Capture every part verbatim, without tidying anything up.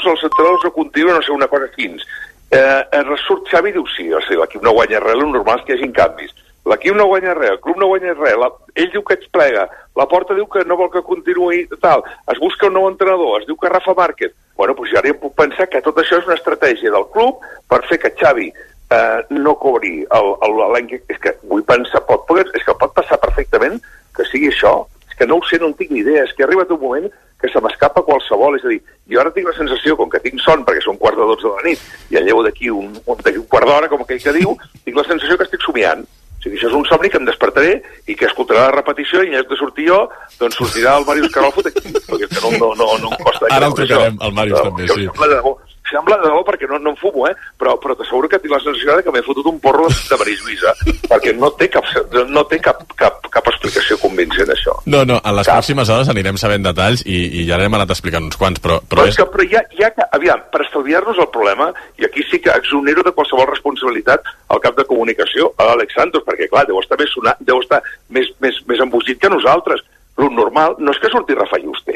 els entrenadors no continuen, no sé, una cosa quins. Eh, ressurt Xavi i diu sí, o sigui, l'equip no guanya res, el normal és que hi hagin canvis. L'equip no guanya res, el club no guanya res, la, ell diu que es plega, la Porta diu que no vol que continuï tal, es busca un nou entrenador, es diu que Rafa Márquez. Bueno, doncs jo ara ja puc pensar que tot això és una estratègia del club per fer que Xavi eh, no cobri l'any que... És que vull pensar, pot, és que pot passar perfectament que sigui això. És que no ho sé, no en tinc ni idea, és que ha arribat un moment que se m'escapa qualsevol, és a dir, jo ara tinc la sensació, com que tinc son, perquè són quarts de dotze de la nit, i en llevo d'aquí un, un, un quart d'hora, com aquell que diu, tinc la sensació que estic somiant. O sigui, això és un somni que em despertaré i que escoltarà la repetició i en lloc de sortir jo, doncs sortirà el Màrius Carol aquí, perquè no, no, no, no em costa. Ara el trucarem, el Màrius també, sí. Sembla de debò, sembla de debò perquè no, no em fumo, eh? però, però t'asseguro que tinc la sensació que m'he fotut un porro de Maris Lluïsa, perquè no té cap, no té cap, cap, cap explicació convincent, això. No, no, en les cap. pròximes hores anirem sabent detalls i, i ja n'hem anat explicant uns quants, però... Però, però és que però ja, ja que, aviam, per estalviar-nos el problema, i aquí sí que exonero de qualsevol responsabilitat al cap de comunicació, a l'Àlex Santos, perquè, clar, deu estar més sonat, deu estar més, més, més embogit que nosaltres. Lo normal no és que surti Rafa Yuste.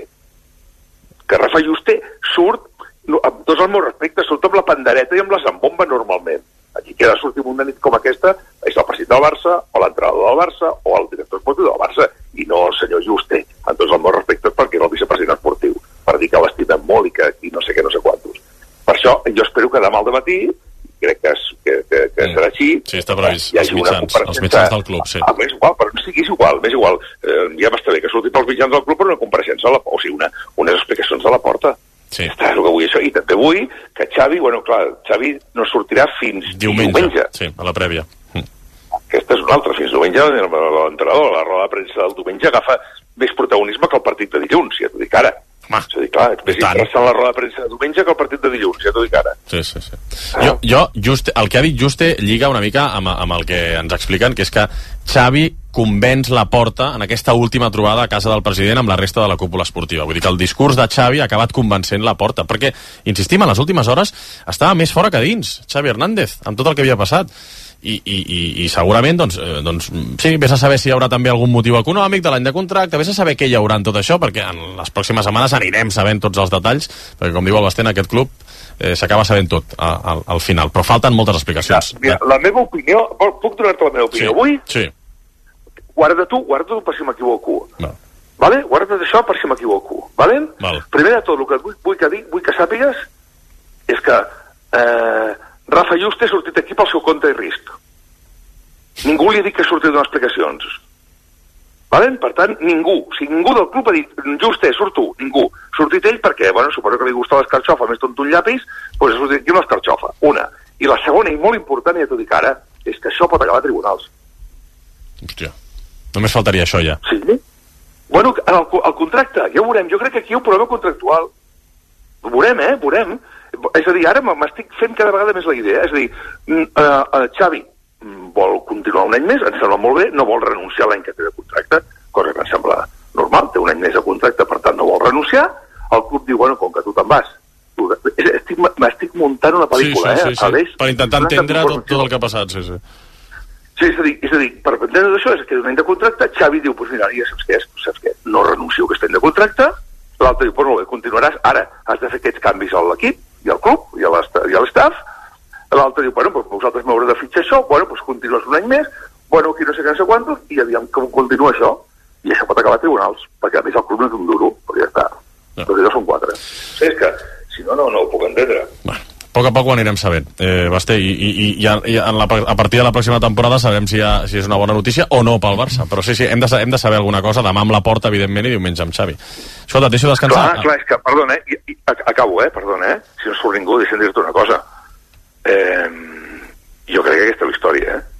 Que Rafa Yuste surt, no, amb tots els meus respectes, surt amb la pandereta i amb la zambomba normalment. Aquí que ha de sortir una nit com aquesta és el president del Barça, o l'entrenador del Barça, o el director esportiu del Barça, i no el senyor Yuste, amb tots els meus respectes, perquè no el vicepresident esportiu, per dir que l'estimem molt i que aquí no sé què, no sé quantos. Per això, jo espero que demà al dematí, crec que, és, que, que, que serà així. Sí, està previst, els mitjans, els mitjans del club, sí. Ah, és igual, però no sigui, és igual, és igual. Eh, ja m'està bé que surti pels mitjans del club per una compareixença, a la, o sigui, una, unes explicacions a la Porta. Sí. Està, és el que vull això. I també vull que Xavi, bueno, clar, Xavi no sortirà fins diumenge. diumenge. Sí, a la prèvia. Mm. Aquesta és una altra, fins diumenge l'entrenador, la roda de premsa del diumenge agafa més protagonisme que el partit de dilluns, ja t'ho dic ara. Home, és a dir, clar, és més interessant la roda de premsa de diumenge que el partit de dilluns, ja t'ho dic ara. Sí, sí, sí. Ah. Jo, jo just, el que ha dit Juste lliga una mica amb, amb el que ens expliquen, que és que Xavi convenç la Porta en aquesta última trobada a casa del president amb la resta de la cúpula esportiva. Vull dir que el discurs de Xavi ha acabat convencent la Porta, perquè, insistim, en les últimes hores estava més fora que dins, Xavi Hernández, amb tot el que havia passat. I, i, i, i segurament, doncs, eh, doncs, sí, vés a saber si hi haurà també algun motiu econòmic de l'any de contracte, vés a saber què hi haurà en tot això, perquè en les pròximes setmanes anirem sabent tots els detalls, perquè, com diu el Bastén, aquest club eh, s'acaba sabent tot a, a, al final, però falten moltes explicacions. Mira, la meva opinió, puc donar-te la meva opinió sí, avui? Sí. Guarda tu, guarda tu per si m'equivoco. No. Vale? Guarda això per si m'equivoco. Vale? Val. Primer de tot, el que vull, vull, que, dic, vull que sàpigues és que eh, Rafa Yuste ha sortit aquí pel seu compte i risc. Ningú li ha dit que surti de donar explicacions. Vale? Per tant, ningú. O sigui, ningú del club ha dit Yuste, surt tu. Ningú. Sortit ell perquè, bueno, suposo que li gusta l'escarxofa més tonto un llapis, doncs ha sortit aquí una escarxofa. Una. I la segona, i molt important, ja t'ho dic ara, és que això pot acabar a tribunals. Hòstia. Només faltaria això, ja. Sí? Bueno, el, el contracte, ja ho veurem. Jo crec que aquí hi ha un problema contractual. Ho veurem, eh? Veurem. És a dir, ara m'estic fent cada vegada més la idea. És a dir, uh, uh, Xavi vol continuar un any més, em sembla molt bé, no vol renunciar l'any que té de contracte, cosa que em sembla normal, té un any més de contracte, per tant no vol renunciar. El club diu, bueno, com que tu te'n vas, m'estic muntant una pel·lícula, sí, sí, sí, eh? Sí. Per intentar entendre tot, tot el que ha passat, sí, sí. Sí, és a dir, és a dir per entendre això, és que un any de contracte, Xavi diu, doncs mira, ja saps què és, saps què, no renuncio aquest any de contracte, l'altre diu, doncs molt bé, continuaràs, ara has de fer aquests canvis a l'equip, i al club, i a l'estaff, l'altre diu, bueno, doncs vosaltres m'haureu de fitxar això, bueno, doncs continues un any més, bueno, aquí no sé què, no sé quantos, i aviam com continua això, i això pot acabar a tribunals, perquè a més el club no és un duro, perquè ja està, no. Doncs ja són quatre. Sí, és que, si no, no, no ho puc entendre. Bueno, a poc a poc ho anirem sabent, eh, Basté, i, i, i, a, i en la, a partir de la pròxima temporada sabem si, ha, si és una bona notícia o no pel Barça, però sí, sí, hem de, hem de saber alguna cosa, demà amb la Porta, evidentment, i diumenge amb Xavi. Escolta, et deixo descansar. Clar, clar, és que, perdona, eh, i, i, acabo, eh, perdona, eh, si no surt ningú, deixa'm dir-te una cosa. Eh, jo crec que aquesta és la història, eh?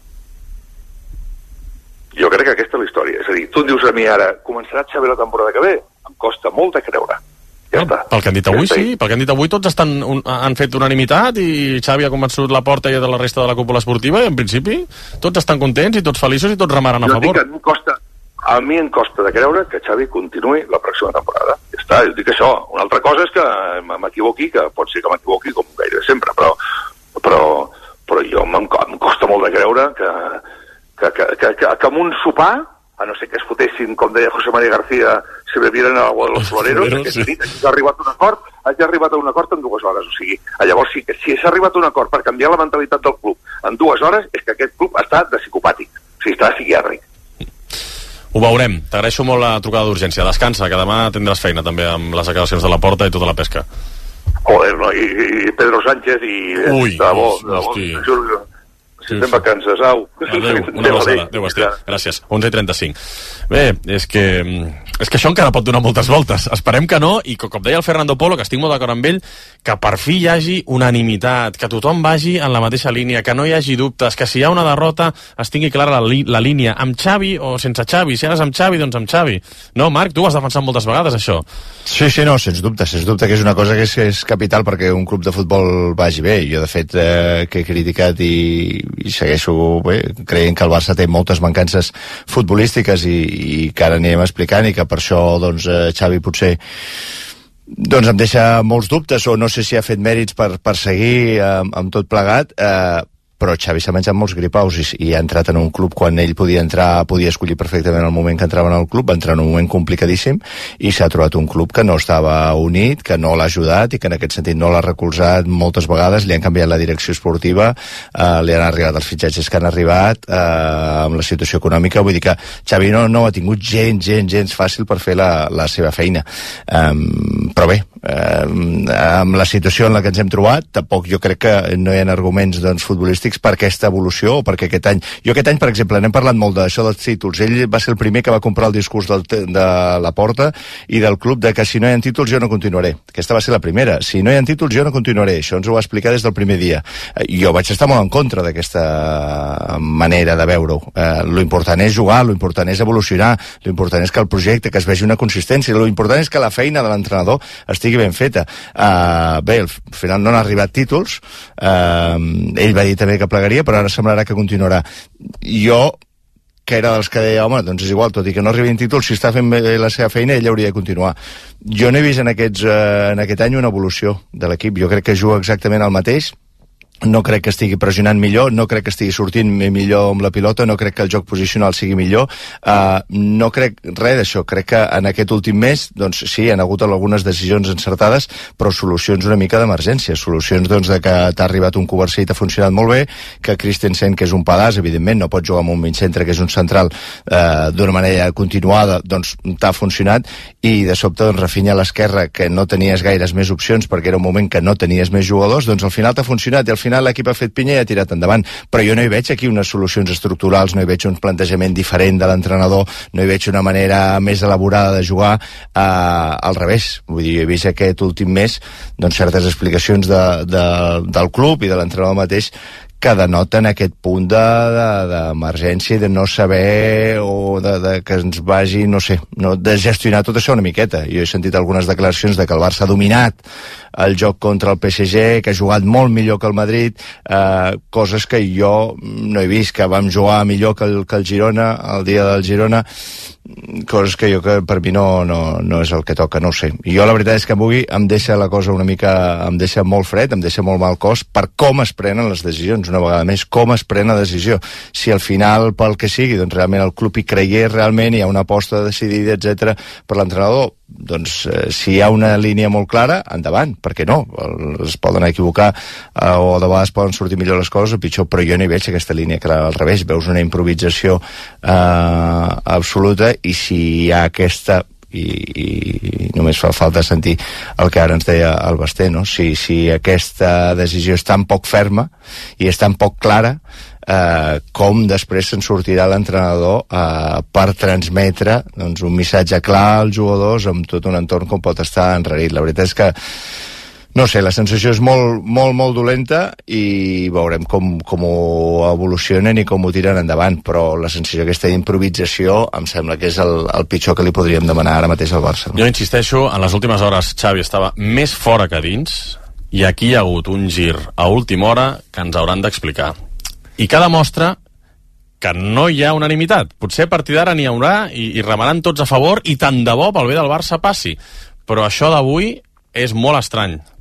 Jo crec que aquesta és la història. És a dir, tu em dius a mi ara, començarà Xavi la temporada que ve? Em costa molt de creure. Ja no, està. Pel que han dit avui, ja sí. Pel que han dit avui, tots estan un, han fet unanimitat i Xavi ha convençut la Porta i de la resta de la cúpula esportiva i, en principi, tots estan contents i tots feliços i tots remaran a jo favor. Dic que a mi costa, a mi em costa de creure que Xavi continuï la pròxima temporada. Ja està, jo dic això. Una altra cosa és que m'equivoqui, que pot ser que m'equivoqui com gairebé sempre, però, però, però jo em costa molt de creure que, que, que, que, que, que amb un sopar a no ser que es fotessin, com deia José María García, se bebieran el agua de los floreros, floreros, sí. Hagi arribat a un acord, hagi arribat a un acord en dues hores. O sigui, llavors sí que si s'ha arribat a un acord per canviar la mentalitat del club en dues hores, és que aquest club està de psicopàtic, o sigui, està psiquiàtric. Ho veurem. T'agraeixo molt la trucada d'urgència. Descansa, que demà tindràs feina també amb les declaracions de la Porta i tota la pesca. Joder, no? I, i Pedro Sánchez i... Ui, de bo, de bo, hosti. juro, si estem vacances, au. Adéu, una abraçada. Adéu, Esther. Gràcies. onze i trenta-cinc. Bé, és que, és que això encara pot donar moltes voltes. Esperem que no, i com deia el Fernando Polo, que estic molt d'acord amb ell, que per fi hi hagi unanimitat, que tothom vagi en la mateixa línia, que no hi hagi dubtes, que si hi ha una derrota es tingui clara la, la línia, amb Xavi o sense Xavi. Si eres amb Xavi, doncs amb Xavi. No, Marc, tu ho has defensat moltes vegades, això. Sí, sí, no, sens dubte, sens dubte que és una cosa que és, és capital perquè un club de futbol vagi bé. Jo, de fet, eh, que he criticat i, i segueixo bé, creient que el Barça té moltes mancances futbolístiques i, i que ara anirem explicant i que per això doncs, eh, Xavi potser doncs em deixa molts dubtes o no sé si ha fet mèrits per, per seguir amb, amb tot plegat, eh, però Xavi s'ha menjat molts gripaus i, i ha entrat en un club quan ell podia entrar, podia escollir perfectament el moment que entrava en el club, va entrar en un moment complicadíssim i s'ha trobat un club que no estava unit, que no l'ha ajudat i que en aquest sentit no l'ha recolzat moltes vegades, li han canviat la direcció esportiva, eh, li han arribat els fitxatges que han arribat eh, amb la situació econòmica, vull dir que Xavi no, no ha tingut gens, gens, gens fàcil per fer la, la seva feina. Um, però bé, um, amb la situació en la que ens hem trobat, tampoc jo crec que no hi ha arguments doncs, futbolístics per aquesta evolució o perquè aquest any... Jo aquest any, per exemple, n'hem parlat molt d'això dels títols. Ell va ser el primer que va comprar el discurs del, de la Porta i del club de que si no hi ha títols jo no continuaré. Aquesta va ser la primera. Si no hi ha títols jo no continuaré. Això ens ho va explicar des del primer dia. Jo vaig estar molt en contra d'aquesta manera de veure-ho. Eh, lo important és jugar, lo important és evolucionar, lo important és que el projecte, que es vegi una consistència, lo important és que la feina de l'entrenador estigui ben feta. Eh, bé, al final no han arribat títols. Eh, ell va dir també que plegaria, però ara semblarà que continuarà. Jo, que era dels que deia, home, doncs és igual, tot i que no arribin títols, si està fent bé la seva feina, ell hauria de continuar. Jo no he vist en, aquests, eh, en aquest any una evolució de l'equip. Jo crec que juga exactament el mateix. No crec que estigui pressionant millor, no crec que estigui sortint millor amb la pilota, no crec que el joc posicional sigui millor, uh, no crec res d'això. Crec que en aquest últim mes, doncs sí, han hagut algunes decisions encertades, però solucions una mica d'emergència, solucions doncs de que t'ha arribat un Covarsí i t'ha funcionat molt bé, que Christensen, que és un pedaç, evidentment, no pot jugar amb un mig centre, que és un central, uh, d'una manera continuada, doncs t'ha funcionat, i de sobte doncs Rafinha a l'esquerra, que no tenies gaires més opcions perquè era un moment que no tenies més jugadors, doncs al final t'ha funcionat, i al final l'equip ha fet pinya i ha tirat endavant, però jo no hi veig aquí unes solucions estructurals, no hi veig un plantejament diferent de l'entrenador, no hi veig una manera més elaborada de jugar, eh, al revés. Vull dir, he vist aquest últim mes doncs certes explicacions de, de, del club i de l'entrenador mateix que denoten aquest punt d'emergència de, de i de no saber o de, de que ens vagi, no sé, no, de gestionar tot això una miqueta. Jo he sentit algunes declaracions de que el Barça ha dominat el joc contra el P S G, que ha jugat molt millor que el Madrid, eh, coses que jo no he vist, que vam jugar millor que el, que el Girona, el dia del Girona, coses que jo que per mi no, no, no és el que toca, no ho sé. I jo la veritat és que avui em deixa la cosa una mica, em deixa molt fred, em deixa molt mal cos per com es prenen les decisions, una vegada més, com es pren la decisió. Si al final, pel que sigui, doncs realment el club hi cregués realment, hi ha una aposta decidida, etcètera, per l'entrenador, doncs eh, si hi ha una línia molt clara, endavant, perquè no? Es poden equivocar eh, o de vegades poden sortir millor les coses o pitjor, però jo no hi veig aquesta línia clara, al revés, veus una improvisació eh, absoluta, i si hi ha aquesta i, i només fa falta sentir el que ara ens deia el Basté, no? Si, si aquesta decisió és tan poc ferma i és tan poc clara, eh, com després se'n sortirà l'entrenador eh, per transmetre doncs, un missatge clar als jugadors amb tot un entorn com pot estar enrarit. La veritat és que no sé, la sensació és molt, molt, molt dolenta i veurem com, com ho evolucionen i com ho tiren endavant, però la sensació aquesta d'improvisació em sembla que és el, el pitjor que li podríem demanar ara mateix al Barça. Jo insisteixo, en les últimes hores Xavi estava més fora que dins i aquí hi ha hagut un gir a última hora que ens hauran d'explicar. I que demostra que no hi ha unanimitat. Potser a partir d'ara n'hi haurà i, i remaran tots a favor i tant de bo pel bé del Barça passi. Però això d'avui és molt estrany.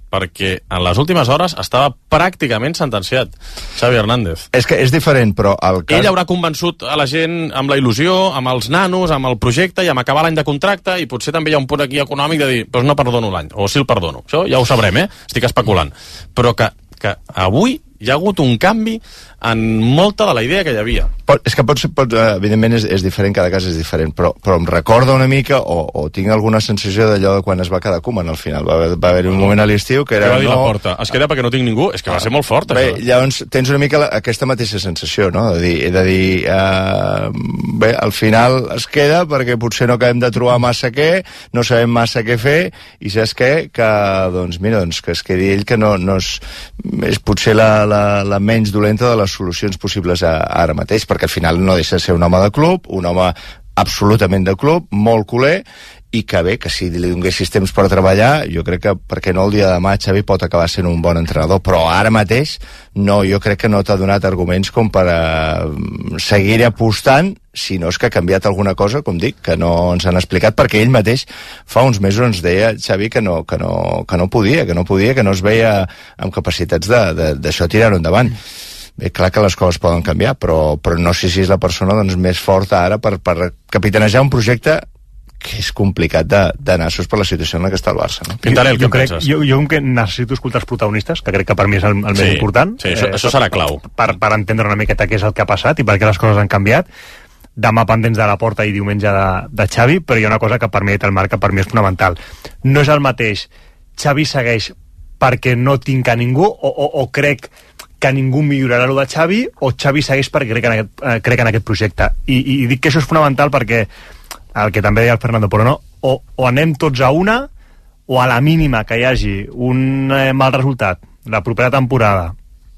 perquè en les últimes hores estava pràcticament sentenciat, Xavi Hernández. És que és diferent, però el cas... Ell haurà convençut a la gent amb la il·lusió, amb els nanos, amb el projecte i amb acabar l'any de contracte, i potser també hi ha un punt aquí econòmic de dir, doncs no perdono l'any, o sí el perdono. Això ja ho sabrem, eh? Estic especulant. Però que, que avui hi ha hagut un canvi en molta de la idea que hi havia. Pot, és que pot, pot, evidentment és, és diferent, cada cas és diferent, però, però em recorda una mica, o, o tinc alguna sensació d'allò de quan es va quedar Koeman al final. Va, va haver un moment a l'estiu que era... Que va dir no... la porta, es queda perquè no tinc ningú, és que va ser molt fort, bé, això. Llavors tens una mica la, aquesta mateixa sensació, no? De dir, de dir uh, bé, al final es queda perquè potser no acabem de trobar massa què, no sabem massa què fer, i saps què? Que, doncs, mira, doncs, que es quedi ell, que no, no és, és potser la, la, la menys dolenta de les solucions possibles a, a ara mateix, perquè al final no deixa de ser un home de club, un home absolutament de club, molt culer, i que bé, que si li donessis temps per treballar, jo crec que, perquè no el dia de demà Xavi pot acabar sent un bon entrenador, però ara mateix no, jo crec que no t'ha donat arguments com per uh, seguir apostant, si no és que ha canviat alguna cosa, com dic, que no ens han explicat, perquè ell mateix fa uns mesos ens deia, Xavi, que no, que no, que no podia, que no podia, que no es veia amb capacitats d'això tirar-ho endavant. Bé, clar que les coses poden canviar, però, però no sé si és la persona doncs, més forta ara per, per capitanejar un projecte que és complicat de, de nassos per la situació en la que està el Barça. No? Pintaré, el que jo, crec, penses? jo, jo que necessito escoltar els protagonistes, que crec que per mi és el, el sí, més important. Sí, això, eh, això serà clau. Per, per entendre una miqueta què és el que ha passat i per què les coses han canviat. Demà pendents de la porta i diumenge de, de Xavi, però hi ha una cosa que per mi el Marc, que per mi és fonamental. No és el mateix Xavi segueix perquè no tinc a ningú o, o, o crec que ningú millorarà lo de Xavi, o Xavi segueix perquè crec en aquest, eh, crec en aquest projecte. I, i, I dic que això és fonamental perquè el que també deia el Fernando Polono, o, o anem tots a una, o a la mínima que hi hagi un eh, mal resultat la propera temporada,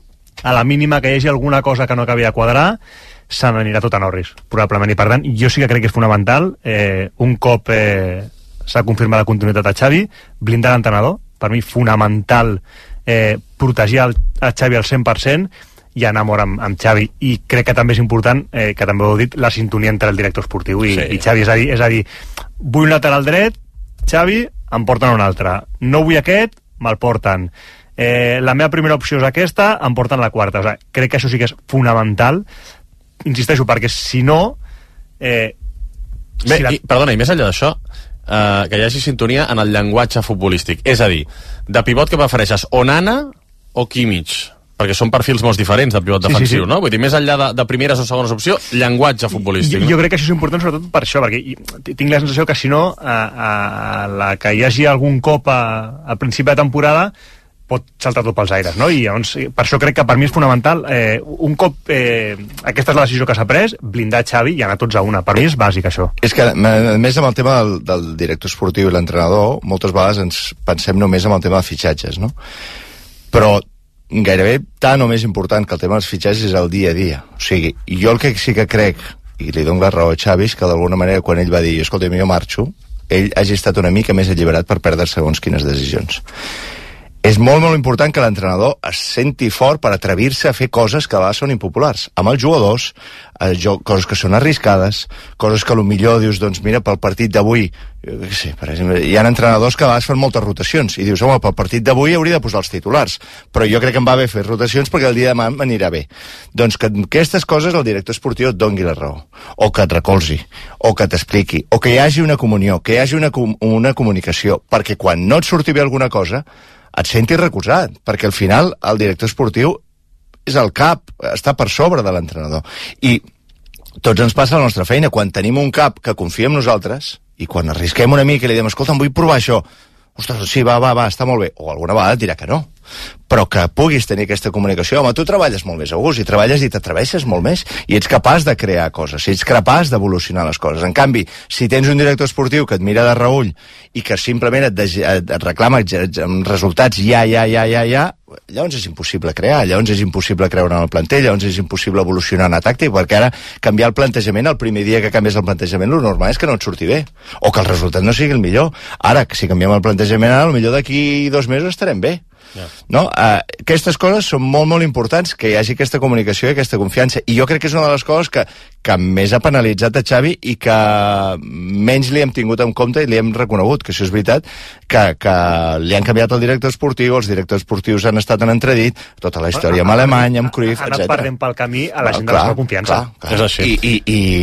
a la mínima que hi hagi alguna cosa que no acabi de quadrar, se n'anirà tot a Norris, probablement. I per tant, jo sí que crec que és fonamental, eh, un cop eh, s'ha confirmat la continuïtat a Xavi, blindar l'entrenador, per mi fonamental eh, protegir el, a Xavi al cent per cent i anar amor amb, amb Xavi. I crec que també és important, eh, que també ho heu dit, la sintonia entre el director esportiu i, sí. i Xavi. És a dir, és a dir, vull un lateral dret, Xavi, em porten un altre. No vull aquest, me'l porten. Eh, la meva primera opció és aquesta, em porten la quarta. O sigui, crec que això sí que és fonamental, insisteixo, perquè si no... Eh, Bé, si la... i, perdona, i més enllà d'això, Uh, que hi hagi sintonia en el llenguatge futbolístic, és a dir, de pivot que prefereixes Onana o Kimmich, perquè són perfils molt diferents de pivot defensiu, sí, sí, sí. no? Vull dir, més enllà de, de primeres o segones opció, llenguatge futbolístic. Jo, no? jo crec que això és important sobretot per això, perquè tinc la sensació que si no, a, a, a la que hi hagi algun cop a, a principi de temporada pot saltar tot pels aires, no? I llavors, per això crec que per mi és fonamental, eh, un cop eh, aquesta és la decisió que s'ha pres, blindar Xavi i anar tots a una. Per mi és bàsic, això. És que, a més, amb el tema del, del director esportiu i l'entrenador, moltes vegades ens pensem només en el tema de fitxatges, no? Però gairebé tant o més important que el tema dels fitxatges és el dia a dia. O sigui, jo el que sí que crec, i li dono la raó a Xavi, és que d'alguna manera quan ell va dir, escolta, jo marxo, ell hagi estat una mica més alliberat per perdre segons quines decisions. És molt, molt important que l'entrenador es senti fort per atrevir-se a fer coses que a vegades són impopulars. Amb els jugadors, eh, jo, coses que són arriscades, coses que potser dius, doncs mira, pel partit d'avui, jo què sé, per exemple, hi ha entrenadors que a vegades fan moltes rotacions, i dius, home, pel partit d'avui hauria de posar els titulars, però jo crec que em va bé fer rotacions perquè el dia de demà m'anirà bé. Doncs que aquestes coses el director esportiu et doni la raó, o que et recolzi, o que t'expliqui, o que hi hagi una comunió, que hi hagi una, una comunicació, perquè quan no et surti bé alguna cosa, et sentis recolzat, perquè al final el director esportiu és el cap, està per sobre de l'entrenador. I tots ens passa la nostra feina, quan tenim un cap que confia en nosaltres, i quan arrisquem una mica i li diem, escolta, em vull provar això, ostres, sí, va, va, va, està molt bé, o alguna vegada et dirà que no, però que puguis tenir aquesta comunicació. Home, tu treballes molt més a gust, i treballes i t'atreveixes molt més, i ets capaç de crear coses, i ets capaç d'evolucionar les coses. En canvi, si tens un director esportiu que et mira de reull i que simplement et, et, et reclama resultats ja, ja, ja, ja, ja, llavors és impossible crear, llavors és impossible creure en el planter, llavors és impossible evolucionar en la tàctica, perquè ara canviar el plantejament, el primer dia que canvies el plantejament, el normal és que no et surti bé, o que el resultat no sigui el millor. Ara, si canviem el plantejament ara, potser d'aquí dos mesos estarem bé. Yeah. No? Uh, aquestes coses són molt, molt importants, que hi hagi aquesta comunicació i aquesta confiança. I jo crec que és una de les coses que, que més ha penalitzat a Xavi i que menys li hem tingut en compte i li hem reconegut, que això és veritat, que, que li han canviat el director esportiu, els directors esportius han estat en entredit, tota la història amb Alemany, amb Cruyff, etcètera. Ha anat perdent pel camí a la gent de la seva confiança. Clar, clar. És així. I, i,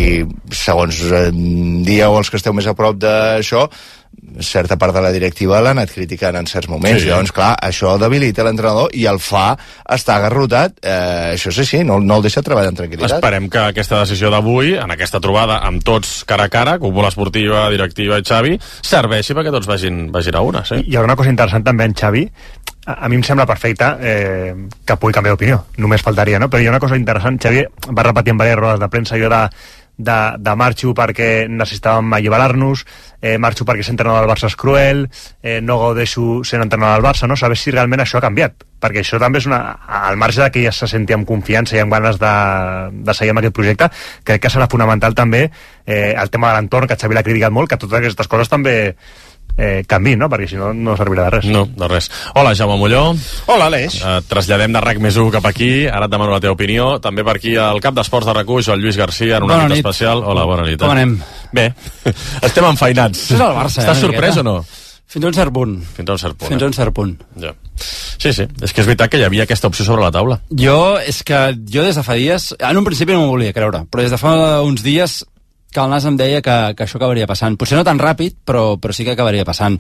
i segons eh, dieu els que esteu més a prop d'això, certa part de la directiva l'ha anat criticant en certs moments. Sí. Llavors, clar, això debilita l'entrenador i el fa estar agarrotat. Eh, això és així, no, no el deixa treballar amb tranquil·litat. Esperem que aquesta decisió d'avui, en aquesta trobada amb tots cara a cara, cúpula esportiva, directiva i Xavi, serveixi perquè tots vagin, vagin a una. Sí? Hi ha una cosa interessant també en Xavi. A, a mi em sembla perfecte eh, que pugui canviar d'opinió, només faltaria, no? Però hi ha una cosa interessant. Xavi va repetir en diverses rodes de premsa jo de De, de marxo perquè necessitàvem alliberar-nos, eh, marxo perquè ser entrenador del Barça és cruel, eh, no gaudeixo sent entrenador del Barça, no? Saber si realment això ha canviat, perquè això també és una, al marge de que ja se sentia amb confiança i amb ganes de, de seguir amb aquest projecte, crec que serà fonamental també eh, el tema de l'entorn, que Xavi l'ha criticat molt, que totes aquestes coses també eh, canviïn, no? Perquè si no, no servirà de res. No, de res. Hola, Jaume Molló. Hola, Aleix. Eh, traslladem de RAC més u cap aquí, ara et demano la teva opinió. També per aquí el cap d'esports de RAC-u, el Lluís Garcia, en una nit especial. Hola, bona nit. Com anem? Bé, estem enfeinats. Això és el Barça, Estàs eh, sorprès o no? Fins a un cert punt. Fins a un cert punt. Fins a un cert punt. Ja. Sí, sí, és que és veritat que hi havia aquesta opció sobre la taula. Jo, és que jo des de fa dies, en un principi no m'ho volia creure, però des de fa uns dies que el nas em deia que, que això acabaria passant. Potser no tan ràpid, però, però sí que acabaria passant.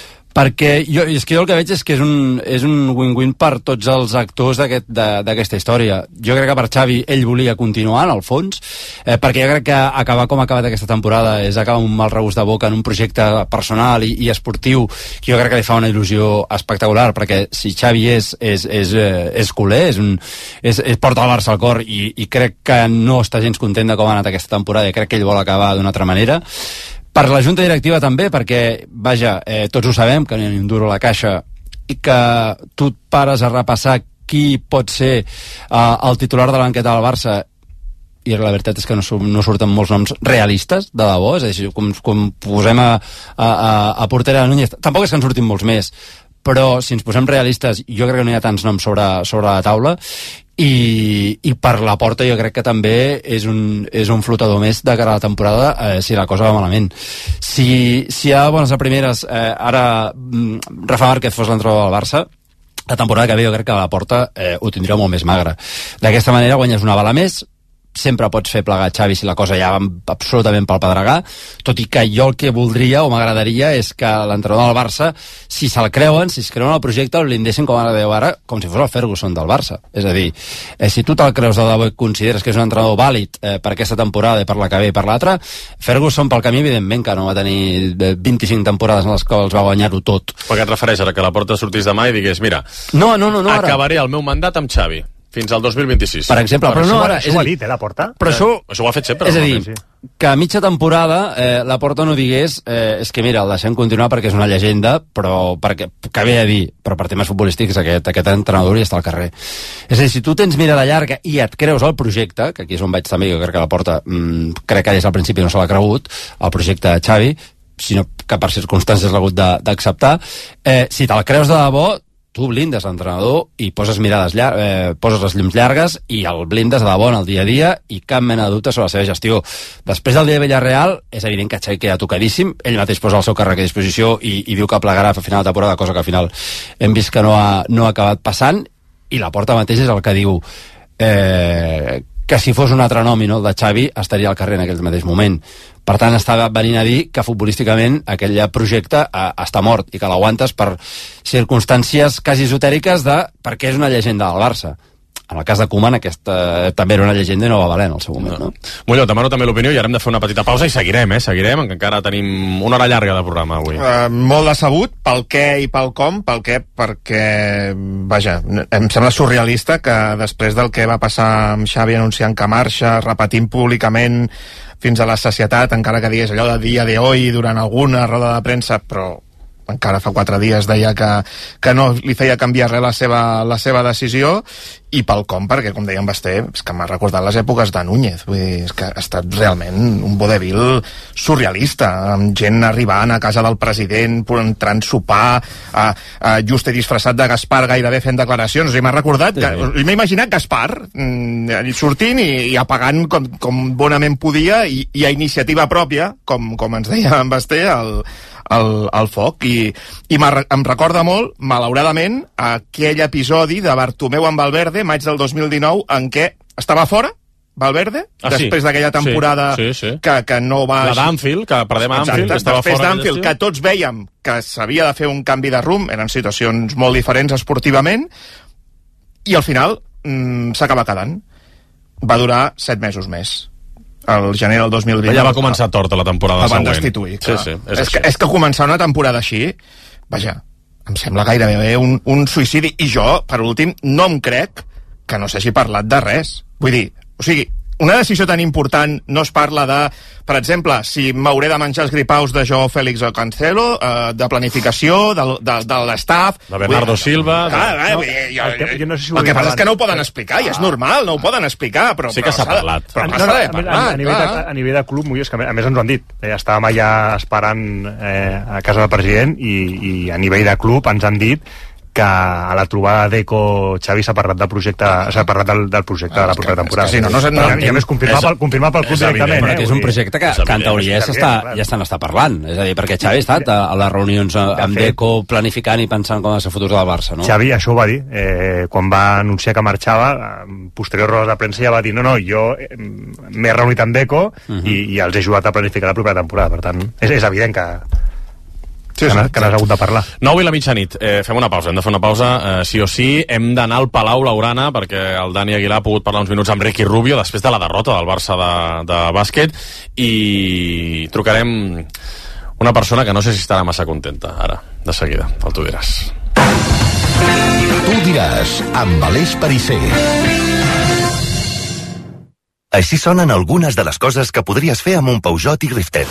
Perquè jo, és que jo el que veig és que és un, és un win-win per tots els actors d'aquesta aquest, història. Jo crec que per Xavi ell volia continuar, en el fons, eh, perquè jo crec que acabar com ha acabat aquesta temporada és acabar amb un mal regust de boca en un projecte personal i, i esportiu que jo crec que li fa una il·lusió espectacular, perquè si Xavi és, és, és, és culer, és un, és, és porta el Barça al cor i, i crec que no està gens content de com ha anat aquesta temporada i crec que ell vol acabar d'una altra manera. Per la junta directiva també, perquè, vaja, eh, tots ho sabem, que n'hi ha ni un duro a la caixa, i que tu et pares a repassar qui pot ser eh, el titular de la banqueta del Barça, i la veritat és que no, no surten molts noms realistes, de debò, és a dir, com, com posem a, a, a portera de Núñez, tampoc és que en surtin molts més, però si ens posem realistes, jo crec que no hi ha tants noms sobre, sobre la taula, i, i per la porta jo crec que també és un, és un flotador més de cara a la temporada eh, si la cosa va malament. Si, si hi ha bones a primeres, eh, ara mm, Rafa Márquez fos l'entrenador del Barça, la temporada que ve jo crec que a la porta eh, ho tindria molt més magre. D'aquesta manera guanyes una bala més, sempre pots fer plegar Xavi si la cosa ja va absolutament pel pedregar, tot i que jo el que voldria o m'agradaria és que l'entrenador del Barça, si se'l creuen, si es creuen el projecte, el blindessin com ara deu ara, com si fos el Ferguson del Barça. És a dir, eh, si tu te'l creus de debò i consideres que és un entrenador vàlid eh, per aquesta temporada i per la que ve i per l'altra, Ferguson pel camí evidentment que no va tenir vint-i-cinc temporades en les quals va guanyar-ho tot. Per què et refereix ara que la porta sortís demà i digués, mira, no, no, no, no, acabaré ara el meu mandat amb Xavi fins al dos mil vint-i-sis. Per exemple, però, però no ara... Això ho ha dit, eh, la Porta? Però això... Això ho ha fet sempre. És a dir, sí. Que a mitja temporada eh, la Porta no digués eh, és que mira, el deixem continuar perquè és una llegenda, però perquè, que ve a dir, però per temes futbolístics aquest, aquest entrenador ja està al carrer. És a dir, si tu tens mirada llarga i et creus el projecte, que aquí és on vaig també, jo crec que la Porta mmm, crec que des del principi no se l'ha cregut, el projecte de Xavi, sinó que per circumstàncies l'ha hagut d'acceptar, eh, si te'l creus de debò, tu blindes l'entrenador i poses mirades llar eh, poses les llums llargues i el blindes de debò en el dia a dia i cap mena de dubte sobre la seva gestió. Després del dia de Villarreal és evident que Xavi queda tocadíssim, ell mateix posa el seu càrrec a disposició i, i diu que plegarà a final de temporada, cosa que al final hem vist que no ha, no ha acabat passant, i la Porta mateix és el que diu eh, que si fos un altre nom i no el de Xavi estaria al carrer en aquell mateix moment. Per tant, està venint a dir que futbolísticament aquell projecte eh, està mort i que l'aguantes per circumstàncies quasi esotèriques de perquè és una llegenda del Barça. En el cas de Koeman aquesta eh, també era una llegenda i no va valer en el seu moment, no? no? Molló, demano també l'opinió i ara hem de fer una petita pausa i seguirem, eh? Seguirem, que encara tenim una hora llarga de programa avui. Uh, molt decebut pel què i pel com. Pel què? Perquè, vaja, em sembla surrealista que després del que va passar amb Xavi anunciant que marxa, repetint públicament fins a la sacietat, encara que digués allò de dia de hoy durant alguna roda de premsa, però encara fa quatre dies deia que, que no li feia canviar res la seva, la seva decisió, i pel com, perquè, com deia en Basté, és que m'ha recordat les èpoques de Núñez. Vull dir, és que ha estat realment un vodevil surrealista, amb gent arribant a casa del president, entrant a sopar, a, a just disfressat de Gaspar gairebé fent declaracions. I m'ha recordat, sí, sí. m'he imaginat Gaspar mm, sortint i, i apagant com, com bonament podia, i, i a iniciativa pròpia, com, com ens deia en Basté, el, el, el foc. I, i em recorda molt, malauradament, aquell episodi de Bartomeu amb Valverde, maig del dos mil dinou, en què estava fora Valverde, ah, després sí. d'aquella temporada sí, sí, sí. Que, que no va... La d'Anfield, que perdem a Anfield, estava després fora d'Anfield, que tots vèiem que s'havia de fer un canvi de rumb, eren situacions molt diferents esportivament, i al final mmm, s'acaba quedant. Va durar set mesos més. El gener del dos mil vint. Ja va començar torta la temporada següent. El van destituir. Sí, sí, és, és, que, és que començar una temporada així, vaja, em sembla gairebé un, un suïcidi, i jo, per últim, no em crec que no s'hagi parlat de res. Vull dir, o sigui, una decisió tan important no es parla de, per exemple, si m'hauré de menjar els gripaus de Joao Félix o Cancelo, eh, de planificació, de, de, de l'estaf... De Bernardo dir, Silva... Ah, de... no, jo, el que, jo no sé si el que passa és que no ho poden explicar, i és normal, no ho poden explicar, però... Sí que s'ha parlat. Però no, no, no, de parlar, a, a, nivell de, a nivell de club, és que a més ens ho han dit. Eh, estàvem allà esperant eh, a casa del president, i, i a nivell de club ens han dit que a la trobada d'Eco-Xavi s'ha parlat del projecte, s'ha parlat del, del projecte ah, de la propera temporada. És que, és que sí, no, no, no, I a més confirmar pel, confirmar pel club directament. Eh? Que és un projecte que, que en teoria ja està, ja estan està parlant. És a dir, perquè Xavi ha estat a, a les reunions amb Deco planificant i pensant com ha de ser el futur del Barça, no? Xavi això ho va dir. Eh, quan va anunciar que marxava, posterior rodes de premsa ja va dir no, no, jo eh, m'he reunit amb Deco uh -huh. i, i els he ajudat a planificar la propera temporada. Per tant, és, és evident que Sí, que, sí, que n'has hagut de parlar. nou i la mitjanit. Eh, fem una pausa. Hem de fer una pausa, eh, sí o sí. Hem d'anar al Palau Blaugrana perquè el Dani Aguilar ha pogut parlar uns minuts amb Ricky Rubio després de la derrota del Barça de, de bàsquet, i trucarem una persona que no sé si estarà massa contenta ara, de seguida. El tu diràs. Tu diràs, amb Aleix Perisser. Així sonen algunes de les coses que podries fer amb un Peugeot i-Rifter.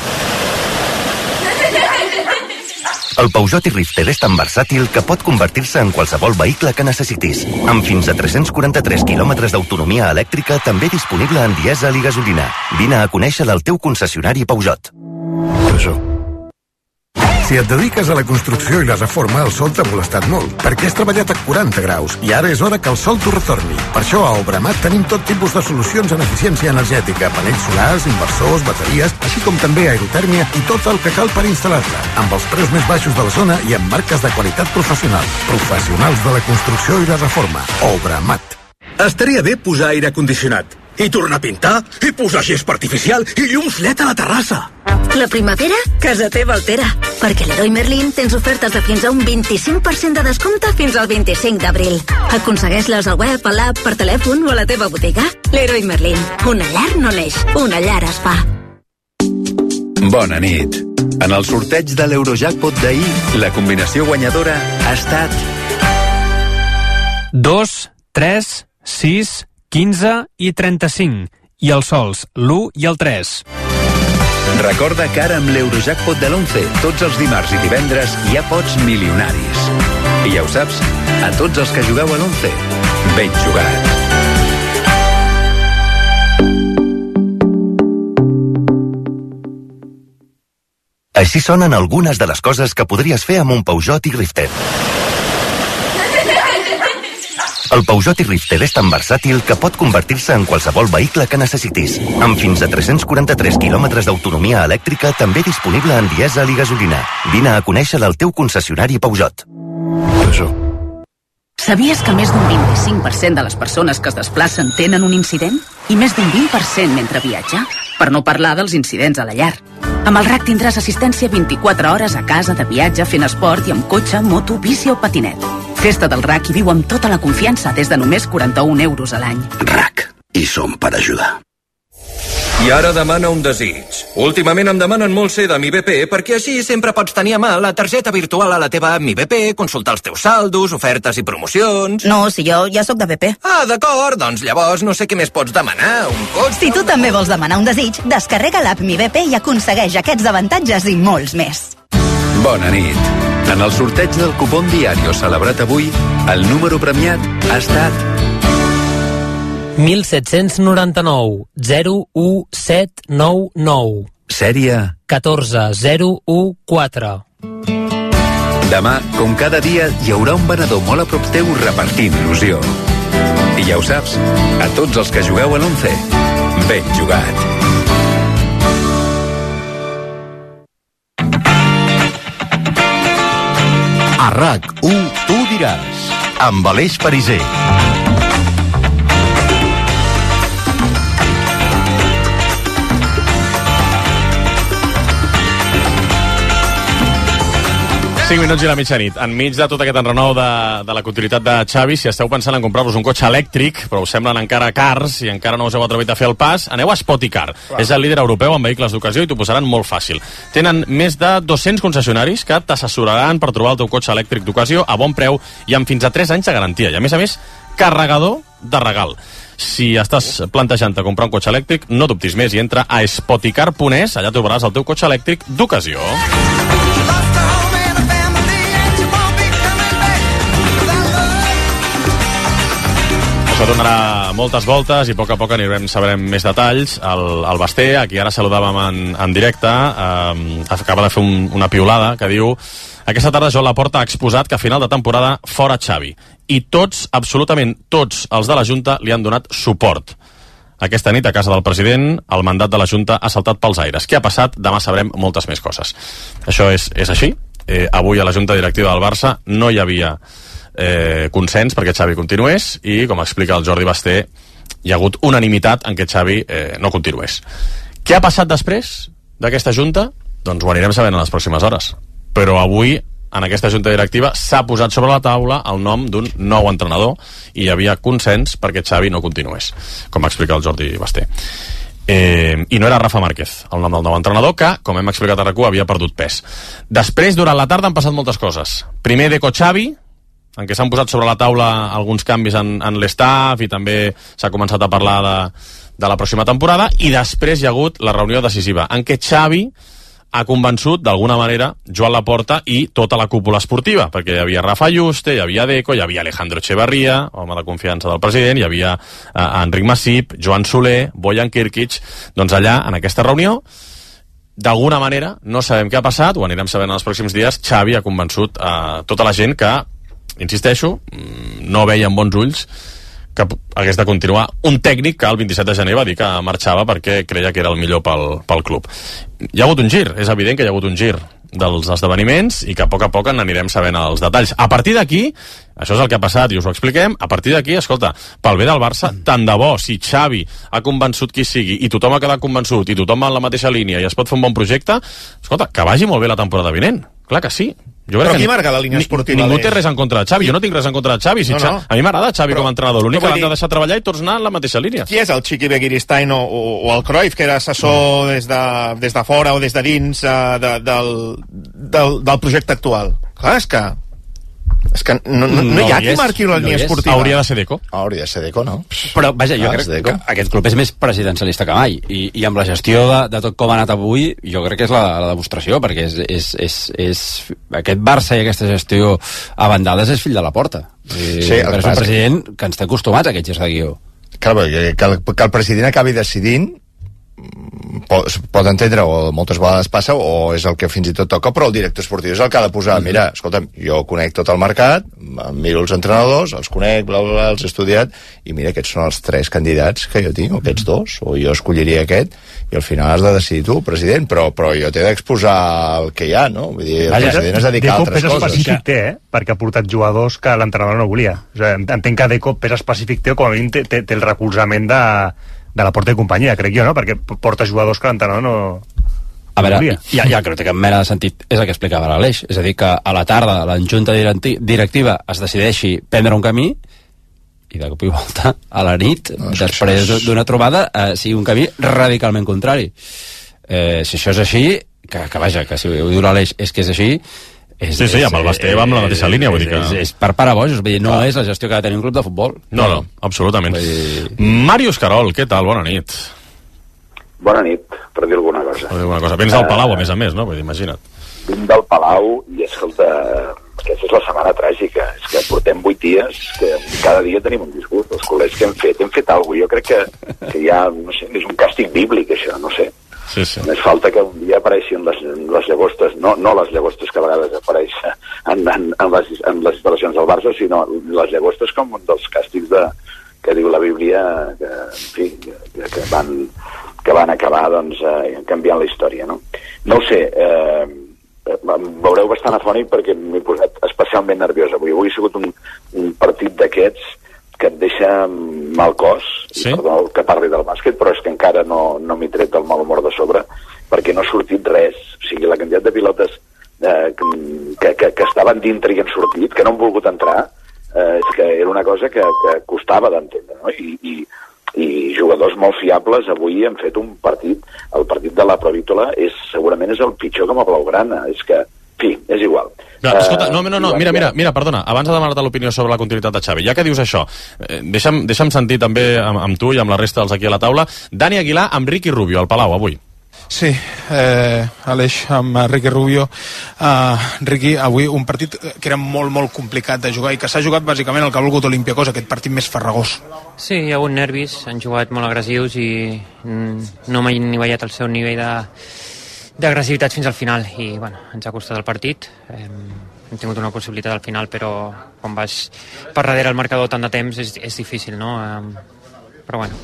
El Peugeot i-Rifter és tan versàtil que pot convertir-se en qualsevol vehicle que necessitis. Amb fins a tres-cents quaranta-tres quilòmetres d'autonomia elèctrica, també disponible en dièsel i gasolina. Vine a conèixer el teu concessionari Peugeot. Això. Si et dediques a la construcció i la reforma, el sol t'ha molestat molt, perquè has treballat a quaranta graus i ara és hora que el sol t'ho retorni. Per això a Obramat tenim tot tipus de solucions en eficiència energètica, panells solars, inversors, bateries, així com també aerotèrmia i tot el que cal per instal·lar-la, amb els preus més baixos de la zona i amb marques de qualitat professional. Professionals de la construcció i la reforma. Obramat. Estaria bé posar aire condicionat. I tornar a pintar, i posar gespa artificial, i llums L E D a la terrassa. La primavera, casa teva altera. Perquè a Leroy Merlin tens ofertes de fins a un vint-i-cinc per cent de descompte fins al vint-i-cinc d'abril. Aconsegueix-les al web, a l'app, per telèfon o a la teva botiga. Leroy Merlin. Una llar no neix, una llar es fa. Bona nit. En el sorteig de l'Eurojackpot d'ahir, la combinació guanyadora ha estat... dos, tres, sis, quinze i trenta-cinc. I els sols, l'u i el tres. Recorda que ara amb l'Eurojackpot de l'onze, tots els dimarts i divendres hi ha pots milionaris. I ja ho saps, a tots els que jugueu a l'onze, ben jugat. Així sonen algunes de les coses que podries fer amb un Peugeot i-Rifter. El Peugeot i-Rifter és tan versàtil que pot convertir-se en qualsevol vehicle que necessitis. Amb fins a tres-cents quaranta-tres quilòmetres d'autonomia elèctrica, també disponible en dièsel i gasolina. Vine a conèixer el teu concessionari Peugeot. Això. Sabies que més d'un vint-i-cinc per cent de les persones que es desplacen tenen un incident? I més d'un vint per cent mentre viatja? Per no parlar dels incidents a la llar. Amb el R A C tindràs assistència vint-i-quatre hores a casa, de viatge, fent esport i amb cotxe, moto, bici o patinet. Festa del R A C i viu amb tota la confiança des de només quaranta-un euros a l'any. R A C. I som per ajudar. I ara demana un desig. Últimament em demanen molt ser de Mi B P perquè així sempre pots tenir a mà la targeta virtual a la teva app Mi B P, consultar els teus saldos, ofertes i promocions... No, si jo ja sóc de B P. Ah, d'acord, doncs llavors no sé què més pots demanar, un cotxe... Si tu també vols demanar un desig, descarrega l'app Mi B P i aconsegueix aquests avantatges i molts més. Bona nit. En el sorteig del cupón Diario celebrat avui, el número premiat ha estat mil set-cents noranta-nou zero u set nou nou. Sèrie catorze zero u quatre. Demà, com cada dia, hi haurà un venedor molt a prop teu repartint il·lusió. I ja ho saps, a tots els que jugueu a l'Once, ben jugat. A RAC u, tu diràs, amb Aleix Pariser. cinc minuts i la mitjanit. Enmig de tot aquest enrenou de, de la continuïtat de Xavi, si esteu pensant en comprar-vos un cotxe elèctric, però us semblen encara cars i encara no us heu atrevit a fer el pas, aneu a Spoticar. Clar. És el líder europeu en vehicles d'ocasió i t'ho posaran molt fàcil. Tenen més de dos-cents concessionaris que t'assessoraran per trobar el teu cotxe elèctric d'ocasió a bon preu i amb fins a tres anys de garantia. I a més a més, carregador de regal. Si estàs plantejant-te comprar un cotxe elèctric, no dubtis més i entra a spoticar punt es, allà trobaràs el teu cotxe elèctric d'ocasió. Això donarà moltes voltes i a poc a poc anirem sabrem més detalls. El, el Basté, a qui ara saludàvem en, en directe, eh, acaba de fer un, una piulada que diu: aquesta tarda Joan Laporta ha exposat que a final de temporada fora Xavi. I tots, absolutament tots els de la Junta li han donat suport. Aquesta nit, a casa del president, el mandat de la Junta ha saltat pels aires. Què ha passat? Demà sabrem moltes més coses. Això és, és així. Eh, avui a la Junta Directiva del Barça no hi havia Eh, consens perquè Xavi continués i, com explica el Jordi Basté, hi ha hagut unanimitat en què Xavi eh, no continués. Què ha passat després d'aquesta junta? Doncs ho anirem sabent en les pròximes hores. Però avui, en aquesta junta directiva, s'ha posat sobre la taula el nom d'un nou entrenador i hi havia consens perquè Xavi no continués, com explica el Jordi Basté. Eh, I no era Rafa Márquez, el nom del nou entrenador, que, com hem explicat a RAC u, havia perdut pes. Després, durant la tarda, han passat moltes coses. Primer, Deco Xavi, en què s'han posat sobre la taula alguns canvis en, en l'estaff i també s'ha començat a parlar de, de la pròxima temporada, i després hi ha hagut la reunió decisiva en què Xavi ha convençut d'alguna manera Joan Laporta i tota la cúpula esportiva, perquè hi havia Rafa Yuste, hi havia Deco, hi havia Alejandro Echevarría, home de confiança del president, hi havia eh, Enric Masip, Joan Soler, Bojan Kirkic. Doncs allà, en aquesta reunió, d'alguna manera, no sabem què ha passat, ho anirem sabent en els pròxims dies, Xavi ha convençut a eh, tota la gent que, insisteixo, no veia amb bons ulls que hagués de continuar un tècnic que el vint-i-set de gener va dir que marxava perquè creia que era el millor pel, pel club. Hi ha hagut un gir, és evident que hi ha hagut un gir dels esdeveniments i que a poc a poc en anirem sabent els detalls. A partir d'aquí, això és el que ha passat i us ho expliquem, a partir d'aquí, escolta, pel bé del Barça, tant de bo, si Xavi ha convençut qui sigui i tothom ha quedat convençut i tothom va en la mateixa línia i es pot fer un bon projecte, escolta, que vagi molt bé la temporada vinent. Clar que sí. Jo Però qui marca la línia esportiva? Ni, ningú té res en contra de Xavi. Jo no tinc res en contra de Xavi. Si no, no. A mi m'agrada Xavi Però, com a entrenador. L'únic que l'han de deixar treballar i tots anar en la mateixa línia. Qui és el Chiqui Begiristain o, o, o el Cruyff, que era assessor no. des, de, des de fora o des de dins uh, de, del, del, del projecte actual? Clar, és que... És que no, no, no, no hi ha qui marqui la línia no esportiva. Hauria de ser Deco. Hauria de ser Deco, no? Però, vaja, jo ah, crec que aquest club és més presidencialista que mai. I, i amb la gestió de, de tot com ha anat avui, jo crec que és la, la demostració, perquè és, és, és, és, aquest Barça i aquesta gestió a bandades és fill de la porta. I, sí, però és un president que ens té acostumats a aquest gest de guió. Clar, que, que, el, que el president acabi decidint pot, pot entendre, o moltes vegades passa, o és el que fins i tot toca, però el director esportiu és el que ha de posar, mm-hmm. mira, escolta'm, jo conec tot el mercat, miro els entrenadors, els conec, bla, bla, bla, els he estudiat, i mira, aquests són els tres candidats que jo tinc, o aquests dos, o jo escolliria aquest, i al final has de decidir tu, president, però, però jo t'he d'exposar el que hi ha, no? Vull dir, el Vaja, president es dedica a altres coses. Deco pes específic té, eh? Perquè ha portat jugadors que l'entrenador no volia. O sigui, entenc que Deco pes específic té, o com a mínim té, té, té el recolzament de, de la Porta i companyia, crec jo, no? Perquè porta jugadors que l'entrenador no... A veure, ja, ja crec que cap mena de sentit és el que explicava l'Aleix, és a dir, que a la tarda la junta directiva es decideixi prendre un camí i de cop i volta a la nit, no, després d'una trobada, eh, sigui un camí radicalment contrari. Eh, si això és així, que, que vaja, que si ho diu l'Aleix és que és així, és, sí, sí, amb el Basté va amb la mateixa línia, vull dir que... És, és per parabojos, vull dir, no és la gestió que ha de tenir un club de futbol. No, no, absolutament. Dir... Màrius Carol, què tal? Bona nit. Bona nit, per dir alguna cosa. Per dir alguna cosa. Vens del Palau, a més a més, no? Vull dir, imagina't. Vinc del Palau i, escolta, aquesta és la setmana tràgica. És que portem vuit dies que cada dia tenim un disgust. Els col·legs que hem fet, hem fet alguna cosa. Jo crec que, que ja, no sé, és un càstig bíblic, això, no sé. Sí, sí. Només falta que un dia apareixin les, les llagostes, no, no les llagostes que a vegades apareixen en, en, en, les, en les instal·lacions del Barça, sinó les llagostes com un dels càstigs de, que diu la Bíblia, que, en fi, que, que, van, que van acabar doncs, eh, canviant la història, no? No ho sé, eh, em veureu bastant afònic perquè m'he posat especialment nerviós avui. Avui ha sigut un, un partit d'aquests que et deixa mal cos, sí? Perdó que parli del bàsquet, però és que encara no, no m'he tret el mal humor de sobre, perquè no ha sortit res. O sigui, la quantitat de pilotes eh, que, que, que estaven dintre i han sortit, que no han volgut entrar, eh, és que era una cosa que, que costava d'entendre, no? I, i, i jugadors molt fiables avui han fet un partit, el partit de la Provítola és, segurament és el pitjor com a Blaugrana, és que, en fi, és igual. Ja, escolta, no, no, no, mira, mira, mira, perdona, abans de demanar-te l'opinió sobre la continuïtat de Xavi, ja que dius això, eh, deixa'm, deixa'm sentir també amb, amb tu i amb la resta dels aquí a la taula, Dani Aguilar amb Ricky Rubio, al Palau, avui. Sí, eh, Aleix, amb Ricky Rubio. Uh, Ricky, avui un partit que era molt, molt complicat de jugar i que s'ha jugat bàsicament el que ha volgut Olympiacos, aquest partit més farragós. Sí, hi ha hagut nervis, han jugat molt agressius i mm, no m'he ni veient el seu nivell de d'agressivitat fins al final i bueno, ens ha costat el partit. Hem, hem tingut una possibilitat al final, però quan vas per darrere el marcador tant de temps és, és difícil, no? Eh, però bueno,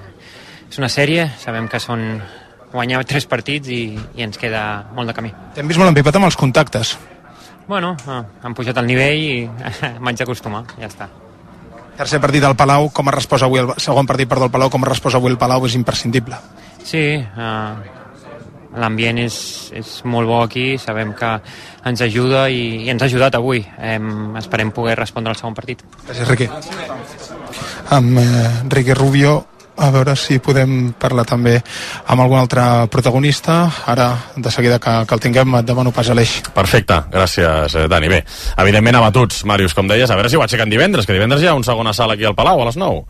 eh, és una sèrie, sabem que són guanyar tres partits i, i ens queda molt de camí. T'hem vist molt empipat amb els contactes. Bueno, eh, han pujat el nivell i m'haig d'acostumar, ja està. Tercer partit al Palau, com ha respost avui el segon partit perdó, al Palau, com ha respost avui el Palau és imprescindible. Sí, eh, l'ambient és, és molt bo aquí, sabem que ens ajuda i, i ens ha ajudat avui. Eh, esperem poder respondre al segon partit. Gràcies, Riqui. Amb eh, Riqui Rubio, a veure si podem parlar també amb algun altre protagonista. Ara, de seguida que, que el tinguem, et demano pas a l'Eix. Perfecte, gràcies, Dani. Bé, evidentment abatuts, Màrius, com deies, a veure si ho aixequen divendres, que divendres hi ha un segona sala aquí al Palau, a les nou.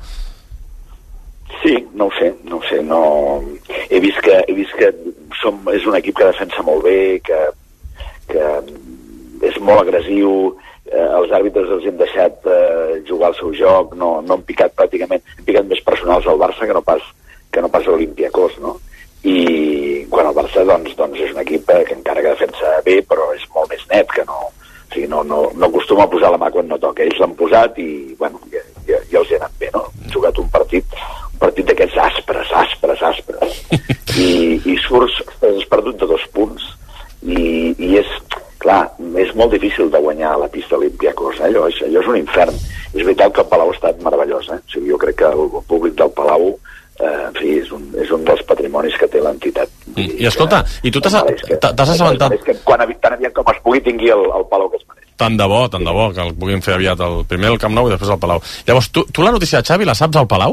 Sí, no ho sé, no ho sé, no... He vist que, he vist que som, és un equip que defensa molt bé, que, que és molt agressiu, eh, els àrbitres els hem deixat eh, jugar al seu joc, no, no han picat pràcticament, han picat més personals al Barça que no pas, que no pas a l'Olympiacos, no? I quan el Barça, doncs, doncs és un equip que encara que defensa bé, però és molt més net, que no... O sigui, no, no, no acostuma a posar la mà quan no toca. Ells l'han posat i, bueno, ja, ja, ja els hi ha anat bé, no? Han jugat un partit, un partit d'aquests aspres, aspres, aspres. I, i surts, has perdut de dos punts. I, i és, clar, és molt difícil de guanyar a la pista Olympiacos, eh? allò, és, allò és un infern. És veritat que el Palau ha estat meravellós, eh? O sigui, jo crec que el públic del Palau Eh, en fi, és un, és un dels patrimonis que té l'entitat. I, i escolta, i tu t'has assabentat... Que quan tan aviat com es pugui tingui el, el Palau que es mereix. Tant de bo, tant de bo, que el puguin fer aviat el, primer el Camp Nou i després el Palau. Llavors, tu, tu la notícia de Xavi la saps al Palau?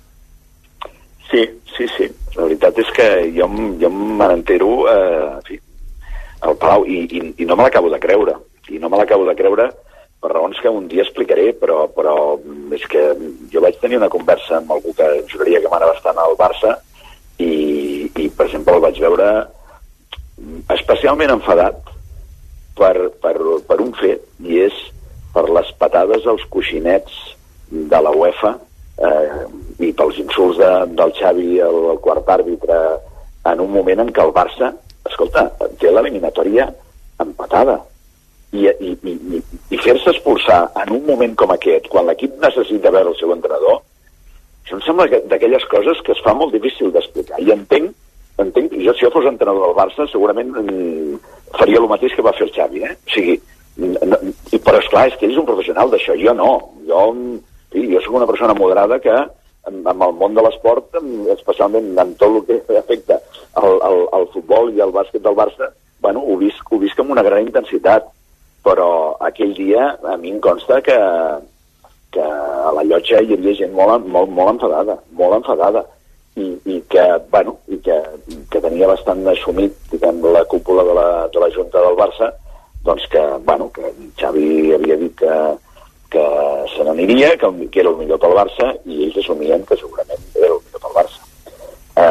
Sí, sí, sí. La veritat és que jo, jo me n'entero, eh, en fi, al Palau, i, i, i no me l'acabo de creure. I no me l'acabo de creure per raons que un dia explicaré, però, però és que jo vaig tenir una conversa amb algú que juraria que m'anava bastant al Barça i, i, per exemple, el vaig veure especialment enfadat per, per, per un fet, i és per les patades als coixinets de la UEFA eh, i pels insults de, del Xavi, el, el quart àrbitre, en un moment en què el Barça, escolta, té l'eliminatòria empatada. I, i, i, i fer-se expulsar en un moment com aquest, quan l'equip necessita veure el seu entrenador, això em sembla que d'aquelles coses que es fa molt difícil d'explicar. I entenc, entenc, jo si jo fos entrenador del Barça segurament mm, faria el mateix que va fer el Xavi, eh? O sigui, no, i, però esclar, és que ell és un professional d'això, jo no. Jo, sí, jo soc una persona moderada que amb el món de l'esport, especialment en tot el que afecta al, al, al futbol i al bàsquet del Barça, bueno, ho visc, ho visc amb una gran intensitat. Però aquell dia a mi em consta que, que a la llotja hi havia gent molt, molt, molt enfadada, molt enfadada, i, i, que, bueno, i que, que tenia bastant assumit, diguem, la cúpula de la, de la Junta del Barça, doncs que, bueno, que Xavi havia dit que, que se n'aniria, que, que era el millor pel Barça, i ells assumien que segurament era el millor pel Barça. Eh,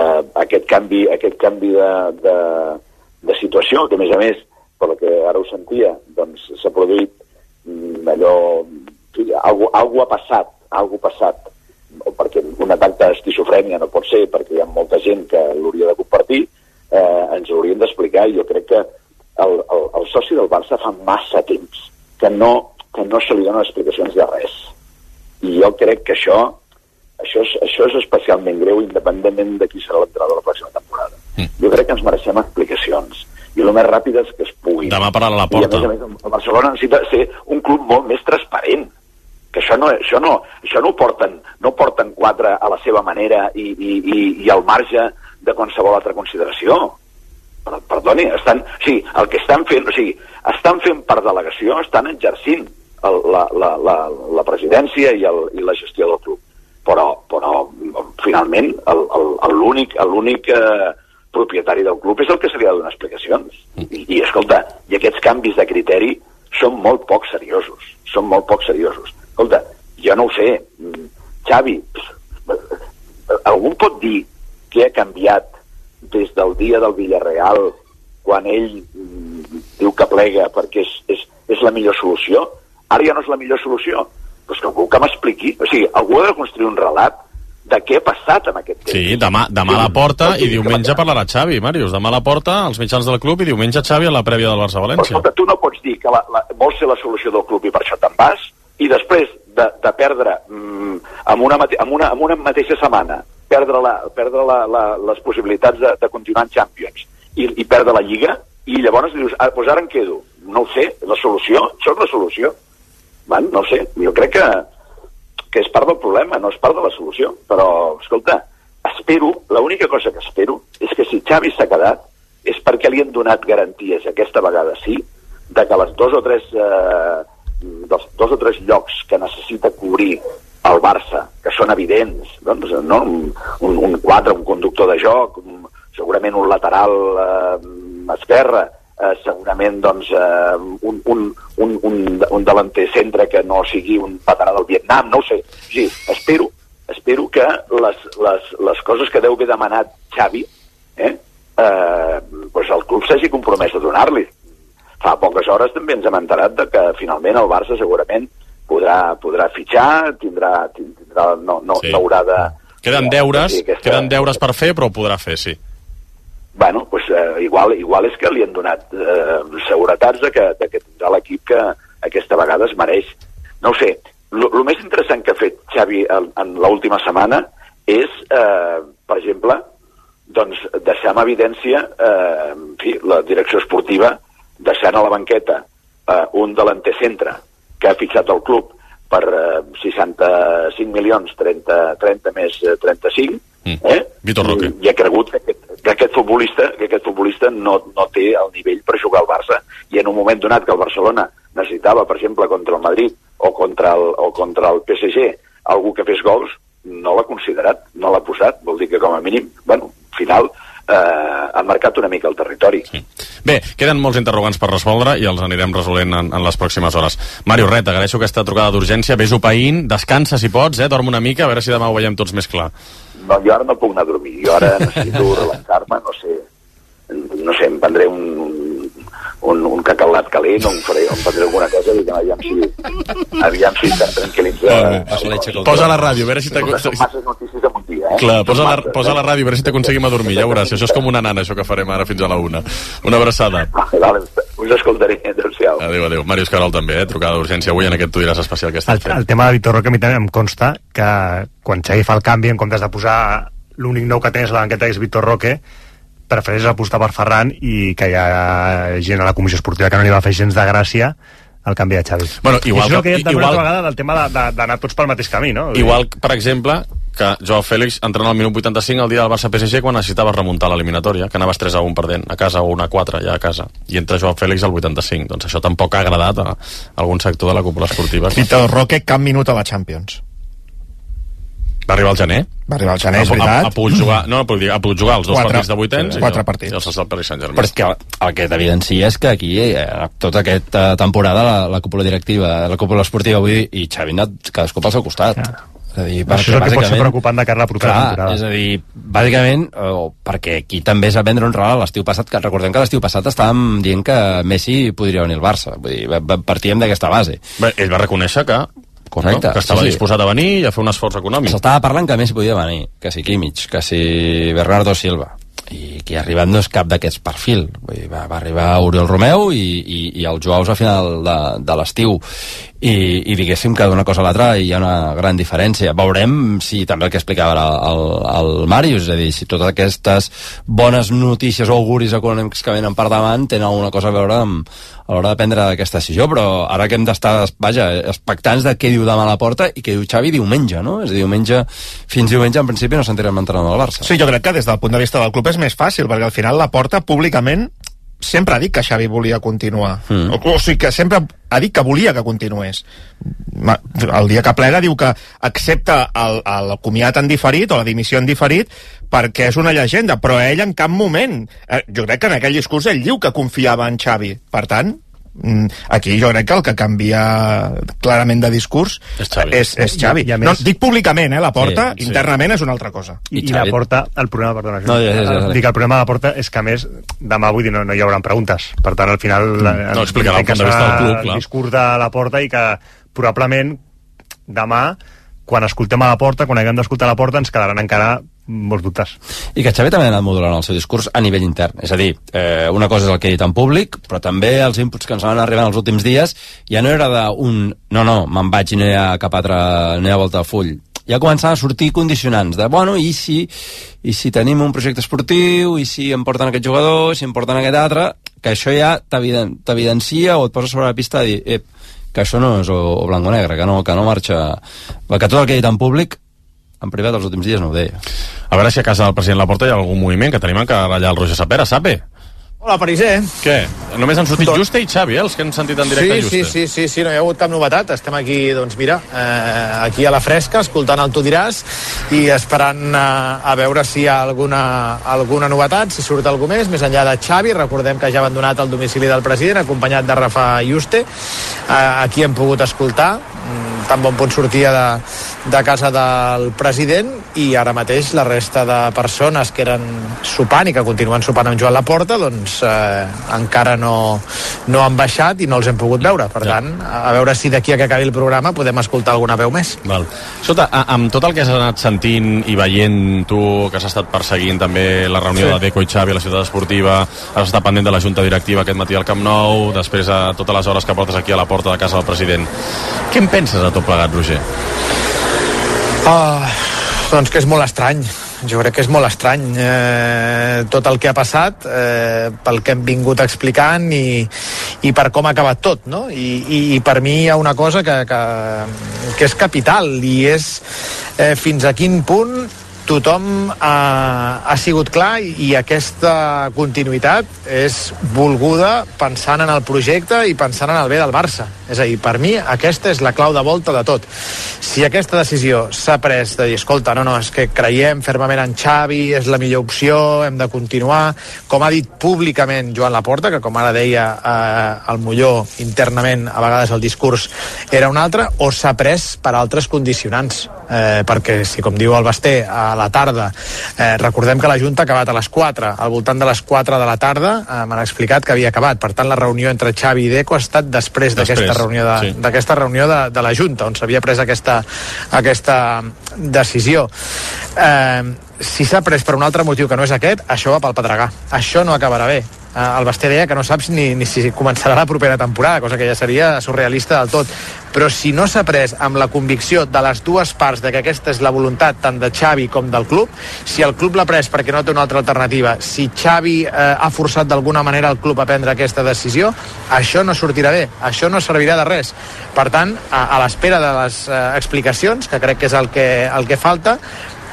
aquest canvi, aquest canvi de, de, de situació, que a més a més, per que ara ho sentia, doncs s'ha produït mm, allò... Algú, algú ha passat, algú ha passat, perquè un atac d'esquizofrènia no pot ser, perquè hi ha molta gent que l'hauria de compartir, eh, ens ho haurien d'explicar, i jo crec que el, el, el soci del Barça fa massa temps que no, que no se li donen explicacions de res. I jo crec que això, això, és, això és especialment greu, independentment de qui serà l'entrada de la pròxima temporada. Mm. Jo crec que ens mereixem explicacions, i el més ràpides que es pugui. Demà per a la porta. I a més a més, el Barcelona necessita ser un club molt més transparent, que això no, això no, això no ho porten, no ho porten quatre a la seva manera i, i, i, i al marge de qualsevol altra consideració. Perdoni, estan, o sigui, el que estan fent, o sigui, estan fent per delegació, estan exercint el, la, la, la, la presidència i, el, i la gestió del club. Però, però finalment, l'únic l'únic eh, propietari del club és el que se li ha de donar explicacions. I, i escolta, i aquests canvis de criteri són molt poc seriosos. Són molt poc seriosos. Escolta, jo no ho sé, Xavi, algú pot dir què ha canviat des del dia del Villarreal, quan ell mm, diu que plega perquè és, és, és la millor solució? Ara ja no és la millor solució. Però és que algú que m'expliqui. O sigui, algú ha de construir un relat de què ha passat en aquest temps. Sí, demà, demà a la porta i diumenge parlarà Xavi, Màrius. Demà a la porta, als mitjans del club, i diumenge Xavi a la prèvia del Barça-València. Però escolta, tu no pots dir que la, la, vols ser la solució del club i per això te'n vas, i després de, de perdre mm, amb, una mate, amb, una, amb una mateixa setmana perdre, la, perdre la, la, les possibilitats de, de continuar en Champions i, i perdre la Lliga, i llavors dius, ah, doncs ara em quedo. No ho sé, la solució, això és la solució. Van, no ho sé, jo crec que, que és part del problema, no és part de la solució. Però, escolta, espero, l'única cosa que espero és que si Xavi s'ha quedat és perquè li han donat garanties aquesta vegada sí, de que les dos o tres eh, dels dos o tres llocs que necessita cobrir el Barça, que són evidents, doncs, no? un, un, un quatre, un conductor de joc, un, segurament un lateral eh, esquerre, eh, segurament doncs, eh, un, un, un, un, un davanter centre que no sigui un veterà del Vietnam, no ho sé. O sigui, espero, espero que les, les, les coses que deu haver demanat Xavi, eh, eh, doncs el club s'hagi compromès a donar-li. Fa poques hores també ens hem enterat de que finalment el Barça segurament podrà, podrà fitxar, tindrà, tindrà no, no, sí. no haurà de... Queden deures, aquesta... queden deures per fer, però ho podrà fer, sí. Bueno, pues, eh, igual, igual és que li han donat eh, seguretats de que, de que tindrà l'equip que aquesta vegada es mereix. No ho sé, el més interessant que ha fet Xavi en, en l'última setmana és, eh, per exemple, doncs, deixar en evidència eh, en fi, la direcció esportiva deixant a la banqueta eh, un delanter centre que ha fitxat el club per eh, seixanta-cinc milions, trenta, trenta més eh, trenta-cinc, mm. eh? Vitor Roque. I, i ha cregut que aquest, que aquest futbolista, que aquest futbolista no, no té el nivell per jugar al Barça, i en un moment donat que el Barcelona necessitava, per exemple, contra el Madrid o contra el, o contra el P S G, algú que fes gols, no l'ha considerat, no l'ha posat, vol dir que com a mínim, bueno, al final eh, ha marcat una mica el territori. Sí. Bé, queden molts interrogants per resoldre i els anirem resolent en, en les pròximes hores. Màrius, ret, agraeixo aquesta trucada d'urgència, ves-ho païnt, descansa si pots, eh, dorm una mica, a veure si demà ho veiem tots més clar. No, jo ara no puc anar a dormir, jo ara necessito relaxar-me, no sé, no sé, em prendré un, un, un cacalat calent o em, faré, em prendré alguna cosa i aviam si, aviam si estan tranquil·litzar. Posa la ràdio, a veure si t'ha... Són masses notícies en un dia, eh? Clar, posa la, posa la ràdio, a veure si t'aconseguim a dormir, ja veuràs, això és com una nana, això que farem ara fins a la una. Una abraçada. Vale, us escoltaré, adéu-siau. Adéu, adéu. Màrius Carol també, eh? Trucada d'urgència avui en aquest Tu diràs especial que estàs el, fent. El tema de Vitor Roque a mi també em consta que quan Xavi fa el canvi, en comptes de posar l'únic nou que tens a la banqueta és Vitor Roque, prefereix apostar per Ferran i que hi ha gent a la comissió esportiva que no li va fer gens de gràcia el canvi de Xavi. Bueno, igual I això que, que igual, una vegada del tema d'anar tots pel mateix camí, no? Igual, per exemple, que Joao Félix entrant al minut vuitanta-cinc el dia del Barça-P S G quan necessitava remuntar l'eliminatòria, que anaves tres a un perdent a casa o un a quatre ja a casa, i entra Joao Félix al vuitanta-cinc. Doncs això tampoc ha agradat a algun sector de la cúpula esportiva. Vitor Roque, cap minut a la Champions. Va arribar al gener? Va arribar al gener, és veritat. Ha, ha, ha pogut jugar, no, no, dir, ha pogut jugar els dos quatre, partits de vuitens quatre i, partits. i els del Paris Saint-Germain. Però és que el que t'evidencia és que aquí, eh, tota aquesta temporada, la, la cúpula directiva, la cúpula esportiva, vull dir, i Xavi ha anat cadascú pel seu costat. Ja. És a dir, això és el que pot ser preocupant de cara a la propera clar, temporada. És a dir, bàsicament, oh, perquè aquí també és a vendre un regal l'estiu passat, que recordem que l'estiu passat estàvem dient que Messi podria venir al Barça. Vull dir, partíem d'aquesta base. Bé, ell va reconèixer que Correcte, no? que estava sí, sí. disposat a venir i a fer un esforç econòmic. S'estava parlant que Messi podia venir, que si Kimmich, que si Bernardo Silva, i qui ha arribat no és cap d'aquests perfil. Vull dir, va, va arribar Oriol Romeu i, i, i el Joaus a final de, de l'estiu. I, i diguéssim que d'una cosa a l'altra hi ha una gran diferència. Veurem si també el que explicava el, el Màrius, és a dir, si totes aquestes bones notícies o auguris econòmics que venen per davant tenen alguna cosa a veure amb, a l'hora de prendre aquesta decisió, però ara que hem d'estar, vaja, expectants de què diu demà a la porta i què diu Xavi diumenge, no? És a dir, diumenge, fins diumenge en principi no sentirem entrenador del Barça. Sí, jo crec que des del punt de vista del club és més fàcil, perquè al final la porta públicament sempre ha dit que Xavi volia continuar. Mm. O, o sigui que sempre ha dit que volia que continués. El dia que plega diu que accepta el, el comiat en diferit o la dimissió en diferit perquè és una llegenda, però ell en cap moment, eh, jo crec que en aquell discurs ell diu que confiava en Xavi. Per tant, aquí jo crec que el que canvia clarament de discurs és Xavi, és, és Xavi. I, i més, no, dic públicament, eh, la porta, sí, internament sí. és una altra cosa. I, i la porta, el problema, perdona, no, ja, ja, ja. dic, el problema de la porta és que a més demà vull dir no, no hi haurà preguntes, per tant al final mm. no explicarà el punt de vista del club, clar. El discurs de la porta i que probablement demà quan escoltem a la porta, quan haguem d'escoltar a la porta ens quedaran encara molts dubtes. I que Xavi també ha anat modulant el seu discurs a nivell intern. És a dir, eh, una cosa és el que ha dit en públic, però també els inputs que ens van arribar els últims dies ja no era d'un no, no, me'n vaig i no hi ha cap altra, no hi ha volta al full. Ja començaven a sortir condicionants de, bueno, i si, i si tenim un projecte esportiu, i si em porten aquest jugador, si em porten aquest altre, que això ja t'evidencia o et posa sobre la pista de dir, ep, que això no és o, o blanc o negre, que no, que no marxa... Que tot el que ha dit en públic en privat els últims dies no ho deia. A veure si a casa del president Laporta hi ha algun moviment, que tenim encara allà el Roger Sapera. Sape? Hola, Pariser. Què? Només han sortit Juste i Xavi, eh? Els que han sentit en directe sí, Juste. Sí, sí, sí, sí, no hi ha hagut cap novetat. Estem aquí, doncs mira, eh, aquí a la fresca, escoltant el Tu diràs i esperant eh, a veure si hi ha alguna, alguna novetat, si surt algú més, més enllà de Xavi. Recordem que ja ha abandonat el domicili del president, acompanyat de Rafa Juste. Eh, aquí hem pogut escoltar, tan bon punt sortia de, de casa del president, i ara mateix la resta de persones que eren sopant i que continuen sopant amb Joan Laporta, doncs eh, encara no, no han baixat i no els hem pogut veure. Per ja. tant, a veure si d'aquí a que acabi el programa podem escoltar alguna veu més. Val. Escolta, amb tot el que has anat sentint i veient tu, que has estat perseguint també la reunió sí. de Deco i Xavi a la ciutat esportiva, has estat pendent de la junta directiva aquest matí al Camp Nou, després a totes les hores que portes aquí a la porta de casa del president, què en penses a tot plegat, Roger? Uh, doncs que és molt estrany. Jo crec que és molt estrany eh, tot el que ha passat, eh, pel que hem vingut explicant i, i per com ha acabat tot, no? I, i, i per mi hi ha una cosa que, que, que és capital, i és eh, fins a quin punt tothom ha, ha sigut clar, i, i aquesta continuïtat és volguda pensant en el projecte i pensant en el bé del Barça. És a dir, per mi aquesta és la clau de volta de tot. Si aquesta decisió s'ha pres de dir, escolta, no, no, és que creiem fermament en Xavi, és la millor opció, hem de continuar, com ha dit públicament Joan Laporta, que com ara deia eh, el Molló internament, a vegades el discurs era un altre, o s'ha pres per altres condicionants, eh, perquè si, com diu el Basté, a la tarda, eh, recordem que la Junta ha acabat a les quatre, al voltant de les quatre de la tarda eh, m'han explicat que havia acabat, per tant la reunió entre Xavi i Deco ha estat després d'aquesta reunió de, sí. d'aquesta reunió de, de la Junta, on s'havia pres aquesta, aquesta decisió. Eh, si s'ha pres per un altre motiu que no és aquest, això va pel pedregar, això no acabarà bé. El Basté deia que no saps ni, ni si començarà la propera temporada, cosa que ja seria surrealista del tot, però si no s'ha pres amb la convicció de les dues parts de que aquesta és la voluntat tant de Xavi com del club, si el club l'ha pres perquè no té una altra alternativa, si Xavi eh, ha forçat d'alguna manera el club a prendre aquesta decisió, això no sortirà bé, això no servirà de res. Per tant, a, a l'espera de les eh, explicacions, que crec que és el que, el que falta,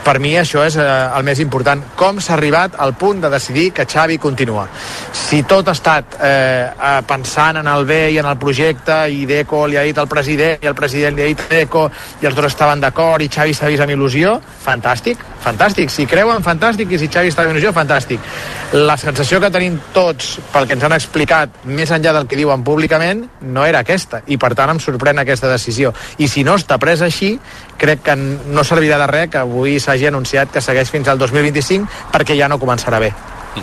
Per mi això és eh, el més important. Com s'ha arribat al punt de decidir que Xavi continua? Si tot ha estat eh, pensant en el bé i en el projecte, i Deco li ha dit al president, i el president li ha dit a Deco, i els dos estaven d'acord, i Xavi s'ha vist amb il·lusió, fantàstic, fantàstic. Si creuen, fantàstic, i si Xavi està amb il·lusió, fantàstic. La sensació que tenim tots, pel que ens han explicat, més enllà del que diuen públicament, no era aquesta, i per tant em sorprèn aquesta decisió. I si no està pres així, crec que no servirà de res que avui s'hagi anunciat que segueix fins al dos mil vint-i-cinc, perquè ja no començarà bé.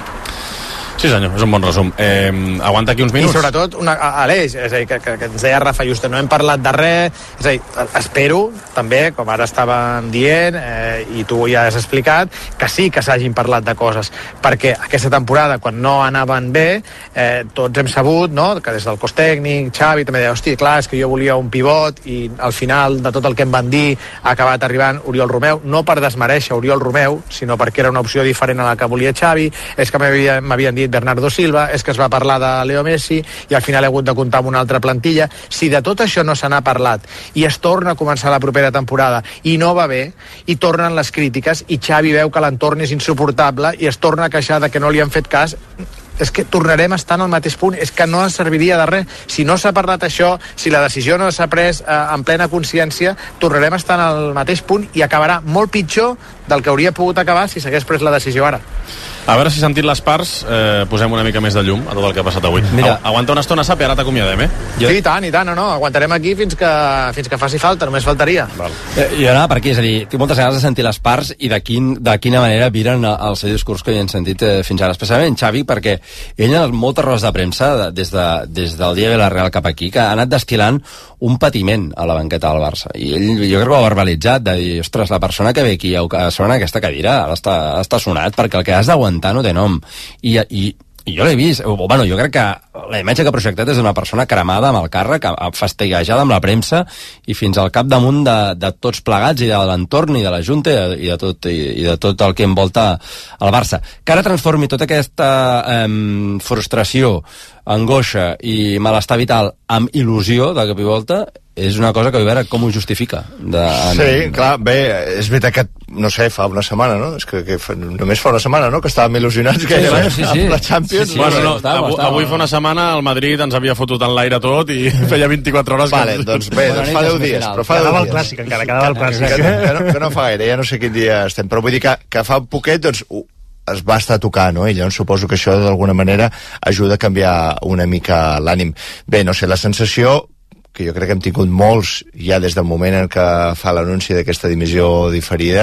Sí senyor, és un bon resum. Eh, aguanta aquí uns minuts. I sobretot, una, Aleix, és a dir, que, que, que ens deia Rafa Juste, no hem parlat de res, és a dir, espero també, com ara estàvem dient, eh, i tu ja has explicat, que sí que s'hagin parlat de coses, perquè aquesta temporada, quan no anaven bé, eh, tots hem sabut, no?, que des del cos tècnic, Xavi també deia, hosti, clar, és que jo volia un pivot, i al final de tot el que em van dir ha acabat arribant Oriol Romeu, no per desmereixer Oriol Romeu, sinó perquè era una opció diferent a la que volia Xavi, és que m'havien dit Bernardo Silva, és que es va parlar de Leo Messi i al final he hagut de comptar amb una altra plantilla. Si de tot això no se n'ha parlat i es torna a començar la propera temporada i no va bé, i tornen les crítiques i Xavi veu que l'entorn és insuportable i es torna a queixar de que no li han fet cas, és que tornarem a estar en el mateix punt, és que no ens serviria de res. Si no s'ha parlat això, si la decisió no s'ha pres eh, en plena consciència, tornarem a estar en el mateix punt i acabarà molt pitjor del que hauria pogut acabar si s'hagués pres la decisió ara. A veure si sentit les parts, eh, posem una mica més de llum a tot el que ha passat avui. Mira, aguanta una estona, Sap, i ara t'acomiadem, eh? Jo... Sí, i tant, i tant, no, no, aguantarem aquí fins que, fins que faci falta, només faltaria. Val. Eh, jo anava per aquí, és a dir, tinc moltes ganes de sentir les parts i de, quin, de quina manera viren el seu discurs que hi hem sentit eh, fins ara, especialment Xavi, perquè ell en moltes rodes de premsa, des, de, des del dia de la Real cap aquí, que ha anat destil·lant un patiment a la banqueta del Barça. I ell, jo crec que ho ha verbalitzat, de dir, ostres, la persona que ve aquí a sobre aquesta cadira està, està sonat, perquè el que has d'aguantar no té nom. I, i, i jo l'he vist, bueno, jo crec que la imatge que ha projectat és d'una persona cremada amb el càrrec, fastiguejada amb la premsa i fins al capdamunt de, de tots plegats i de l'entorn i de la Junta i de tot, i, i de tot el que envolta el Barça. Que ara transformi tota aquesta eh, frustració, angoixa i malestar vital amb il·lusió de cap i volta és una cosa que a veure com ho justifica. De... Sí, clar, bé, és veritat que, no sé, fa una setmana, no? És que, que fa, només fa una setmana, no?, que estàvem il·lusionats que sí, bueno, sí, sí. amb la Champions. Sí, sí, bueno, no, estava, avui, estava. avui fa una setmana el Madrid ens havia fotut en l'aire tot i feia vint-i-quatre hores. Vale, que... doncs bé, doncs fa deu dies. Però fa quedava el clàssic, encara quedava el clàssic. Que, que, no, que no fa gaire, ja no sé quin dia estem, però vull dir que, que fa un poquet, doncs, es va estar tocant, no? I llavors suposo que això d'alguna manera ajuda a canviar una mica l'ànim. Bé, no sé, la sensació que jo crec que hem tingut molts ja des del moment en què fa l'anunci d'aquesta dimissió diferida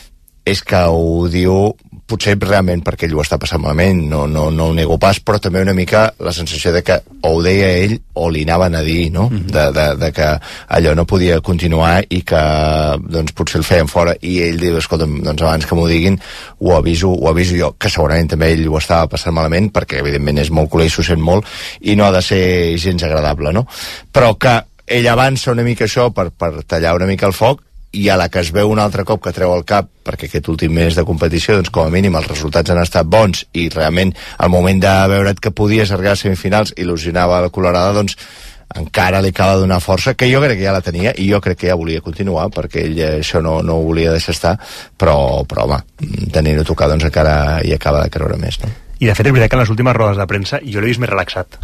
és que ho diu potser realment perquè ell ho està passant malament, no, no, no ho nego pas, però també una mica la sensació de que o ho deia ell o li anaven a dir, no? Mm-hmm. de, de, de que allò no podia continuar i que doncs potser el feien fora i ell diu, escolta'm, doncs abans que m'ho diguin ho aviso, ho aviso jo, que segurament també ell ho estava passant malament perquè evidentment és molt culer i s'ho sent molt i no ha de ser gens agradable, no? Però que ell avança una mica això per, per tallar una mica el foc i a la que es veu un altre cop que treu el cap perquè aquest últim mes de competició, doncs com a mínim els resultats han estat bons i realment al moment de veure't que podies arribar a semifinals il·lusionava la colorada, doncs encara li acaba de donar força, que jo crec que ja la tenia i jo crec que ja volia continuar perquè ell això no, no ho volia deixar estar, però, però home, tenint-ho tocar doncs encara hi acaba de creure més, no? I de fet és veritat que en les últimes rodes de premsa jo l'he vist més relaxat.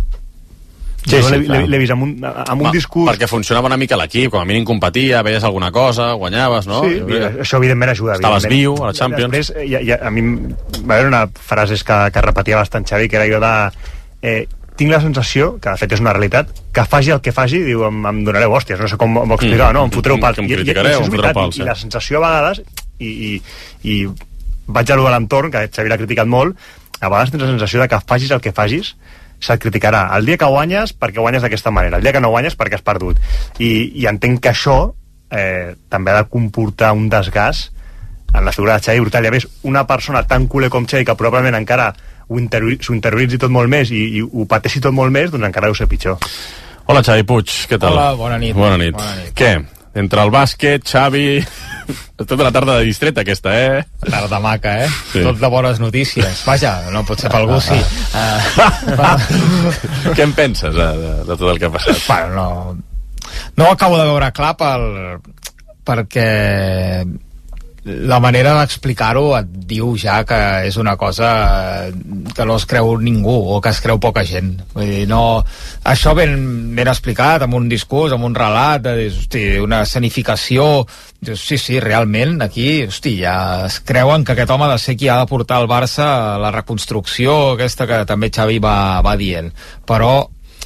Sí, jo sí, l'he vist amb un, amb un Va, discurs... Perquè funcionava una mica l'equip, com a mínim competia, veies alguna cosa, guanyaves, no? Sí, mira, això evidentment ajuda. Estaves evidentment. viu a la Champions. Després, ja, ja, a mi va haver una frase que, que repetia bastant Xavi, que era allò de... Eh, tinc la sensació, que de fet és una realitat, que faci el que faci, diu, em, em donareu hòsties, no sé com m'ho explicava, mm, no? Em fotreu pals. Que em criticareu, em fotreu pals. I, i la sensació a vegades, i, i, i vaig a l'entorn, que Xavi l'ha criticat molt, a vegades tens la sensació de que facis el que facis, se't criticarà. El dia que guanyes, perquè guanyes d'aquesta manera. El dia que no guanyes, perquè has perdut. I, i entenc que això eh, també ha de comportar un desgast en la figura de Xavi brutal. I a més, una persona tan culer com Xavi, que probablement encara s'ho interioritzi tot molt més i, i ho pateixi tot molt més, doncs encara deu ser pitjor. Hola, Xavi Puig, què tal? Hola, bona nit. Bona nit. Bona nit. Què? Entre el bàsquet, Xavi... Tota la tarda de distreta, aquesta, eh? La tarda maca, eh? Sí. Tot de bones notícies. Vaja, no pot ser per algú, sí. Uh, Què en penses, eh, de, de tot el que ha passat? Bueno, no... No ho acabo de veure clar pel, perquè la manera d'explicar-ho et diu ja que és una cosa que no es creu ningú o que es creu poca gent. Vull dir, no, això ben, ben explicat amb un discurs, amb un relat de, hosti, una escenificació. Dius, sí, sí, realment aquí, hosti, ja es creuen que aquest home ha de ser qui ha de portar el Barça a la reconstrucció aquesta que també Xavi va, va dient, però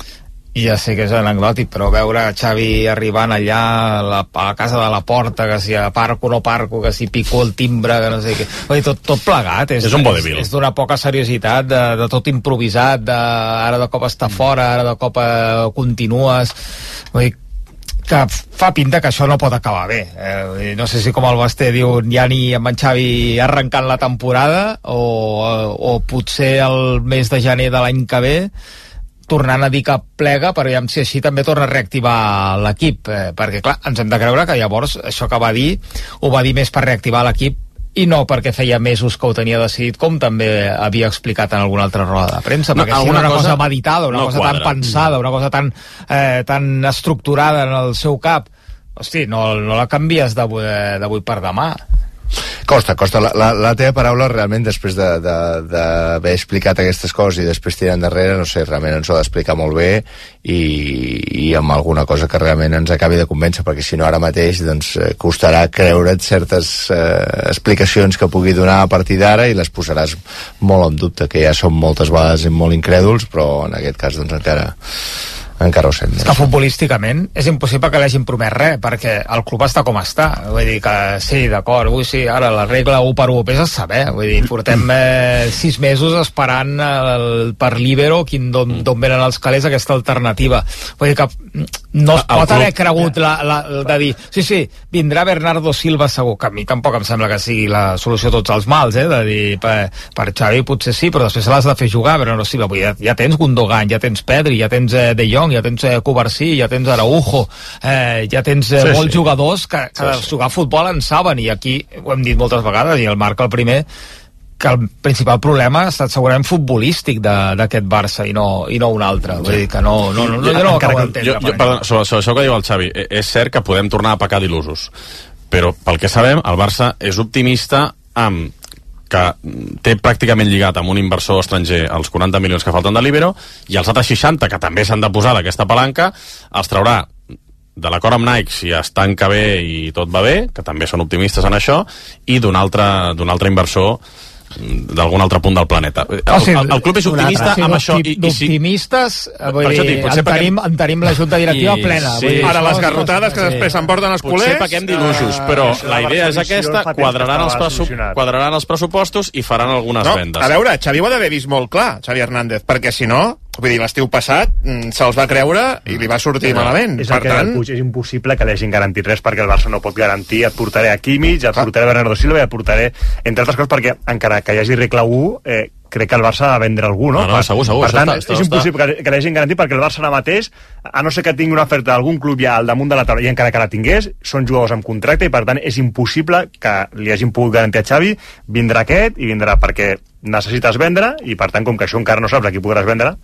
i ja sé que és anecdòtic, però veure Xavi arribant allà a la, a la casa de la Porta, que si parco o no parco, que si pico el timbre, que no sé què, vull dir, tot, tot plegat és, és un vodevil, és, és d'una poca seriositat, de, de tot improvisat, de, ara de cop està fora, ara de cop eh, continues, vull dir, que fa pinta que això no pot acabar bé. Eh, no sé si com el Basté diu ja ni amb en Xavi arrencant la temporada o, o potser el mes de gener de l'any que ve tornant a dir que plega, però ja si així també torna a reactivar l'equip, eh, perquè clar, ens hem de creure que llavors això que va dir, ho va dir més per reactivar l'equip i no perquè feia mesos que ho tenia decidit, com també havia explicat en alguna altra roda de premsa, no, perquè si una cosa, cosa meditada, una no cosa quadra. tan pensada, una cosa tan, eh, tan estructurada en el seu cap, hosti, no, no la canvies d'avui per demà. Costa, costa. La, la, la teva paraula realment després d'haver de, de, explicat aquestes coses i després tirar endarrere, no sé, realment ens ho ha d'explicar molt bé i, i amb alguna cosa que realment ens acabi de convèncer, perquè si no ara mateix doncs, costarà creure't certes eh, explicacions que pugui donar a partir d'ara i les posaràs molt en dubte, que ja som moltes vegades molt incrèduls, però en aquest cas doncs encara encara ho sent. És que futbolísticament és impossible que l'hagin promès res, perquè el club està com està. Vull dir que sí, d'acord, vull sí, ara la regla u per u és a saber. Vull dir, portem eh, sis mesos esperant el, per Líbero d'on mm. venen els calés aquesta alternativa. Vull dir que no es pot haver cregut la, la, la, de dir, sí, sí, vindrà Bernardo Silva segur, que a mi tampoc em sembla que sigui la solució a tots els mals, eh, de dir, per, per Xavi potser sí, però després l'has de fer jugar, Bernardo Silva. Vull dir, ja, ja tens Gundogan, ja tens Pedri, ja tens eh, De Jong, ja tens eh, Covarsí, ja tens Araujo, eh, ja tens eh, sí, molts sí. jugadors que, que sí, sí. jugar a futbol en saben, i aquí ho hem dit moltes vegades, i el Marc el primer, que el principal problema ha estat segurament futbolístic d'aquest Barça i no, i no un altre. Vull dir que no, no, no, no, jo no ho acabo d'entendre. Jo, jo, perdona, sobre, sobre això que diu el Xavi, és cert que podem tornar a pecar d'il·lusos, però pel que sabem, el Barça és optimista amb que té pràcticament lligat amb un inversor estranger els quaranta milions que falten de Líbero, i els altres seixanta, que també s'han de posar d'aquesta palanca, els traurà de l'acord amb Nike si es tanca bé i tot va bé, que també són optimistes en això, i d'un altre, d'un altre inversor d'algun altre punt del planeta. El, o sigui, el, el club és optimista sí, amb això. I, i si... D'optimistes, vull dir, dic, en, tenim, en tenim la junta directiva I, plena. Sí, vull dir, ara les garrotades que sí. després s'emporten els culers... Potser pequem d'il·lusos, però uh, la idea és aquesta, quadraran els, pressu quadraran els pressupostos i faran algunes no, vendes. A veure, Xavi ho ha d'haver vist molt clar, Xavi Hernández, perquè si no... Vull dir, l'estiu passat se'ls va creure i li va sortir no, malament. És, per tant... Puig, és impossible que l'hagin garantit res, perquè el Barça no pot garantir, et portaré a Kimmich, et portaré a Bernardo Silva i et portaré, entre altres coses, perquè encara que hi hagi regla u, eh, crec que el Barça ha de vendre algú, no? No, no, segur, segur. Per tant, està, està, és impossible que, que l'hagin garantit, perquè el Barça ara mateix, a no ser que tingui una oferta d'algun club ja al damunt de la taula, i encara que la tingués, són jugadors amb contracte, i per tant és impossible que li hagin pogut garantir a Xavi, vindrà aquest i vindrà perquè necessites vendre, i per tant, com que això encara no saps a qui podràs vendre,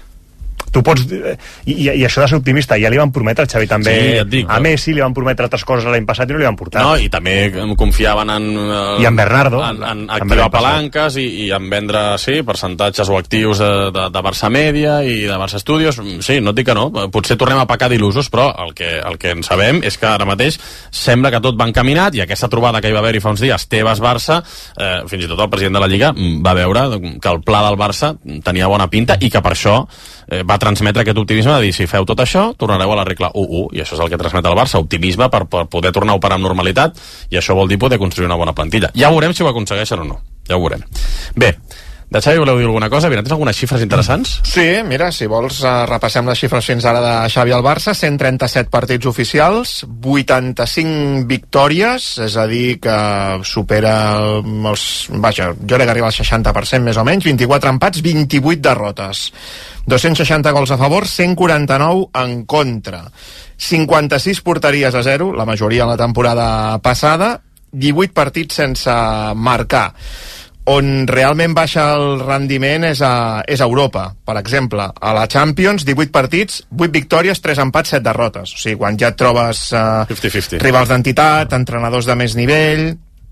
tu pots... I, i això de ser optimista, ja li van prometre, Xavi, també sí, ja dic, a Messi li van prometre altres coses l'any passat i no li van portar. No, i també confiaven en... Uh, I en Bernardo. En, en activar palanques i, i en vendre, sí, percentatges o actius de, de, de Barça Media i de Barça Studios. Sí, no et dic que no. Potser tornem a pecar d'il·lusos, però el que, el que en sabem és que ara mateix sembla que tot va encaminat, i aquesta trobada que hi va haver-hi fa uns dies, Tebas-Barça, eh, fins i tot el president de la Lliga va veure que el pla del Barça tenia bona pinta i que per això eh, va transmetre aquest optimisme de dir, si feu tot això, tornareu a la regla u u, i això és el que transmet el Barça, optimisme per, per poder tornar a operar amb normalitat, i això vol dir poder construir una bona plantilla. Ja veurem si ho aconsegueixen o no, ja ho veurem. Bé, de Xavi voleu dir alguna cosa? Mira, tens algunes xifres interessants? Sí, mira, si vols uh, repassem les xifres fins ara de Xavi al Barça. Cent trenta-set partits oficials, vuitanta-cinc victòries, és a dir que supera els... Vaja, jo crec que arriba al seixanta per cent més o menys, vint-i-quatre empats, vint-i-vuit derrotes, dos-cents seixanta gols a favor, cent quaranta-nou en contra, cinquanta-sis porteries a zero, la majoria la temporada passada, divuit partits sense marcar. On realment baixa el rendiment és a, és a Europa. Per exemple, a la Champions, divuit partits, vuit victòries, tres empats, set derrotes. O sigui, quan ja et trobes eh, cinquanta cinquanta. Rivals d'entitat, entrenadors de més nivell,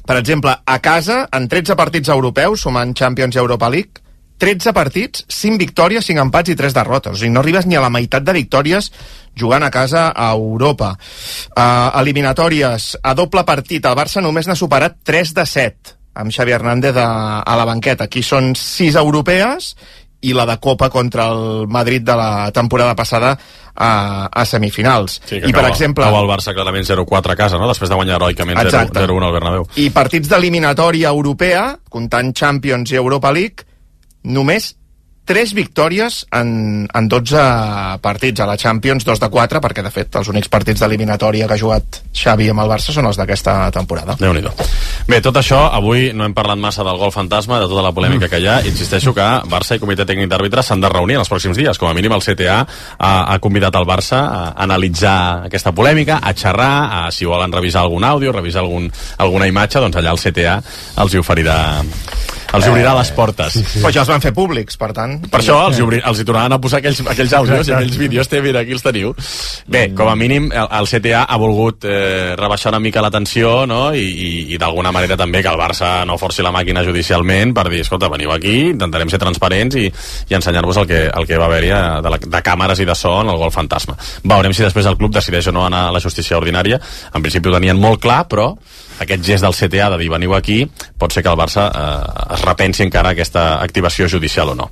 Per exemple, a casa, en tretze partits europeus, sumant Champions i Europa League, tretze partits, cinc victòries, cinc empats i tres derrotes. O sigui, no arribes ni a la meitat de victòries jugant a casa a Europa. Uh, eliminatòries, a doble partit, el Barça només n'ha superat tres de set, amb Xavi Hernández a, a la banqueta. Aquí són sis europees i la de Copa contra el Madrid de la temporada passada a, a semifinals. Sí, que I, per acaba, exemple... acaba el Barça clarament zero quatre a casa, no? Després de guanyar heroicament zero un al Bernabéu. I partits d'eliminatòria europea, comptant Champions i Europa League, només tres victòries en, en dotze partits. A la Champions, dos de quatre, perquè, de fet, els únics partits d'eliminatòria que ha jugat Xavi amb el Barça són els d'aquesta temporada. Déu-n'hi-do. Bé, tot això, avui no hem parlat massa del gol fantasma, de tota la polèmica que hi ha. Insisteixo que Barça i Comitè Tècnic d'Àrbitres s'han de reunir en els pròxims dies. Com a mínim, el C T A ha, ha convidat el Barça a analitzar aquesta polèmica, a xerrar, a, si volen revisar algun àudio, revisar algun, alguna imatge, doncs allà el C T A els hi oferirà... Els obrirà les portes. Sí, sí. Però ja els van fer públics, per tant... Per això els, obri, els hi tornaran a posar aquells, aquells àudios i aquells vídeos. Té, mira, aquí els teniu. Bé, com a mínim, el, el C T A ha volgut eh, rebaixar una mica la tensió, no? I, i, i d'alguna manera també que el Barça no forci la màquina judicialment per dir, escolta, veniu aquí, intentarem ser transparents i, i ensenyar-vos el que, el que va haver-hi de, la, de càmeres i de so en el gol fantasma. Veurem si després el club decideix o no anar a la justícia ordinària. En principi ho tenien molt clar, però aquest gest del C T A de dir veniu aquí, pot ser que el Barça eh, es repensi encara aquesta activació judicial o no.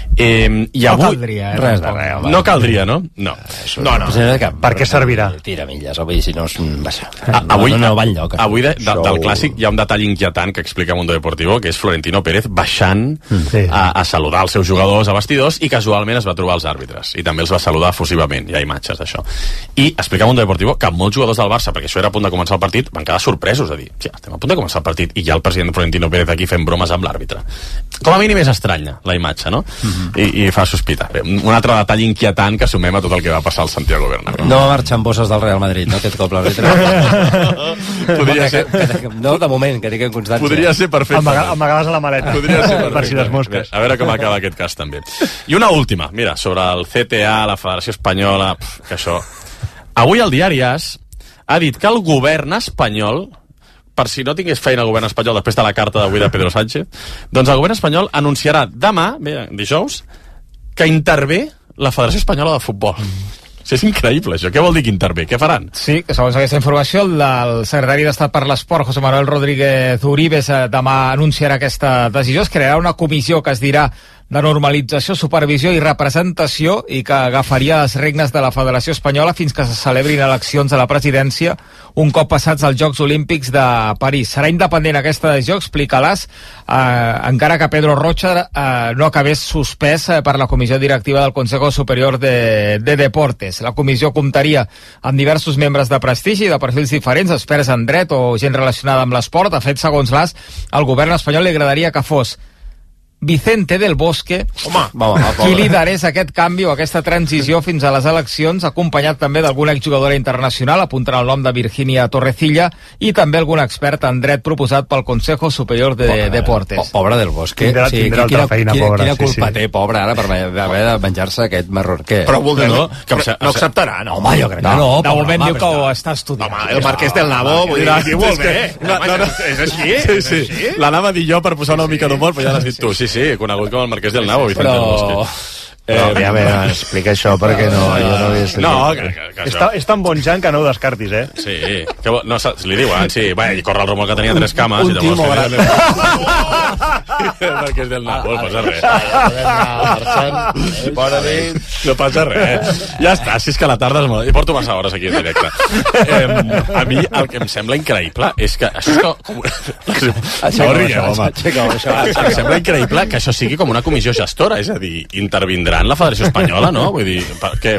Eh, i no avui... caldria, eh? Res de res, home. No caldria, no? No. No, no. Per què servirà? Tira milles, vull dir, si no... Vaja, A, avui, no, no, no va enlloc. Avui de, de, del clàssic hi ha un detall inquietant que explica Mundo Deportivo, que és Florentino Pérez baixant sí. a, a saludar els seus jugadors a vestidors i casualment es va trobar els àrbitres i també els va saludar efusivament. Hi ha imatges d'això. I explica Mundo Deportivo que molts jugadors del Barça, perquè això era a punt de començar el partit, van quedar sorpresos a dir, sí, estem a punt de començar el partit i hi ha el president Florentino Pérez aquí fent bromes amb l'àrbitre. Com a mínim és estranya la imatge, no? Uh-huh. I, i fa sospitar. Bé, un altre detall inquietant que sumem a tot el que va passar al Santiago Bernabéu. No va marxar amb bosses del Real Madrid, no? Aquest cop l'àrbitre. Podria ser. No, de moment, que tinguem constància. Podria ser perfecte. Amaga, amagades a la maleta. Podria ser per si les mosques. Bé, a veure com acaba aquest cas també. I una última, mira, sobre el C T A, la Federació Espanyola, pf, que això... Avui el diari AS ha dit que el govern espanyol, per si no tingués feina el govern espanyol després de la carta d'avui de Pedro Sánchez, doncs el govern espanyol anunciarà demà, bé, dijous, que intervé la Federació Espanyola de Futbol. Sí, és increïble, això. Què vol dir que intervé? Què faran? Sí, que segons aquesta informació, el del secretari d'Estat per l'Esport, José Manuel Rodríguez Uribes, demà anunciarà aquesta decisió. Es crearà una comissió que es dirà de normalització, supervisió i representació i que agafaria les regnes de la Federació Espanyola fins que se celebrin eleccions a la presidència un cop passats els Jocs Olímpics de París. Serà independent aquesta decisió, explica l'A S, eh, encara que Pedro Rocha eh, no acabés suspès eh, per la comissió directiva del Consejo Superior de, de Deportes. La comissió comptaria amb diversos membres de prestigi i de perfils diferents, experts en dret o gent relacionada amb l'esport. De fet, segons l'A S, al govern espanyol li agradaria que fos Vicente del Bosque, home, va, qui liderés aquest canvi o aquesta transició fins a les eleccions, acompanyat també d'alguna exjugadora internacional, apuntant el nom de Virginia Torrecilla, i també algun expert en dret proposat pel Consejo Superior de pobre, Deportes. Po, pobre del Bosque. Tindrà, sí, tindrà quina, feina, quina, pobre, quina culpa sí, sí. té, pobre, ara, per haver de menjar-se aquest marró. Què? Però voldrà, No, no, que que no acceptarà, no? Home, jo crec que no. De pobre, moment home, diu que però ho està estudiant. Home, el Marquès del Nabo, vull dir, diu molt bé. No, no, no. És així? Sí, sí. L'anava a dir jo per posar una mica d'humor, però ja l'has dit tu. Sí, sí, conegut com el Marquès del Nabo, Vicente del Bosque. Eh, a veure, a veure, explica això perquè no, jo no havia sentit. No, que, que, que És, ta, és tan bon Jan que no ho descartis, eh? Sí, que, no, li diuen, sí, bé, i corre el rumor que tenia tres cames un i llavors... timo El Marquès del Nabo, no passa res. Bona nit. No passa res. Ja està, si és que a la tarda és molt... I porto massa hores aquí en directe. Eh, a mi el que em sembla increïble és que... Això és com... No rieu, home. Em sembla increïble que això sigui com una comissió gestora, és a dir, intervindrà en la Federació Espanyola, no? Vull dir, per què?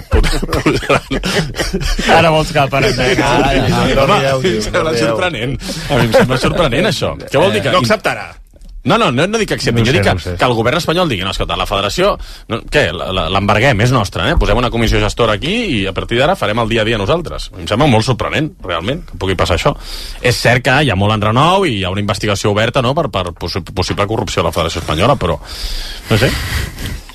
Ara vols que aparem. Home, em sembla sorprenent. A mi em sembla sorprenent, això. Què vol dir que... No acceptarà. No, no, no, no dic que acceptin, No jo sé, dic que, no sé. que el govern espanyol digui, no, escolta, la federació, no, què, l'embarguem, és nostra, eh? Posem una comissió gestora aquí i a partir d'ara farem el dia a dia nosaltres. Em sembla molt sorprenent, realment, que pugui passar això. És cert que hi ha molt enrenou i hi ha una investigació oberta, no?, per, per possi- possible corrupció a la Federació Espanyola, però, no sé...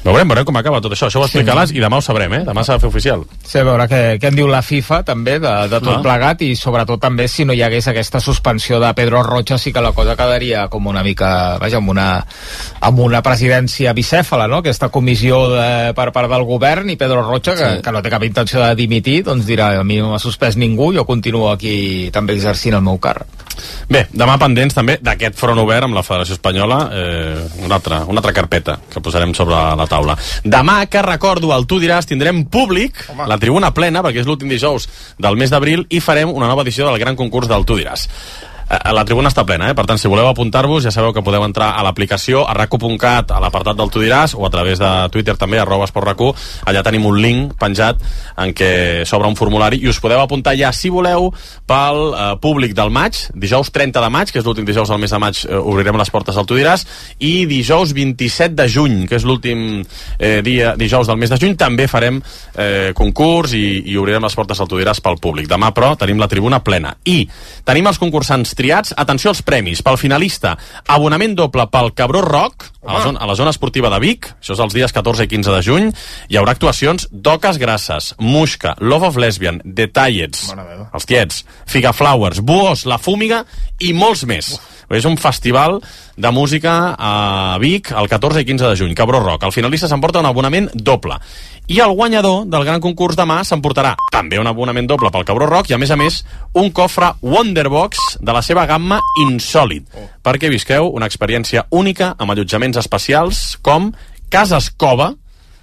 Veurem, veurem com acaba tot això. Això ho explicaràs sí. I demà ho sabrem, eh? Demà s'ha de fer oficial. Sí, a veure què, què en diu la FIFA, també, de, de tot ah. plegat, i sobretot també si no hi hagués aquesta suspensió de Pedro Rocha, sí que la cosa quedaria com una mica, vaja, amb una, amb una presidència bicèfala, no? Aquesta comissió de, per part del govern, i Pedro Rocha, que, sí. que no té cap intenció de dimitir, doncs dirà, a mi no m'ha suspès ningú, jo continuo aquí també exercint el meu càrrec. Bé, demà pendents també d'aquest front obert amb la Federació Espanyola, eh, una, altra, una altra carpeta que posarem sobre la taula. Demà, que recordo, el Tu diràs, tindrem públic, Home. la tribuna plena, perquè és l'últim dijous del mes d'abril, i farem una nova edició del gran concurs del Tu diràs. La tribuna està plena, eh? Per tant, si voleu apuntar-vos, ja sabeu que podeu entrar a l'aplicació, a rac u punt cat, a l'apartat del Tu diràs, o a través de Twitter també, arroba esport rac u. Allà tenim un link penjat en què s'obre un formulari i us podeu apuntar ja, si voleu, pel eh, públic del maig, dijous trenta de maig, que és l'últim dijous del mes de maig, eh, obrirem les portes del Tu diràs, i dijous vint-i-set de juny, que és l'últim eh, dia dijous del mes de juny, també farem eh, concurs i, i obrirem les portes del Tu diràs pel públic. Demà, però, tenim la tribuna plena. I tenim els concursants triats. Atenció als premis. Pel finalista, abonament doble pel Cabró Rock a la, zona, a la zona esportiva de Vic. Això és els dies catorze i quinze de juny. Hi haurà actuacions d'Oques Grasses, Muixca, Love of Lesbian, The Tallets, els Tiets, Figa Flowers, Buós, La Fúmiga i molts més. Uf. És un festival de música a Vic el catorze i quinze de juny, Cabró Rock. El finalista s'emporta un abonament doble. I el guanyador del gran concurs demà s'emportarà també un abonament doble pel Cabró Rock i, a més a més, un cofre Wonderbox de la seva gamma Insòlid, oh. perquè visqueu una experiència única amb allotjaments especials com cases cova,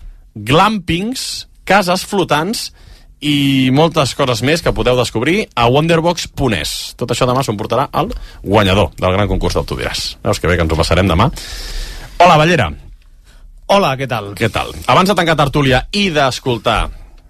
glampings, cases flotants i moltes coses més que podeu descobrir a wonderbox punt es. Tot això demà s'emportarà el guanyador del gran concurs del Tu diràs. Veus que bé que ens ho passarem demà. Hola, Ballera. Hola, què tal? Què tal? Abans de tancar tertúlia i d'escoltar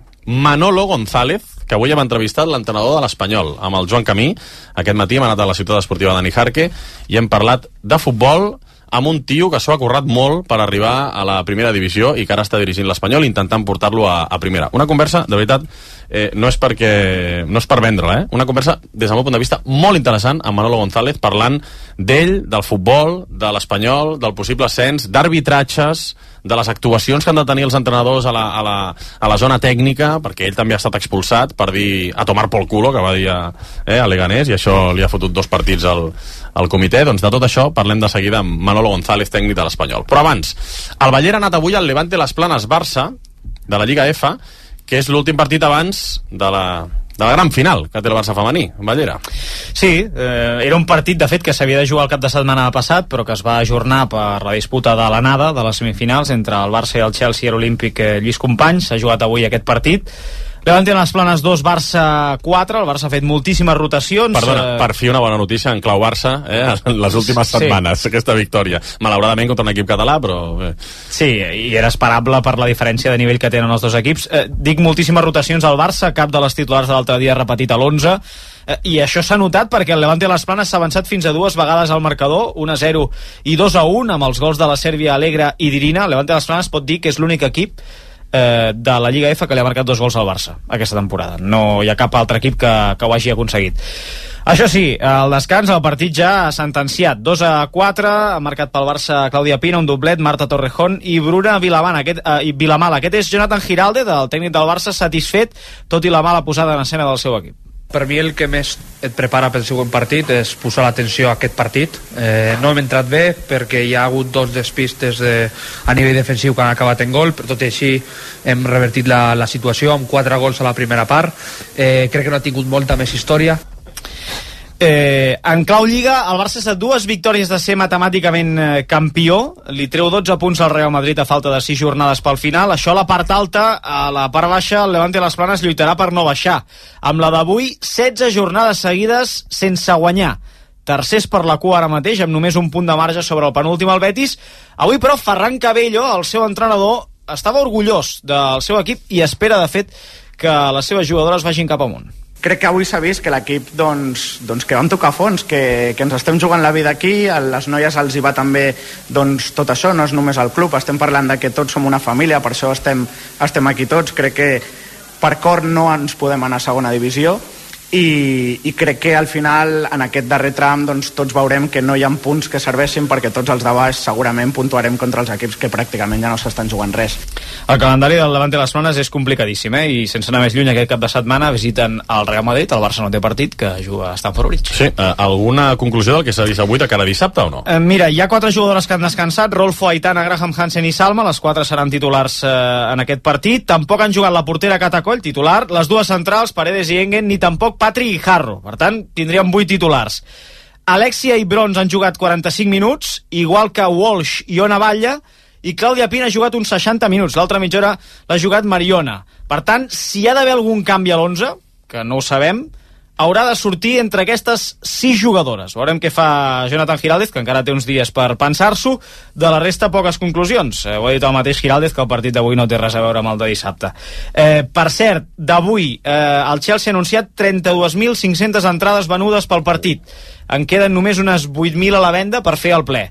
Manolo González, que avui hem entrevistat l'entrenador de l'Espanyol, amb el Joan Camí. Aquest matí hem anat a la ciutat esportiva de Nijarque i hem parlat de futbol amb un tio que s'ho ha currat molt per arribar a la primera divisió i que ara està dirigint l'Espanyol intentant portar-lo a, a primera. Una conversa, de veritat, eh, no és perquè no és per vendre-la, eh? Una conversa, des del meu punt de vista, molt interessant amb Manolo González, parlant d'ell, del futbol, de l'Espanyol, del possible ascens, d'arbitratges, de les actuacions que han de tenir els entrenadors a la, a la, a la zona tècnica, perquè ell també ha estat expulsat per dir a tomar por culo, que va dir a, eh, a Leganés, i això li ha fotut dos partits al, al comitè. Doncs de tot això parlem de seguida amb Manolo González, tècnic de l'Espanyol. Però abans, el Ballera ha anat avui al Levante Las Planes Barça, de la Lliga F, que és l'últim partit abans de la, de la gran final que té el Barça femení, Ballera. Sí, eh, era un partit, de fet, que s'havia de jugar el cap de setmana passat, però que es va ajornar per la disputa de l'anada de les semifinals entre el Barça i el Chelsea i l'Olímpic eh, Lluís Companys. S'ha jugat avui aquest partit. Levante Las Planes dos, Barça quatre. El Barça ha fet moltíssimes rotacions. Perdona, eh... per fi una bona notícia en clau Barça, eh, en les últimes sí. setmanes, aquesta victòria. Malauradament contra un equip català, però... Eh. Sí, i era esperable per la diferència de nivell que tenen els dos equips. Eh, dic moltíssimes rotacions al Barça, cap de les titulars de l'altre dia repetit a l'onze, eh, i això s'ha notat perquè el Levante Las Planes s'ha avançat fins a dues vegades al marcador, un a zero i dos a un, amb els gols de la Sèrbia Alegre i d'Irina. El Levante Las Planes pot dir que és l'únic equip Eh, de la Lliga F que li ha marcat dos gols al Barça aquesta temporada. No hi ha cap altre equip que, que ho hagi aconseguit. Això sí, el descans, el partit ja ha sentenciat dos a quatre, ha marcat pel Barça Clàudia Pina, un doblet, Marta Torrejón i Bruna Vilamala. Aquest, eh, Vilamala. Aquest és Jonathan Giralde, del tècnic del Barça, satisfet, tot i la mala posada en escena del seu equip. Per mi el que més et prepara pel següent partit és posar l'atenció a aquest partit. Eh, no hem entrat bé perquè hi ha hagut dos despistes de, a nivell defensiu que han acabat en gol, però tot i així hem revertit la, la situació amb quatre gols a la primera part. Eh, crec que no ha tingut molta més història. Eh, en clau Lliga, el Barça ha estat dues victòries de ser matemàticament eh, campió. Li treu dotze punts al Real Madrid a falta de sis jornades pel final. Això a la part alta. A la part baixa, el Levante Las Planes lluitarà per no baixar. Amb la d'avui, setze jornades seguides sense guanyar. Tercers per la cua ara mateix, amb només un punt de marge sobre el penúltim, el Betis. Avui, però, Ferran Cabello, el seu entrenador, estava orgullós del seu equip i espera, de fet, que les seves jugadores vagin cap amunt. Crec que avui s'ha vist que l'equip doncs, doncs que vam tocar fons, que, que ens estem jugant la vida aquí, a les noies els hi va també doncs, tot això, no és només el club, estem parlant de que tots som una família, per això estem, estem aquí tots. Crec que per cor no ens podem anar a segona divisió i, i crec que al final en aquest darrer tram doncs, tots veurem que no hi ha punts que serveixin, perquè tots els de baix segurament puntuarem contra els equips que pràcticament ja no s'estan jugant res. El calendari del Levante Las Planes és complicadíssim, eh? I sense anar més lluny, aquest cap de setmana visiten el Real Madrid, el Barça no té partit, que juga a Stamford Bridge. Sí, eh, alguna conclusió del que s'ha vist avui de cada dissabte o no? Eh, mira, hi ha quatre jugadores que han descansat, Rolfo, Aitana, Graham Hansen i Salma, les quatre seran titulars eh, en aquest partit. Tampoc han jugat la portera Catacoll, titular, les dues centrals, Paredes i Engen, ni tampoc Patri i Harro. Per tant, tindríem vuit titulars. Alexia i Brons han jugat quaranta-cinc minuts, igual que Walsh i Ona Batlle, i Clàudia Pina ha jugat uns seixanta minuts. L'altra mitja hora l'ha jugat Mariona. Per tant, si hi ha d'haver algun canvi a l'onze, que no ho sabem, haurà de sortir entre aquestes sis jugadores. Veurem què fa Jonathan Giraldez, que encara té uns dies per pensar-s'ho. De la resta, poques conclusions. Eh, ho ha dit el mateix Giraldez, que el partit d'avui no té res a veure amb el de dissabte. Eh, per cert, d'avui, eh, el Chelsea ha anunciat trenta-dues mil cinc-centes entrades venudes pel partit. En queden només unes vuit mil a la venda per fer el ple.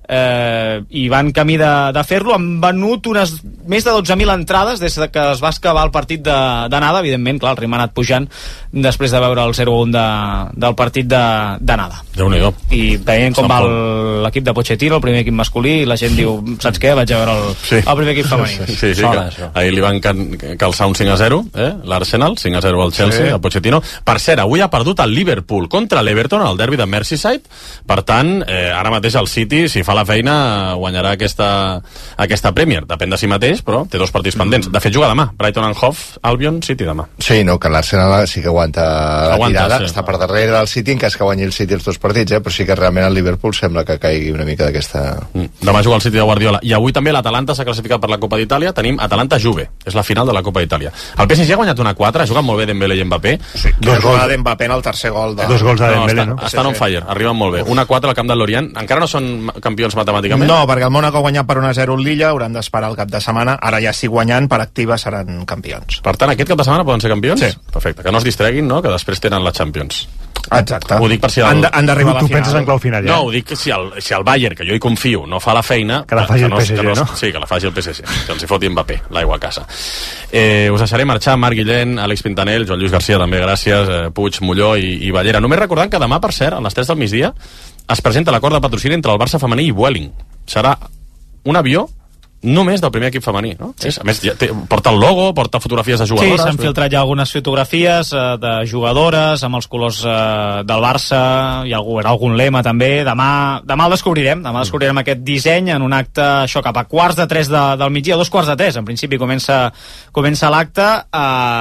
Eh, I van camí de, de fer-lo. Han venut unes més de dotze mil entrades des que es va acabar el partit d'anada. De, Evidentment, clar, el ritme ha anat pujant després de veure el zero a un de, del partit d'anada. De, Déu-n'hi-do. I veient com va l'equip de Pochettino, el primer equip masculí, i la gent diu, saps què? Vaig a veure el, sí. el primer equip femení. Sí, sí, sí que, ahir li van can, calçar un cinc a zero, eh? l'Arsenal, cinc a zero al Chelsea, sí. a Pochettino. Per cert, avui ha perdut el Liverpool contra l'Everton, al derbi de Merseyside. Per tant, eh, ara mateix el City, si fa la feina, guanyarà aquesta, aquesta Premier. Depèn de si mateix, però té dos partits pendents. De fet, juga demà. Brighton and Hove, Albion, City demà. Sí, no, que l'Arsenal sí que aguanta la aguanta, tirada. Sí. Està per darrere del City, en cas que guanyi el City els dos partits, eh? Però sí que realment el Liverpool sembla que caigui una mica d'aquesta... Mm. Demà juga el City de Guardiola. I avui també l'Atalanta s'ha classificat per la Copa d'Itàlia. Tenim Atalanta-Juve. És la final de la Copa d'Itàlia. El P S G ha guanyat una quatre, ha jugat molt bé Dembélé i Mbappé. Sí, dos gols d'Mbappé en el tercer gol. De... Dos gols de Dembélé, no? no? Estan on fire, arriben molt bé. una quatre al camp de Lorient. Encara no són campions matemàticament? No, perquè el Mónaco ha guanyat per un a zero el Lilla, hauran d'esperar el cap de setmana. Ara ja sí guanyant, per activa seran campions. Per tant, aquest cap de setmana poden ser campions? Sí. Perfecte, que no es distreguin, no?, que després tenen la Champions. Exacte. Ho dic per si el... Han d'arribar a la tu final. penses en clau final, ja? No, ho dic que si el, si el Bayern, que jo hi confio, no fa la feina... Que la faci el P S G, no? no? Sí, que la faci el P S G. Que els hi foti Mbappé, l'aigua a casa. Eh, us deixaré marxar Marc Guillén, Àlex Pintanell, Joan Lluís Garcia, també, gràcies, eh, Puig, Molló i, i Ballera. Només recordant que demà, per cert, a les tres del migdia, es presenta l'acord de patrocini entre el Barça femení i Vueling. Serà un avió només del primer equip femení, no? Sí. És, a més, ja té, porta el logo, porta fotografies de jugadores... Sí, s'han filtrat ja algunes fotografies eh, de jugadores amb els colors eh, del Barça, hi ha algun, algun lema també. Demà, demà el descobrirem, demà descobrirem mm. aquest disseny en un acte, això, cap a quarts de tres de, del migdia, dos quarts de tres, en principi comença, comença l'acte eh,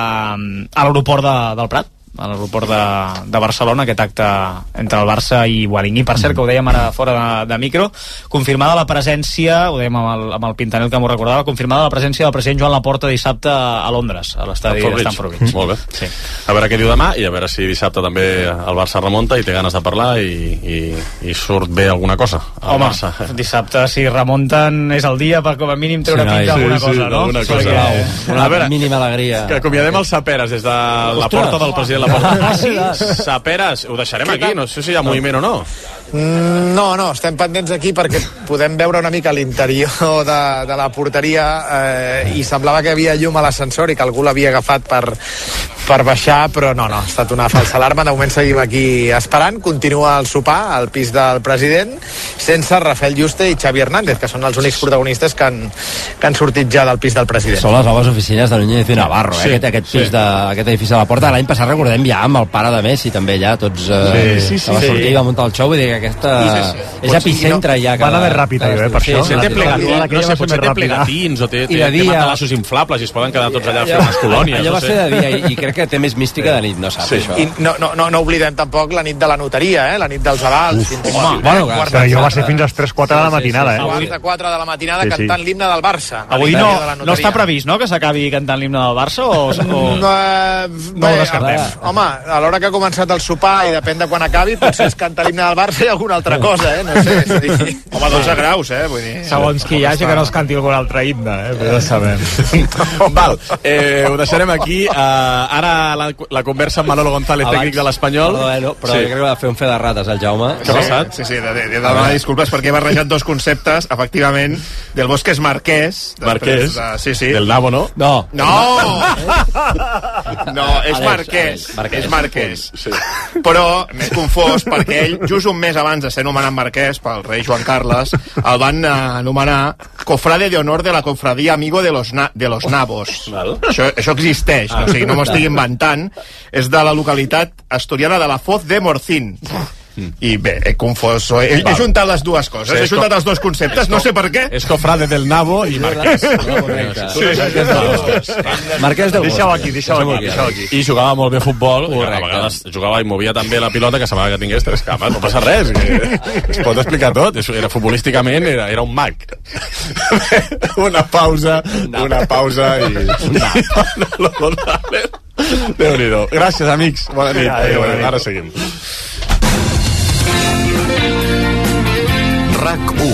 a l'aeroport de, del Prat, a l'aeroport de, de Barcelona, aquest acte entre el Barça i Vueling. I per cert, que ho dèiem ara fora de, de micro, confirmada la presència, ho dèiem amb el, amb el Pintanel que m'ho recordava, confirmada la presència del president Joan Laporta dissabte a Londres, a l'estadi de Stamford Bridge. Molt bé. Sí. A veure què diu demà i a veure si dissabte també el Barça remunta i té ganes de parlar i, i, i surt bé alguna cosa. Home, Barça. Dissabte si remunten és el dia per com a mínim treure sí, pinta alguna sí, cosa, sí, no? Una, cosa. Perquè... una veure, mínima alegria. Que acomiadem els Saperes des de Ostres. La porta del president Ah, sí? Saperes, ho deixarem aquí, no sé si hi ha moviment o no. No, no, estem pendents aquí perquè podem veure una mica l'interior de, de la porteria eh, i semblava que hi havia llum a l'ascensor i que algú l'havia agafat per, per baixar, però no, no, ha estat una falsa alarma. De moment seguim aquí esperant. Continua el sopar al pis del president sense Rafael Juste i Xavi Hernández, que són els únics protagonistes que han, que han sortit ja del pis del president. Són les noves oficines de Núñez i Navarro, eh? Sí, aquest, aquest, sí. pis de, aquest edifici de la Porta. L'any passat recordem ja amb el pare de Messi també ja, tots eh, sí, sí, sí, va sí. sortir i va muntar el show, vull dir que aquesta sí, sí, sí. és epicentre ja. Va anar més ràpid, eh, per això. Sí, té plegatins, no sé, potser té plegatins o té, té, té matalassos inflables i es poden quedar tots allà fent unes colònies. Allò va ser de dia i crec que té més mística de nit, no saps això. I no, no, no, no oblidem tampoc la nit de la notaria, eh? La nit dels avals. Home, bueno, que jo va ser fins a les tres quatre de la matinada, eh? Quarts de quatre de la matinada cantant l'himne del Barça. Avui no, no està previst, no?, que s'acabi cantant l'himne del Barça o, o... No, no ho descartem. Home, a l'hora que ha començat el sopar i depèn de quan acabi, potser es canta l'himne del Barça i alguna altra cosa, eh? No sé, és a dir... Home, dotze graus, eh? Vull dir... Segons qui hi hagi que no es canti algun altre himne, eh? Però ja sabem. Val, eh, ho deixarem aquí. Uh, ara la, la, la conversa amb Manolo González, Abans, tècnic de l'Espanyol. Perdó, eh, no, però sí. Jo crec que va fer un fe de rates, el Jaume. Què ha passat? Sí, sí, he de, de, de demanar disculpes perquè he barrejat dos conceptes, efectivament. Del Bosque és Marquès. Marquès? De, sí, sí. Del Nabo, no? No. No! No, és Marquès. Marquès. És Marquès. Sí. Però m'he confós perquè ell, just un mes abans de ser anomenat Marquès pel rei Joan Carles, el van anomenar Cofrade de Honor de la Cofradía Amigo de los, na de los Nabos. Això, això existeix, no, o sigui, no m'ho estic inventant. És de la localitat asturiana de la Foz de Morcín. I bé, he confós, he, he juntat les dues coses, sí, he juntat els dos conceptes, no sé per què. És Cofrade del Nabo i Marquès. Marquès del Bosque. Deixa-ho aquí, deixa-ho aquí, deixa aquí. I jugava molt bé a futbol, i a vegades jugava i movia també la pilota, que semblava que tingués tres cames, no passa res, que es pot explicar tot, era futbolísticament, era, era un mag. Una pausa, una pausa i... Déu-n'hi-do. Gràcies, amics. Bona nit. Adéu, adéu. Ara seguim. RAC u.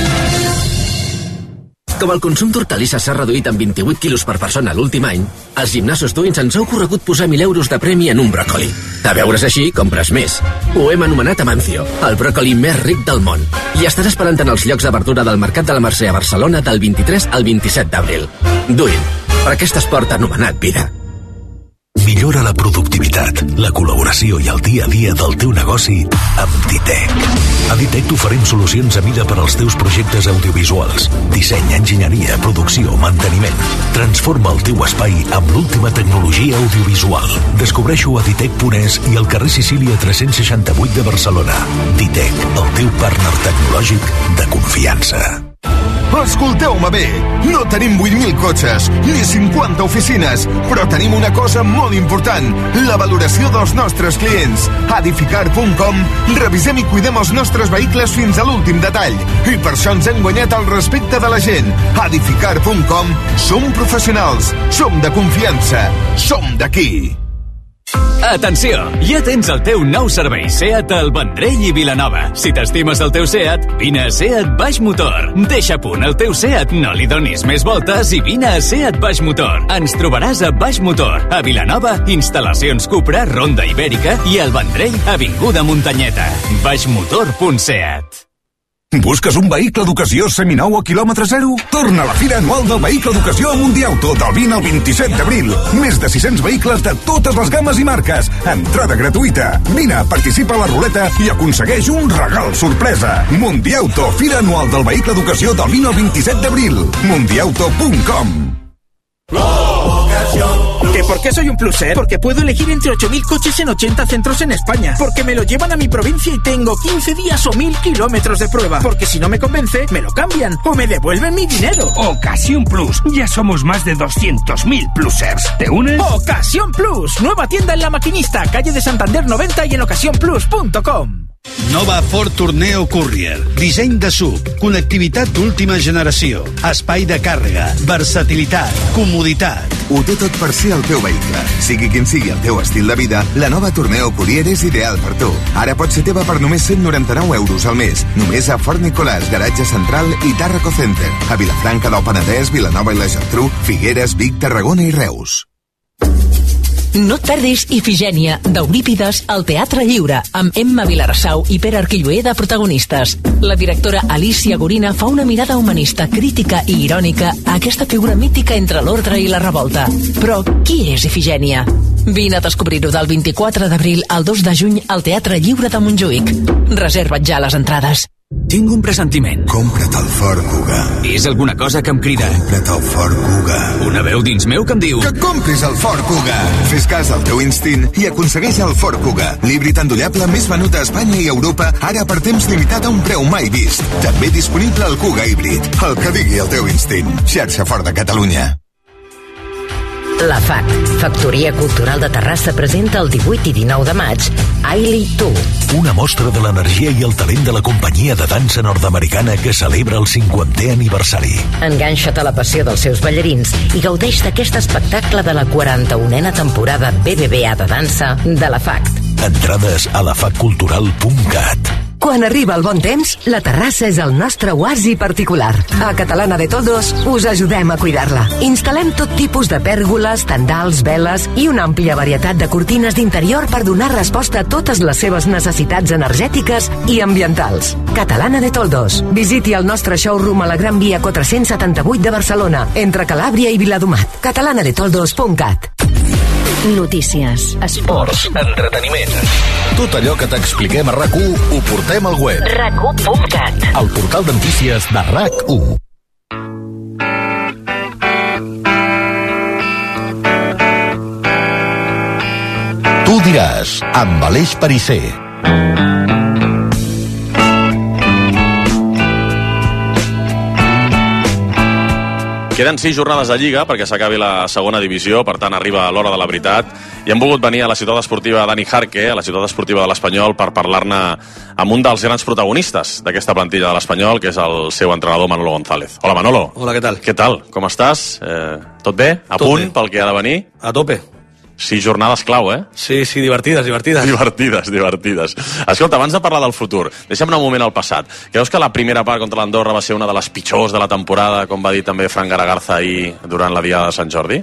Com el consum d'hortalisses s'ha reduït en vint-i-vuit quilos per persona l'últim any, als gimnasos Twins ens ha ocorregut posar mil euros de premi en un bròcoli. A veure's així, compres més. Ho hem anomenat Amancio, el bròcoli més ric del món. I estarà esperant en els llocs de verdura del Mercat de la Mercè a Barcelona del vint-i-tres al vint-i-set d'abril. Duin, per aquest esport anomenat vida. Millora la productivitat, la col·laboració i el dia a dia del teu negoci amb Ditec. A Ditec t'oferim solucions a mida per als teus projectes audiovisuals. Disseny, enginyeria, producció, manteniment. Transforma el teu espai amb l'última tecnologia audiovisual. Descobreixo a ditec punt es i al carrer Sicília tres-cents seixanta-vuit de Barcelona. Ditec, el teu partner tecnològic de confiança. Escolteu-me bé, no tenim vuit mil cotxes ni cinquanta oficines, però tenim una cosa molt important, la valoració dels nostres clients. A edificar punt com revisem i cuidem els nostres vehicles fins a l'últim detall i per això ens hem guanyat el respecte de la gent. A edificar punt com som professionals, som de confiança, som d'aquí. Atenció! Ja tens el teu nou servei SEAT al Vendrell i Vilanova. Si t'estimes el teu SEAT, vine a SEAT Baix Motor. Deixa a punt el teu SEAT, no li donis més voltes i vine a SEAT Baix Motor. Ens trobaràs a Baix Motor, a Vilanova, instal·lacions Cupra, Ronda Ibèrica i al Vendrell, avinguda Muntanyeta. baixmotor punt seat. Busques un vehicle d'ocasió seminou a quilòmetre zero? Torna a la Fira Anual del Vehicle d'Ocasió a Mundiauto del vint al vint-i-set d'abril. Més de sis-cents vehicles de totes les gammes i marques. Entrada gratuïta. Vine, participa a la ruleta i aconsegueix un regal sorpresa. Mundiauto, Fira Anual del Vehicle d'Ocasió del vint al vint-i-set d'abril. mundiauto punt com. ¿Que por qué soy un pluser? Porque puedo elegir entre ocho mil coches en ochenta centros en España. Porque me lo llevan a mi provincia y tengo quince días o mil kilómetros de prueba. Porque si no me convence, me lo cambian o me devuelven mi dinero. Ocasión Plus. Ya somos más de doscientos mil plusers. ¿Te unes? Ocasión Plus. Nueva tienda en La Maquinista, calle de Santander noventa y en ocasión plus punto com. Nova Ford Tourneo Courier. Disseny de S U V, connectivitat d'última generació, espai de càrrega, versatilitat, comoditat. Ho té tot per ser el teu vehicle. Sigui quin sigui el teu estil de vida, la nova Tourneo Courier és ideal per tu. Ara pot ser teva per només cent noranta-nou euros al mes. Només a Fort Nicolàs, Garatge Central i Tàrraco Center. A Vilafranca del Penedès, Vilanova i la Geltrú, Figueres, Vic, Tarragona i Reus. No et perdis Ifigènia, d'Eurípides, al Teatre Lliure, amb Emma Vilarassau i Pere Arquilloé de protagonistes. La directora Alicia Gorina fa una mirada humanista, crítica i irònica a aquesta figura mítica entre l'ordre i la revolta. Però qui és Ifigènia? Vine a descobrir-ho del vint-i-quatre d'abril al dos de juny al Teatre Lliure de Montjuïc. Reserva't ja les entrades. Tinc un pressentiment. Compra't el Ford Kuga. És alguna cosa que em crida. Compra't el Ford Kuga. Una veu dins meu que em diu... Que compris el Ford Kuga. Fes cas al teu instint i aconsegueix el Ford Kuga. L'híbrid endollable més venut a Espanya i Europa, ara per temps limitat a un preu mai vist. També disponible el Kuga híbrid. El que digui el teu instint. Xarxa Ford de Catalunya. La F A C, Factoria Cultural de Terrassa, presenta el divuit i dinou de maig Ailey Tu. Una mostra de l'energia i el talent de la companyia de dansa nord-americana que celebra el cinquantè aniversari. Enganxa't a la passió dels seus ballarins i gaudeix d'aquest espectacle de la quaranta-unena temporada B B V A de dansa de la F A C. Entrades a la fac cultural punt cat. Quan arriba el bon temps, la terrassa és el nostre oasi particular. A Catalana de Toldos us ajudem a cuidar-la. Instal·lem tot tipus de pèrgoles, tendals, veles i una àmplia varietat de cortines d'interior per donar resposta a totes les seves necessitats energètiques i ambientals. Catalana de Toldos. Visiti el nostre showroom a la Gran Via quatre-cents setanta-vuit de Barcelona, entre Calàbria i Viladomat. catalana de toldos punt cat. Notícies, esports, entreteniment. Tot allò que t'expliquem a RAC u ho portem al web. rac u punt cat. El portal de notícies de RAC u. Tu diràs, amb Aleix Perisser. Queden sis jornades de Lliga perquè s'acabi la segona divisió, per tant arriba l'hora de la veritat, i hem volgut venir a la ciutat esportiva Dani Jarque, a la ciutat esportiva de l'Espanyol, per parlar-ne amb un dels grans protagonistes d'aquesta plantilla de l'Espanyol, que és el seu entrenador Manolo González. Hola, Manolo. Hola, què tal? Què tal? Com estàs? Eh, tot bé? A tot punt bé. Pel que ha de venir? A tope. Sis jornades clau, eh? Sí, sí, divertides, divertides. Divertides, divertides. Escolta, abans de parlar del futur, deixa'm anar un moment al passat. Creus que la primera part contra l'Andorra va ser una de les pitjors de la temporada, com va dir també Fran Garagarza ahir durant la Diada de Sant Jordi?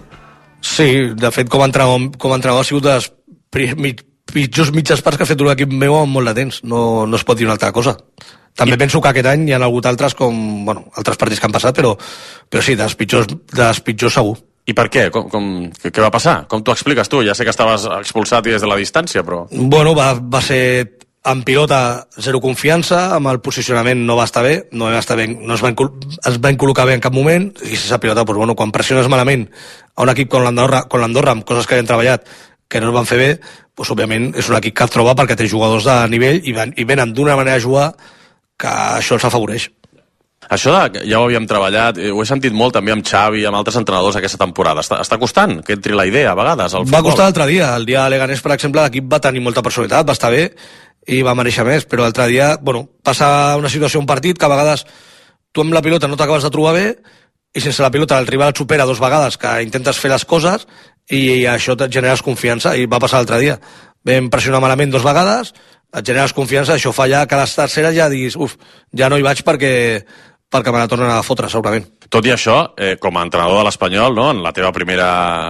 Sí, de fet, com a entrenador, com a entrenador ha sigut de les pri- mi- pitjors mitges parts que ha fet un equip meu en molt de temps. No, no es pot dir una altra cosa. També I... penso que aquest any hi ha hagut altres com, bueno, altres partits que han passat, però, però sí, dels pitjors, dels pitjors segur. I per què? Com, com, què va passar? Com t'ho expliques tu? Ja sé que estaves expulsat i des de la distància, però... Bueno, va, va ser en pilota zero confiança, amb el posicionament no va estar bé, no va estar bé, no es va, es va col·locar bé en cap moment, i si esa pilota, pues, bueno, quan pressiones malament a un equip com l'Andorra, com l'Andorra amb coses que havien treballat que no es van fer bé, pues, òbviament és un equip que et troba perquè té jugadors de nivell i, van, i venen d'una manera a jugar que això els afavoreix. Això de, ja ho havíem treballat, ho he sentit molt també amb Xavi, amb altres entrenadors aquesta temporada. Està, està costant que entri la idea a vegades al futbol? Va costar l'altre dia. El dia de Leganés, per exemple, l'equip va tenir molta personalitat, va estar bé i va mereixer més, però l'altre dia, bueno, passa una situació, un partit, que a vegades tu amb la pilota no t'acabes de trobar bé i sense la pilota el rival et supera dos vegades, que intentes fer les coses i això et generes confiança, i va passar l'altre dia. Vam pressionar malament dos vegades, et generes confiança, això fa ja que a les terceres ja diguis, uf, ja no hi vaig perquè perquè me la tornen a fotre, segurament. Tot i això, eh, com a entrenador de l'Espanyol, no, en la teva primera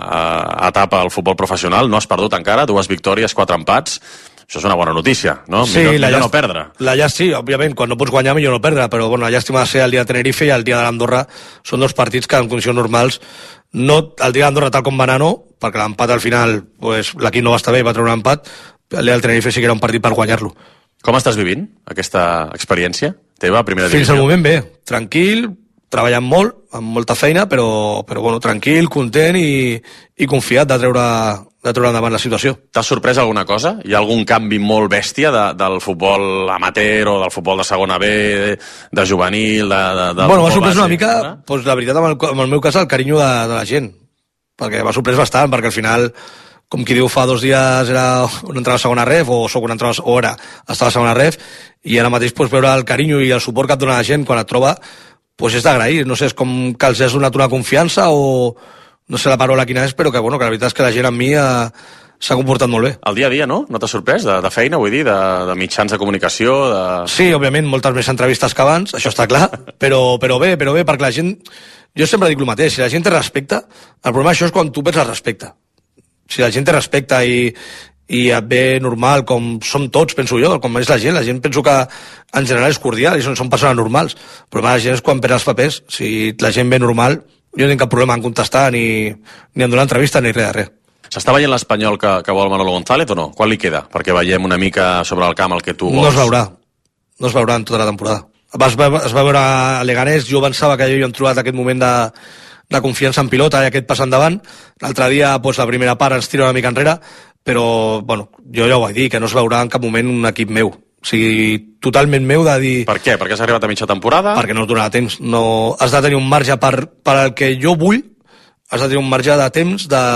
eh, etapa al futbol professional, no has perdut encara, dues victòries, quatre empats. Això és una bona notícia, no? Sí, millor, la millor llàst... no perdre. La llàstima, sí, òbviament, quan no pots guanyar millor no perdre, però bueno, la llàstima de ser el dia de Tenerife i el dia de l'Andorra són dos partits que en condicions normals, no el dia de l'Andorra tal com va anar, no, perquè l'empat al final, pues, l'equip no va estar bé, va treure un empat, el dia del Tenerife sí que era un partit per guanyar-lo. Com estàs vivint aquesta experiència teva, primera divisió? Fins al moment bé, tranquil, treballant molt, amb molta feina, però, però bueno, tranquil, content i, i confiat de treure, de treure endavant la situació. T'has sorprès alguna cosa? Hi ha algun canvi molt bèstia de, del futbol amateur o del futbol de segona B, de, de juvenil, de, de, del bueno, m'ha futbol sorprès base, una mica, no? pues, la veritat, amb el, amb el meu cas, el carinyo de, de la gent, perquè m'ha sorprès bastant, perquè al final, com qui diu, fa dos dies era un entrenador a segona ref, o soc un entrenador, o ara estava a segona ref, i ara mateix pues, veure el carinyo i el suport que et dona la gent quan et troba, pues és d'agrair. No sé, és com que els has donat una confiança o no sé la paraula quina és, però que, bueno, que la veritat és que la gent amb mi eh, s'ha comportat molt bé. El dia a dia, no? No t'ha sorprès? De, de feina, vull dir, de, de mitjans de comunicació? De... Sí, òbviament, moltes més entrevistes que abans, això està clar, però, però bé, però bé, perquè la gent... Jo sempre dic el mateix, si la gent té respecte, el problema això és quan tu perds el respecte. Si la gent té respecte i, i et ve normal, com som tots, penso jo, com és la gent, la gent penso que en general és cordial i són, són persones normals, però la gent és quan perd els papers. Si la gent ve normal, jo no tinc cap problema en contestar ni, ni en donar entrevista ni res de res. S'està veient l'Espanyol que, que vol Manolo González o no? Quan li queda? Perquè veiem una mica sobre el camp el que tu vols. No es veurà, no es veurà en tota la temporada. Es va, es va veure a Leganés, jo pensava que ja havíem trobat aquest moment de, de confiança en pilota i aquest pas endavant. L'altre dia, pues, la primera part ens tira una mica enrere, però bueno, jo ja ho vaig dir, que no es veurà en cap moment un equip meu. O sigui, totalment meu de dir... Per què? Perquè has arribat a mitja temporada? Perquè no es donarà temps. No... Has de tenir un marge per, per al que jo vull, has de tenir un marge de temps de,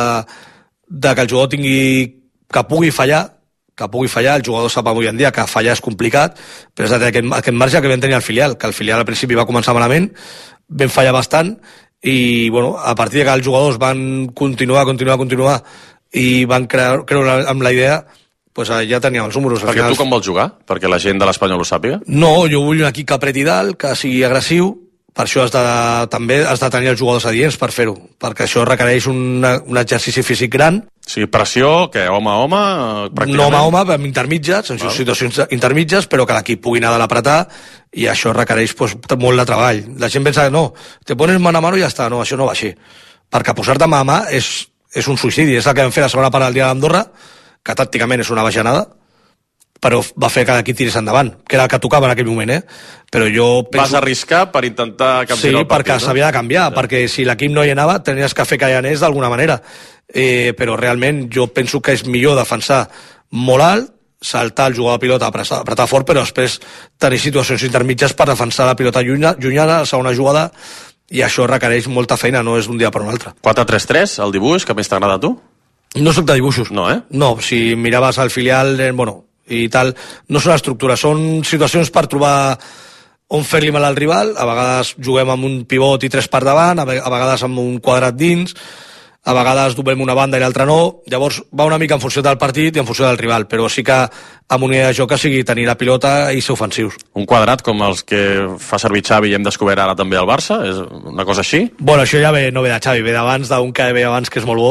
de que el jugador tingui... que pugui fallar, que pugui fallar, el jugador sap avui en dia que fallar és complicat, però és de tenir aquest, aquest marge que vam tenir al filial, que el filial al principi va començar malament, vam fallar bastant, i bueno, a partir de que els jugadors van continuar, continuar, continuar, i van creure, creure amb la idea, pues ja teníem els números. Perquè final... tu com vols jugar? Perquè la gent de l'Espanyol ho sàpiga? No, jo vull un equip que apreti dalt, que sigui agressiu, per això has de, també has de tenir els jugadors adients per fer-ho, perquè això requereix un, un exercici físic gran. Sí, pressió, que home a home, pràcticament? No home a home, amb intermitges, en situacions intermitges, però que l'equip pugui anar de l'apretar, i això requereix pues, molt de treball. La gent pensa que no, te pones mano a mano i ja està, no, això no va així. Perquè posar-te mà a mà és, és un suïcidi, és el que vam fer la segona part del dia d'Andorra, que tàcticament és una bajanada, però va fer que l'equip tirés endavant, que era el que tocava en aquell moment, eh? Però jo penso... Vas arriscar per intentar canviar sí, el partit, perquè no? s'havia de canviar, sí. Perquè si l'equip no hi anava, tenies que fer que hi anés d'alguna manera. Eh, però realment jo penso que és millor defensar molt alt, saltar el jugador de pilota, apretar, apretar fort, però després tenir situacions intermitges per defensar la pilota llunyana, llunyana, la segona jugada, i això requereix molta feina, no és d'un dia per un altre. quatre tres tres, el dibuix, que més t'agrada a tu? No soc de dibuixos. No, eh? No, si miraves al filial, eh, bueno, i tal, no són estructures, són situacions per trobar on fer-li mal al rival. A vegades juguem amb un pivot i tres per davant, a vegades amb un quadrat dins, a vegades doblem una banda i l'altra no. Llavors va una mica en funció del partit i en funció del rival, però sí que amb una idea de joc que sigui tenir la pilota i ser ofensius. Un quadrat com els que fa servir Xavi i hem descobert ara també al Barça? És una cosa així? Bueno, això ja ve, no ve de Xavi, ve d'abans, d'un que ve abans que és molt bo,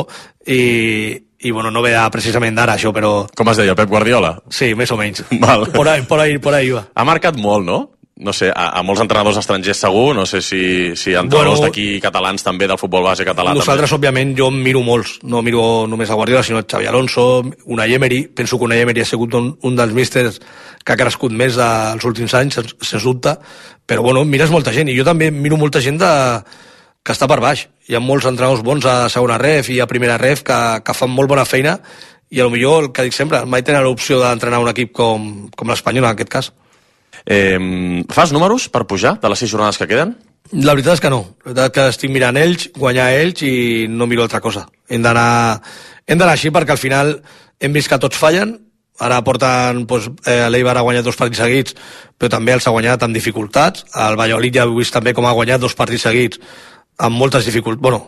i, i bueno, no ve de, precisament d'ara això, però... Com es deia, Pep Guardiola? Sí, més o menys. Val. Por ahí, por ahí, por ahí va. Ha marcat molt, no? No sé, a, a molts entrenadors estrangers segur, no sé si, si entrenadors bueno, d'aquí catalans també, del futbol base català. Nosaltres, també. Òbviament, jo miro molts, no miro només a Guardiola, sinó a Xavi Alonso, Unai Emery. Penso que Unai Emery ha sigut un, un dels místers que ha crescut més als últims anys, sens, sens dubte, però bueno, mires molta gent, i jo també miro molta gent de, que està per baix. Hi ha molts entrenadors bons a segona ref i a primera ref que, que fan molt bona feina, i potser el que dic sempre, mai tenen l'opció d'entrenar un equip com, com l'Espanyol en aquest cas. Eh, fas números per pujar de les sis jornades que queden? La veritat és que no. La veritat és que estic mirant ells, guanyar ells, i no miro altra cosa. Hem d'anar hem d'anar així perquè al final hem vist que tots fallen. Ara porten, doncs, eh, l'Eibar ha guanyat dos partits seguits, però també els ha guanyat amb dificultats. El Valladolid ja heu vist també com ha guanyat dos partits seguits amb moltes dificultats, bueno,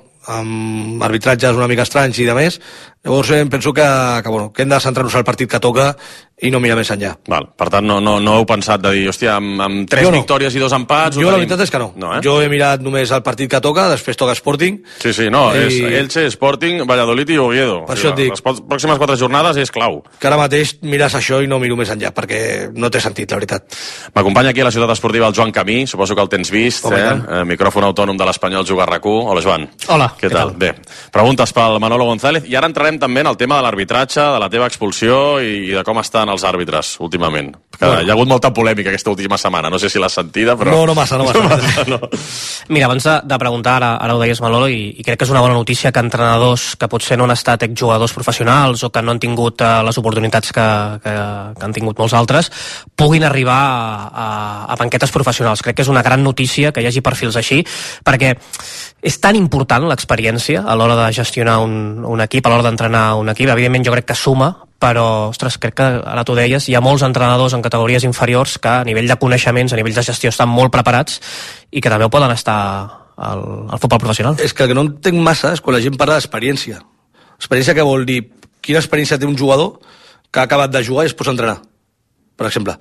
amb arbitratges una mica estranys i de més. Llavors eh, penso que, que, bueno, que hem de centrar-nos al partit que toca i no mirar més enllà. Val. Per tant, no, no, no heu pensat de dir, hòstia, amb, amb tres no. victòries i dos empats... Jo la veritat és que no. no eh? Jo he mirat només el partit que toca, després toca Sporting. Sí, sí, no, i... és Elche, Sporting, Valladolid i Oviedo. Per això et dic. Les pròximes quatre jornades és clau. Que ara mateix mires això i no miro més enllà, perquè no té sentit, la veritat. M'acompanya aquí a la ciutat esportiva el Joan Camí, suposo que el tens vist, oh, eh? eh? Micròfon autònom de l'Espanyol Juga a RAC u. Hola, Joan. Hola. Què, què tal? tal? Bé, preguntes pel Manolo González, i ara entrarem també en el tema de l'arbitratge, de la teva expulsió i de com estan els àrbitres últimament. Que bueno. Hi ha hagut molta polèmica aquesta última setmana, no sé si l'has sentida, però... No, no massa, no massa. No massa no. Mira, abans de, de preguntar, ara, ara ho deies, Manolo, i, i crec que és una bona notícia que entrenadors que potser no han estat exjugadors professionals o que no han tingut uh, les oportunitats que, que, que han tingut molts altres, puguin arribar a, a, a banquetes professionals. Crec que és una gran notícia que hi hagi perfils així, perquè és tan important l'experiència a l'hora de gestionar un, un equip, a l'hora d'entrenar un equip. Evidentment jo crec que suma, però, ostres, crec que ara t'ho deies, hi ha molts entrenadors en categories inferiors que a nivell de coneixements, a nivell de gestió estan molt preparats i que també ho poden estar al, al futbol professional. És que el que no entenc massa és quan la gent parla d'experiència. Experiència que vol dir, quina experiència té un jugador que ha acabat de jugar i es posa a entrenar, per exemple.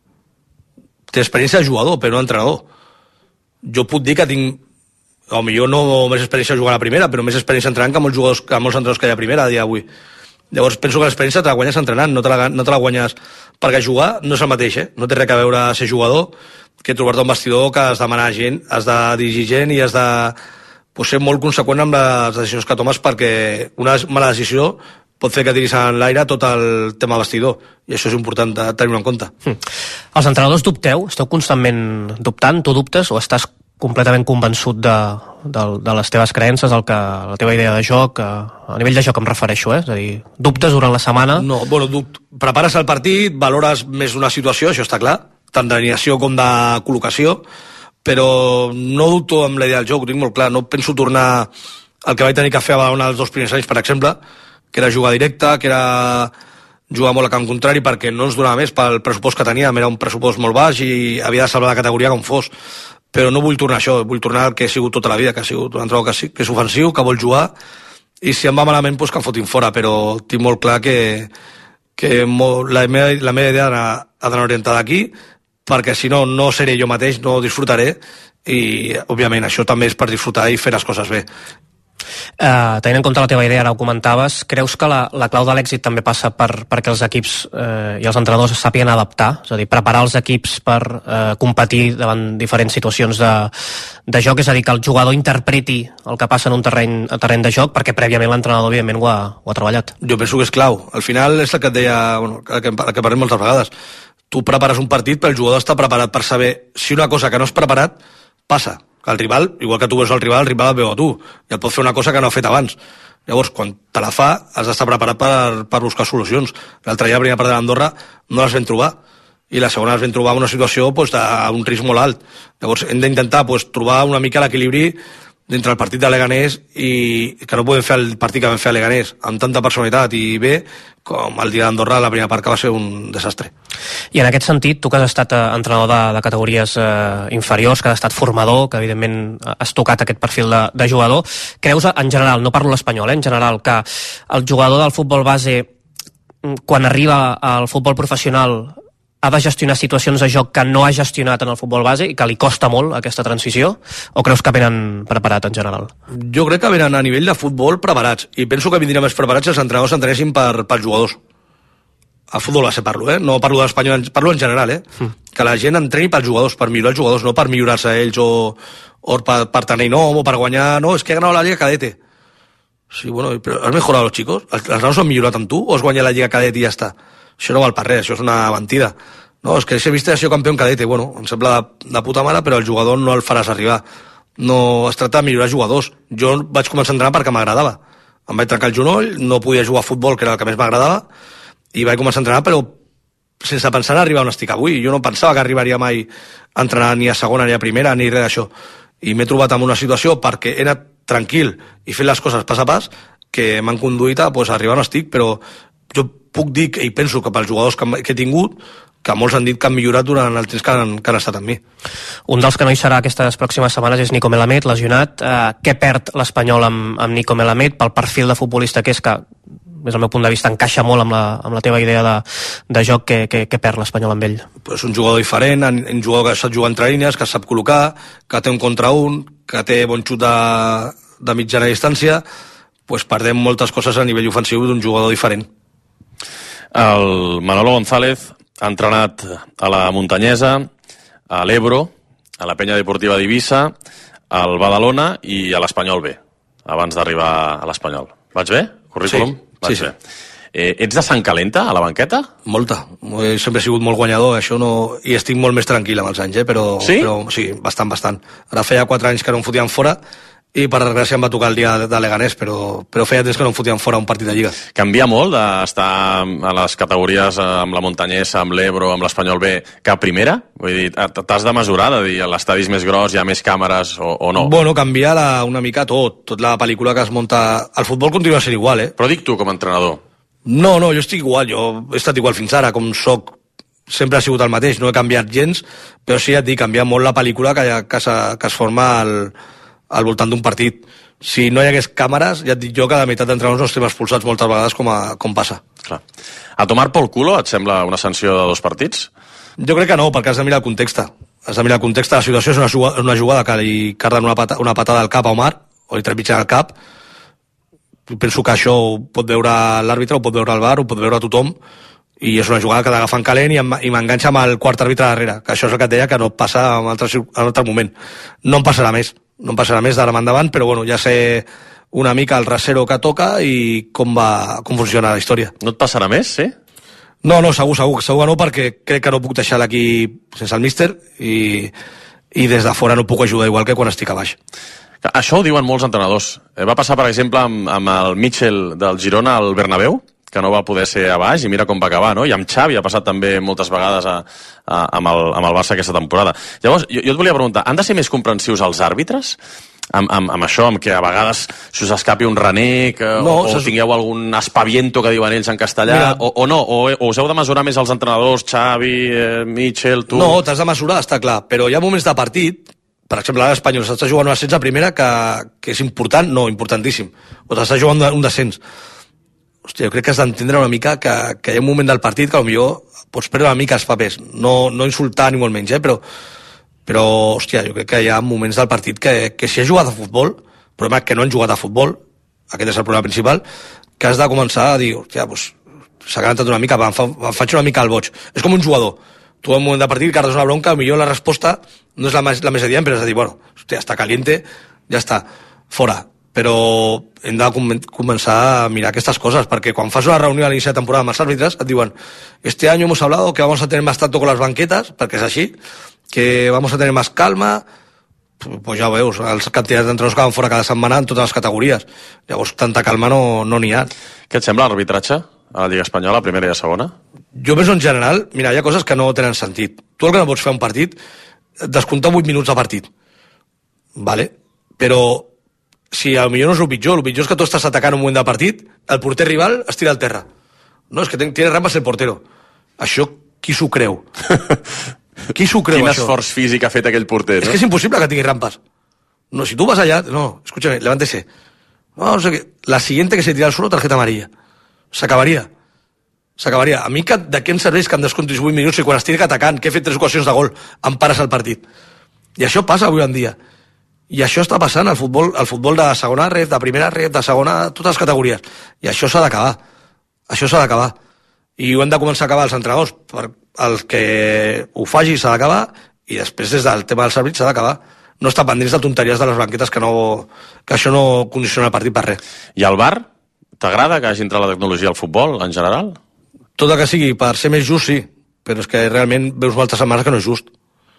Té experiència de jugador, però no entrenador. Jo puc dir que tinc, o millor no més experiència jugant a la primera, però més experiència entrenant que molts jugadors, que molts entrenadors que hi ha a primera a dia d'avui. Llavors penso que l'experiència te la guanyes entrenant, no te la, no te la guanyes perquè jugar no és el mateix, eh? No té res a veure ser jugador que trobar-te un vestidor que has de demanar gent, has de dirigir gent i has de pues, ser molt conseqüent amb les decisions que tomes, perquè una mala decisió pot fer que tiris en l'aire tot el tema vestidor, i això és important de tenir-ho en compte. Hm. Els entrenadors dubteu? Esteu constantment dubtant? Tu dubtes o estàs completament convençut de, de, de les teves creences, el que, la teva idea de joc, a, a nivell de joc em refereixo, eh? És a dir, dubtes durant la setmana? No, bueno, duct, prepares el partit, valores més una situació, això està clar, tant d'alineació com de col·locació, però no dubto amb la idea del joc, ho tinc molt clar, no penso tornar al que vaig tenir que fer a Badalona els dos primers anys, per exemple, que era jugar directe, que era jugar molt a camp contrari, perquè no ens donava més pel pressupost que teníem, era un pressupost molt baix i havia de salvar la categoria com fos. Però no vull tornar a això, vull tornar al que he sigut tota la vida, que ha sigut un entrenador que, que és ofensiu, que vol jugar, i si em va malament, doncs que em fotin fora, però tinc molt clar que, que la meva, la meva idea ha d'anar orientada aquí, perquè si no, no seré jo mateix, no disfrutaré, i òbviament això també és per disfrutar i fer les coses bé. Uh, tenint en compte la teva idea, ara ho comentaves, creus que la, la clau de l'èxit també passa per, perquè els equips eh, i els entrenadors sàpiguen adaptar, és a dir, preparar els equips per eh, competir davant diferents situacions de, de joc, és a dir, que el jugador interpreti el que passa en un terreny, un terreny de joc, perquè prèviament l'entrenador evidentment ho ha, ho ha treballat. Jo penso que és clau. Al final és el que et deia, bueno, el que, el que parlem moltes vegades. Tu prepares un partit, però el jugador està preparat per saber si una cosa que no has preparat passa. El rival, igual que tu veus el rival, el rival et veu a tu, i et pot fer una cosa que no ha fet abans. Llavors, quan te la fa, has d'estar preparat per, per buscar solucions. L'altre dia, la primera part de l'Andorra, no les vam trobar, i la segona les vam trobar en una situació pues, d'un risc molt alt. Llavors, hem d'intentar pues, trobar una mica l'equilibri dintre el partit de Leganés, i que no podem fer el partit que vam fer a Leganés amb tanta personalitat i bé com el dia d'Andorra, la primera part, que va ser un desastre. I en aquest sentit, tu que has estat eh, entrenador de, de categories eh, inferiors, que has estat formador, que evidentment has tocat aquest perfil de, de jugador, creus en general, no parlo l'espanyol, eh, en general, que el jugador del futbol base, quan arriba al futbol professional, ha de gestionar situacions de joc que no ha gestionat en el futbol base i que li costa molt aquesta transició, o creus que venen preparats en general? Jo crec que venen a nivell de futbol preparats, i penso que vindrien més preparats si els entrenadors s'entrenessin per, pels jugadors. A futbol base parlo, eh? No parlo d'espanyol, parlo en general, eh? Mm. Que la gent entreni pels jugadors, per millorar els jugadors, no per millorar-se ells o, o per, per tenir nom o per guanyar, no, és que ha ganat la Lliga Cadete. Sí, bueno, però has mejorado los chicos? Els nanos han millorat amb tu o has guanyat la Lliga Cadete i ja està? Això no val per res, això és una mentida. No, és que si he vist això campió en cadete, bueno, em sembla de, de puta mare, però el jugador no el faràs arribar. No es tracta de millorar jugadors. Jo vaig començar a entrenar perquè m'agradava. Em vaig trencar el genoll, no podia jugar a futbol, que era el que més m'agradava, i vaig començar a entrenar, però sense pensar en arribar on estic avui. Jo no pensava que arribaria mai a entrenar ni a segona ni a primera, ni res d'això. I m'he trobat en una situació perquè he anat tranquil i fent les coses pas a pas, que m'han conduït a pues, arribar on estic, però jo puc dir que, i penso que pels jugadors que, que he tingut, que molts han dit que han millorat durant el temps que han, que han estat amb mi. Un dels que no hi serà aquestes pròximes setmanes és Nico Melamed, lesionat. Eh, què perd l'Espanyol amb, amb Nico Melamed pel perfil de futbolista que és, que des del meu punt de vista encaixa molt amb la, amb la teva idea de, de joc, que, que, que perd l'Espanyol amb ell? Pues un jugador diferent, un jugador que sap jugar entre línies, que sap col·locar, que té un contra un, que té bon xut de, de mitjana distància, pues perdem moltes coses a nivell ofensiu d'un jugador diferent. El Manolo González ha entrenat a la Muntanyesa, a l'Ebro, a la Penya Deportiva d'Eivissa, al Badalona i a l'Espanyol B, abans d'arribar a l'Espanyol. Vaig bé? Currículum? Sí, Vaig sí, bé. Eh, ets de sang calenta, a la banqueta? Molta. Sempre he sigut molt guanyador, això no... i estic molt més tranquil amb els anys, eh? però, sí? però sí, bastant, bastant. Ara feia quatre anys que no em fotien fora, i per desgràcia em va tocar el dia de Leganés, però, però feia temps que no em fotien fora un partit de Lliga. Canvia molt d'estar a les categories amb la Muntanyesa, amb l'Ebro, amb l'Espanyol B, que a primera? Vull dir, t'has de mesurar, de dir, a l'estadi és més gros, hi ha més càmeres o, o no? Bueno, canvia la, una mica tot, tot la pel·lícula que es munta... El futbol continua sent igual, eh? Però dic tu, com a entrenador. No, no, jo estic igual, jo he estat igual fins ara, com soc, sempre ha sigut el mateix, no he canviat gens, però sí, ja et dic, canvia molt la pel·lícula que, que, se, que es forma al... al voltant d'un partit. Si no hi hagués càmeres, ja et dic jo que la meitat d'entrenadors no estem expulsats moltes vegades com, a, com passa. Clar. A tomar por culo et sembla una sanció de dos partits? Jo crec que no, perquè has de mirar el context. Has de mirar el context. La situació és una jugada, una jugada que li carden una, pata, una patada al cap a Omar, o li trepitgen al cap. Penso que això ho pot veure l'àrbitre, ho pot veure el V A R, ho pot veure tothom, i és una jugada que l'agafen calent i, i m'enganxa amb el quart àrbitre darrere, que això és el que et deia que no passa en altre, en altre moment. No em passarà més. No em passarà més d'ara endavant, però bueno, ja sé una mica el rasero que toca i com va, com funciona la història. No et passarà més, sí? No, no, segur, segur, segur que no, perquè crec que no puc deixar l'equip sense el míster i, i des de fora no puc ajudar igual que quan estic a baix. Això ho diuen molts entrenadors. Va passar, per exemple, amb, amb el Mitchell del Girona al Bernabéu, que no va poder ser a baix, i mira com va acabar, no? I amb Xavi ha passat també moltes vegades a, a, amb, el, amb el Barça aquesta temporada. Llavors, jo, jo et volia preguntar, han de ser més comprensius els àrbitres? Amb, amb, amb això, amb que a vegades se us escapi un renec, no, o, o tingueu algun aspaviento que diuen ells en castellà, mira, o, o no, o, o us heu de mesurar més els entrenadors, Xavi, eh, Mitchell, tu... No, t'has de mesurar, està clar, però hi ha moments de partit, per exemple, ara l'Espanyol s'està jugant un ascens a primera que, que és important, no, importantíssim, o t'està jugant un descens. hòstia, jo crec que has d'entendre una mica que, que hi ha un moment del partit que potser pots perdre una mica els papers, no, no insultar ni molt menys, eh? però, però hòstia, jo crec que hi ha moments del partit que, que si has jugat a futbol, el problema és que no han jugat a futbol, aquest és el problema principal, que has de començar a dir, hòstia, doncs s'ha calentat una mica, em, fa, em faig una mica el boig. És com un jugador, tu en un moment de partit cardes una bronca, millor la resposta no és la més, la més adient, però és a dir, bueno, hòstia, està caliente, ja està, fora. Però hem de començar a mirar aquestes coses, perquè quan fas una reunió a l'inici de temporada amb els àrbitres et diuen, este año hemos hablado que vamos a tener más tacto con las banquetas, perquè és així, que vamos a tener más calma, pues ja ho veus, els candidats d'entrenadors que van fora cada setmana en totes les categories, llavors tanta calma no n'hi no ha. Què et sembla l'arbitratge a la Lliga Espanyola, primera i a segona? Jo penso en general, mira, hi ha coses que no tenen sentit. Tu el que no pots fer un partit, descomptar vuit minuts de partit, vale? Però si potser no és el pitjor, el pitjor és que tu estàs atacant un moment de partit, el porter rival es tira al terra. No, és que tiene rampes el portero. Això, qui s'ho creu? Qui s'ho creu, Quin això? esforç físic ha fet aquell porter, És no? que és impossible que tingui rampes. No, si tu vas allá, no, escúchame, levántese. No, no sé qué. La siguiente que se tira al suelo, tarjeta amarilla. S'acabaria. S'acabaria. A mi que, de què em serveix que em descomptis vuit minuts i quan estic atacant, que he fet tres ocasions de gol, em pares el partit? I això passa avui en dia. I això està passant al futbol, al futbol de segona ref, de primera ref, de segona, totes les categories. I això s'ha d'acabar. Això s'ha d'acabar. I ho hem de començar a acabar els entrenadors. Per el que ho faci s'ha d'acabar i després des del tema dels àrbits s'ha d'acabar. No estar pendents de tonteries de les banquetes que, no, que això no condiciona el partit per res. I el V A R? T'agrada que hagi entrat la tecnologia al futbol, en general? Tot el que sigui per ser més just, sí. Però és que realment veus moltes setmanes que no és just.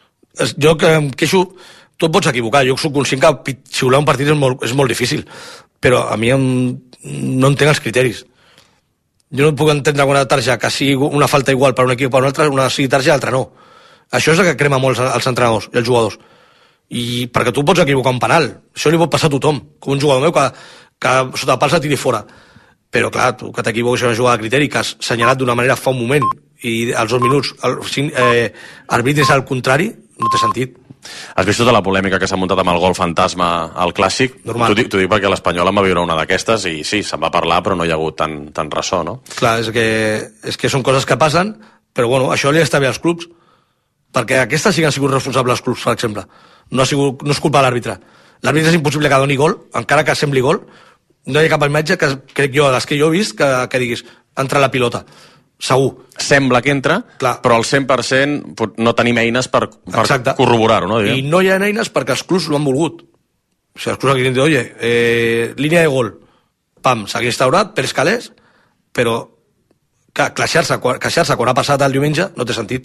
Jo que em queixo... Tu et pots equivocar, jo soc conscient que xiular un partit és molt, és molt difícil, però a mi em, no entenc els criteris. Jo no puc entendre una tarja que sigui una falta igual per un equip o per un altre, una sigui tarja i l'altra no. Això és el que crema molt els entrenadors i els jugadors. I perquè tu pots equivocar un penal, això li pot passar a tothom, com un jugador meu que, que sota pal se tiri fora. Però clar, tu que t'equivoques en una jugada de criteri que has assenyalat d'una manera fa un moment i als dos minuts el, eh, arbitris al contrari, no té sentit. Has vist tota la polèmica que s'ha muntat amb el gol fantasma al Clàssic? T'ho dic, dic perquè l'Espanyol em va viure una d'aquestes i sí, se'n va parlar però no hi ha hagut tant, tant ressò, no? Clar, és que, és que són coses que passen, però bueno, això li està bé als clubs, perquè aquestes sí que han sigut responsables els clubs, per exemple. No, ha sigut, no és culpa de l'àrbitre. L'àrbitre és impossible que doni gol, encara que sembli gol. No hi ha cap imatge que, crec jo, de les que jo he vist, que, que diguis, entra la pilota. Segur. Sembla que entra, clar, però al cent per cent no tenim eines per, per corroborar-ho, no? I no hi ha eines perquè els clubs l'han volgut. O sigui, els clubs aquí diuen, oye, eh, línia de gol, pam, s'ha instaurat per escalers, però queixar-se queixar-se quan ha passat el diumenge no té sentit.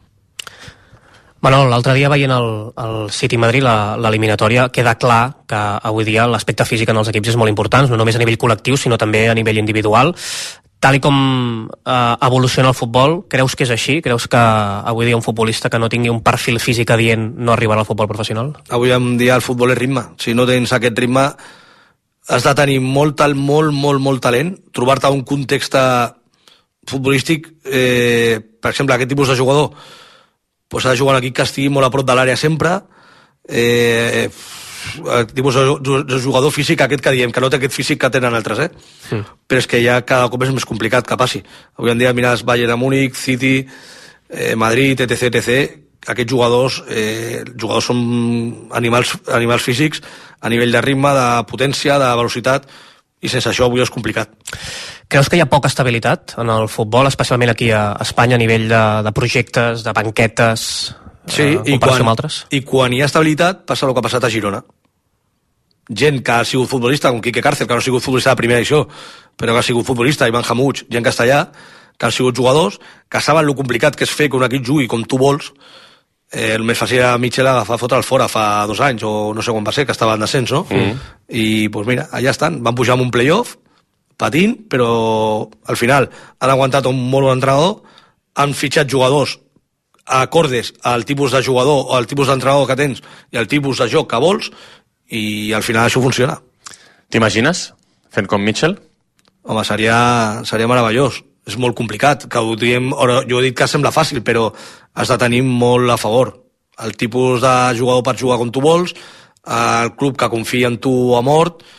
Bueno, l'altre dia veient el, el City-Madrid, l'eliminatòria, queda clar que avui dia l'aspecte físic en els equips és molt important, no només a nivell col·lectiu, sinó també a nivell individual. Tal i com eh, evoluciona el futbol, creus que és així? Creus que avui dia un futbolista que no tingui un perfil físic adient no arribarà al futbol professional? Avui en dia el futbol és ritme. Si no tens aquest ritme, has de tenir molt, molt, molt, molt talent, trobar-te un context futbolístic, eh, per exemple, aquest tipus de jugador, pues ha de jugar en equip que estigui molt a prop de l'àrea sempre, eh, el tipus de jugador físic aquest que diem, que no té aquest físic que tenen altres, eh? Sí. Però és que ja cada cop és més complicat que passi. Avui en dia mires Bayern de Múnich, City, eh, Madrid, etc, etc, aquests jugadors eh, jugadors són animals, animals físics a nivell de ritme, de potència, de velocitat, i sense això avui és complicat. Creus que hi ha poca estabilitat en el futbol, especialment aquí a Espanya, a nivell de, de projectes, de banquetes, sí, eh, i quan, amb altres? I quan hi ha estabilitat passa el que ha passat a Girona. Gent que ha sigut futbolista, com Quique Cárcel, que no ha sigut futbolista de primera edició, però que ha sigut futbolista, Ivan Hamuch, gent castellà, que han sigut jugadors, que saben lo complicat que és fer que un equip jugui com tu vols. Eh, el més fàcil era Michel agafar fotre'l fora fa dos anys, o no sé quan va ser, que estava en descens, no? Mm. I, pues mira, allà estan, van pujar amb un playoff, patint, però al final han aguantat un molt bon entrenador, han fitxat jugadors acordes al tipus de jugador o al tipus d'entrenador que tens i al tipus de joc que vols, i al final això funciona. T'imagines fent com Mitchell? Home, seria, seria meravellós. És molt complicat, que ho diem, jo he dit que sembla fàcil, però has de tenir molt a favor. El tipus de jugador per jugar com tu vols, el club que confia en tu a mort,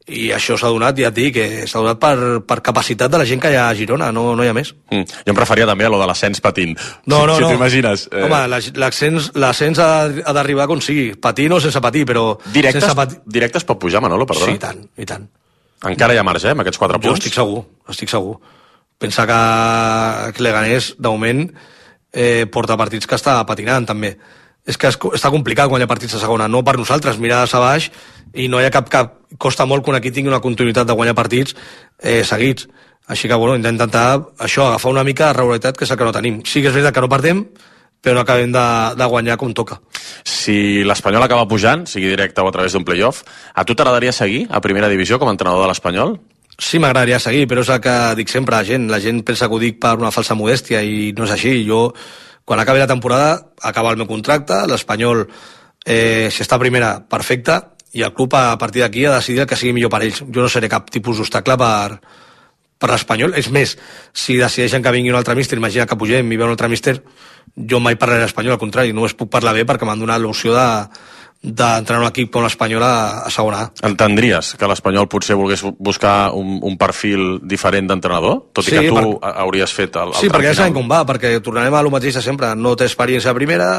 i això s'ha donat, ja et dic, que s'ha donat per, per capacitat de la gent que hi ha a Girona, no, no hi ha més. Mm. Jo em referia també a lo de l'ascens patint. No, no, si, si no. t'imagines. Eh... Home, l'ascens ha, ha d'arribar com sigui, patint o sense patir, però... Directes, sense patir... directes pot pujar, Manolo, perdona? Sí, i tant, i tant. Encara hi ha marge, eh, amb aquests quatre jo punts? Jo estic segur, estic segur. Pensa que, que Leganés, de moment, eh, porta partits que està patinant, també. És que es, està complicat guanyar partits a segona, no per nosaltres, mires a baix i no hi ha cap, cap... Costa molt que un equip tingui una continuïtat de guanyar partits eh, seguits. Així que, bueno, hem d'intentar això, agafar una mica de regularitat, que és el que no tenim. Sí que és veritat que no perdem, però no acabem de, de guanyar com toca. Si l'Espanyol acaba pujant, sigui directe o a través d'un play-off, a tu t'agradaria seguir a primera divisió com a entrenador de l'Espanyol? Sí, m'agradaria seguir, però és el que dic sempre a la gent. La gent pensa que ho dic per una falsa modèstia i no és així. Jo, quan acabi la temporada, acaba el meu contracte, l'Espanyol, eh, si està a primera, perfecte, i el club a partir d'aquí ha de decidir el que sigui millor per ells. Jo no seré cap tipus d'obstacle per, per l'Espanyol. És més, si decideixen que vingui un altre míster, imagina que pugem i ve un altre míster, jo mai parlaré l'Espanyol, al contrari, només puc parlar bé perquè m'han donat l'opció de d'entrar en un equip com l'Espanyol a, a segona A. Entendries que l'Espanyol potser volgués buscar un, un perfil diferent d'entrenador? Tot i sí, que tu per... hauries fet el, el Sí, perquè ja sabem com va, perquè tornarem a lo mateix de sempre. No té experiència a primera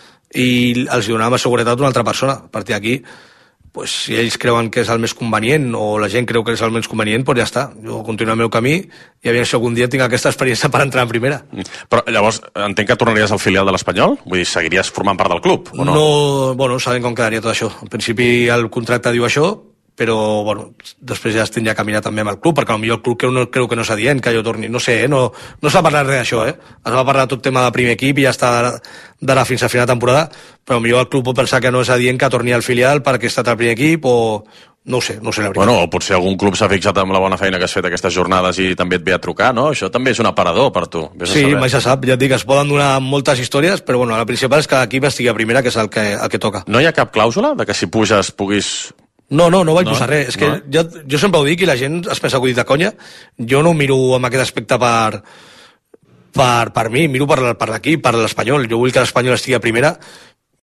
i els donarem a seguretat una altra persona. A partir d'aquí, pues, si ells creuen que és el més convenient o la gent creu que és el més convenient, pues ja està. Jo continuo el meu camí i aviam si algun dia tinc aquesta experiència per entrar en primera. Però llavors, entenc que tornaries al filial de l'Espanyol? Vull dir, seguiries formant part del club, o no? No, bueno, sabem com quedaria tot això. En principi el contracte diu això, però bueno, després ja es tindria que caminar també amb el club, perquè potser el club creu, no, creu que no és adient que jo torni, no sé, eh? no, no s'ha parlat res d'això, eh? es va parlar tot tema de primer equip i ja està d'ara fins a final de temporada, però potser el club pot pensar que no és adient que torni al filial perquè ha estat al primer equip o no ho sé, no ho sé la veritat. Bueno, o potser algun club s'ha fixat amb la bona feina que has fet aquestes jornades i també et ve a trucar, no? Això també és un aparador per tu. Sí, mai se sap, ja et dic, es poden donar moltes històries, però bueno, la principal és que l'equip estigui a primera, que és el que, el que toca. No hi ha cap clàusula de que si puges puguis... No, no, no vaig no, posar res. És que no. jo, jo sempre ho dic i la gent es pensa que ho dic de conya. Jo no ho miro amb aquest aspecte per, per, per mi, miro per, per l'equip, per l'Espanyol. Jo vull que l'Espanyol estigui a primera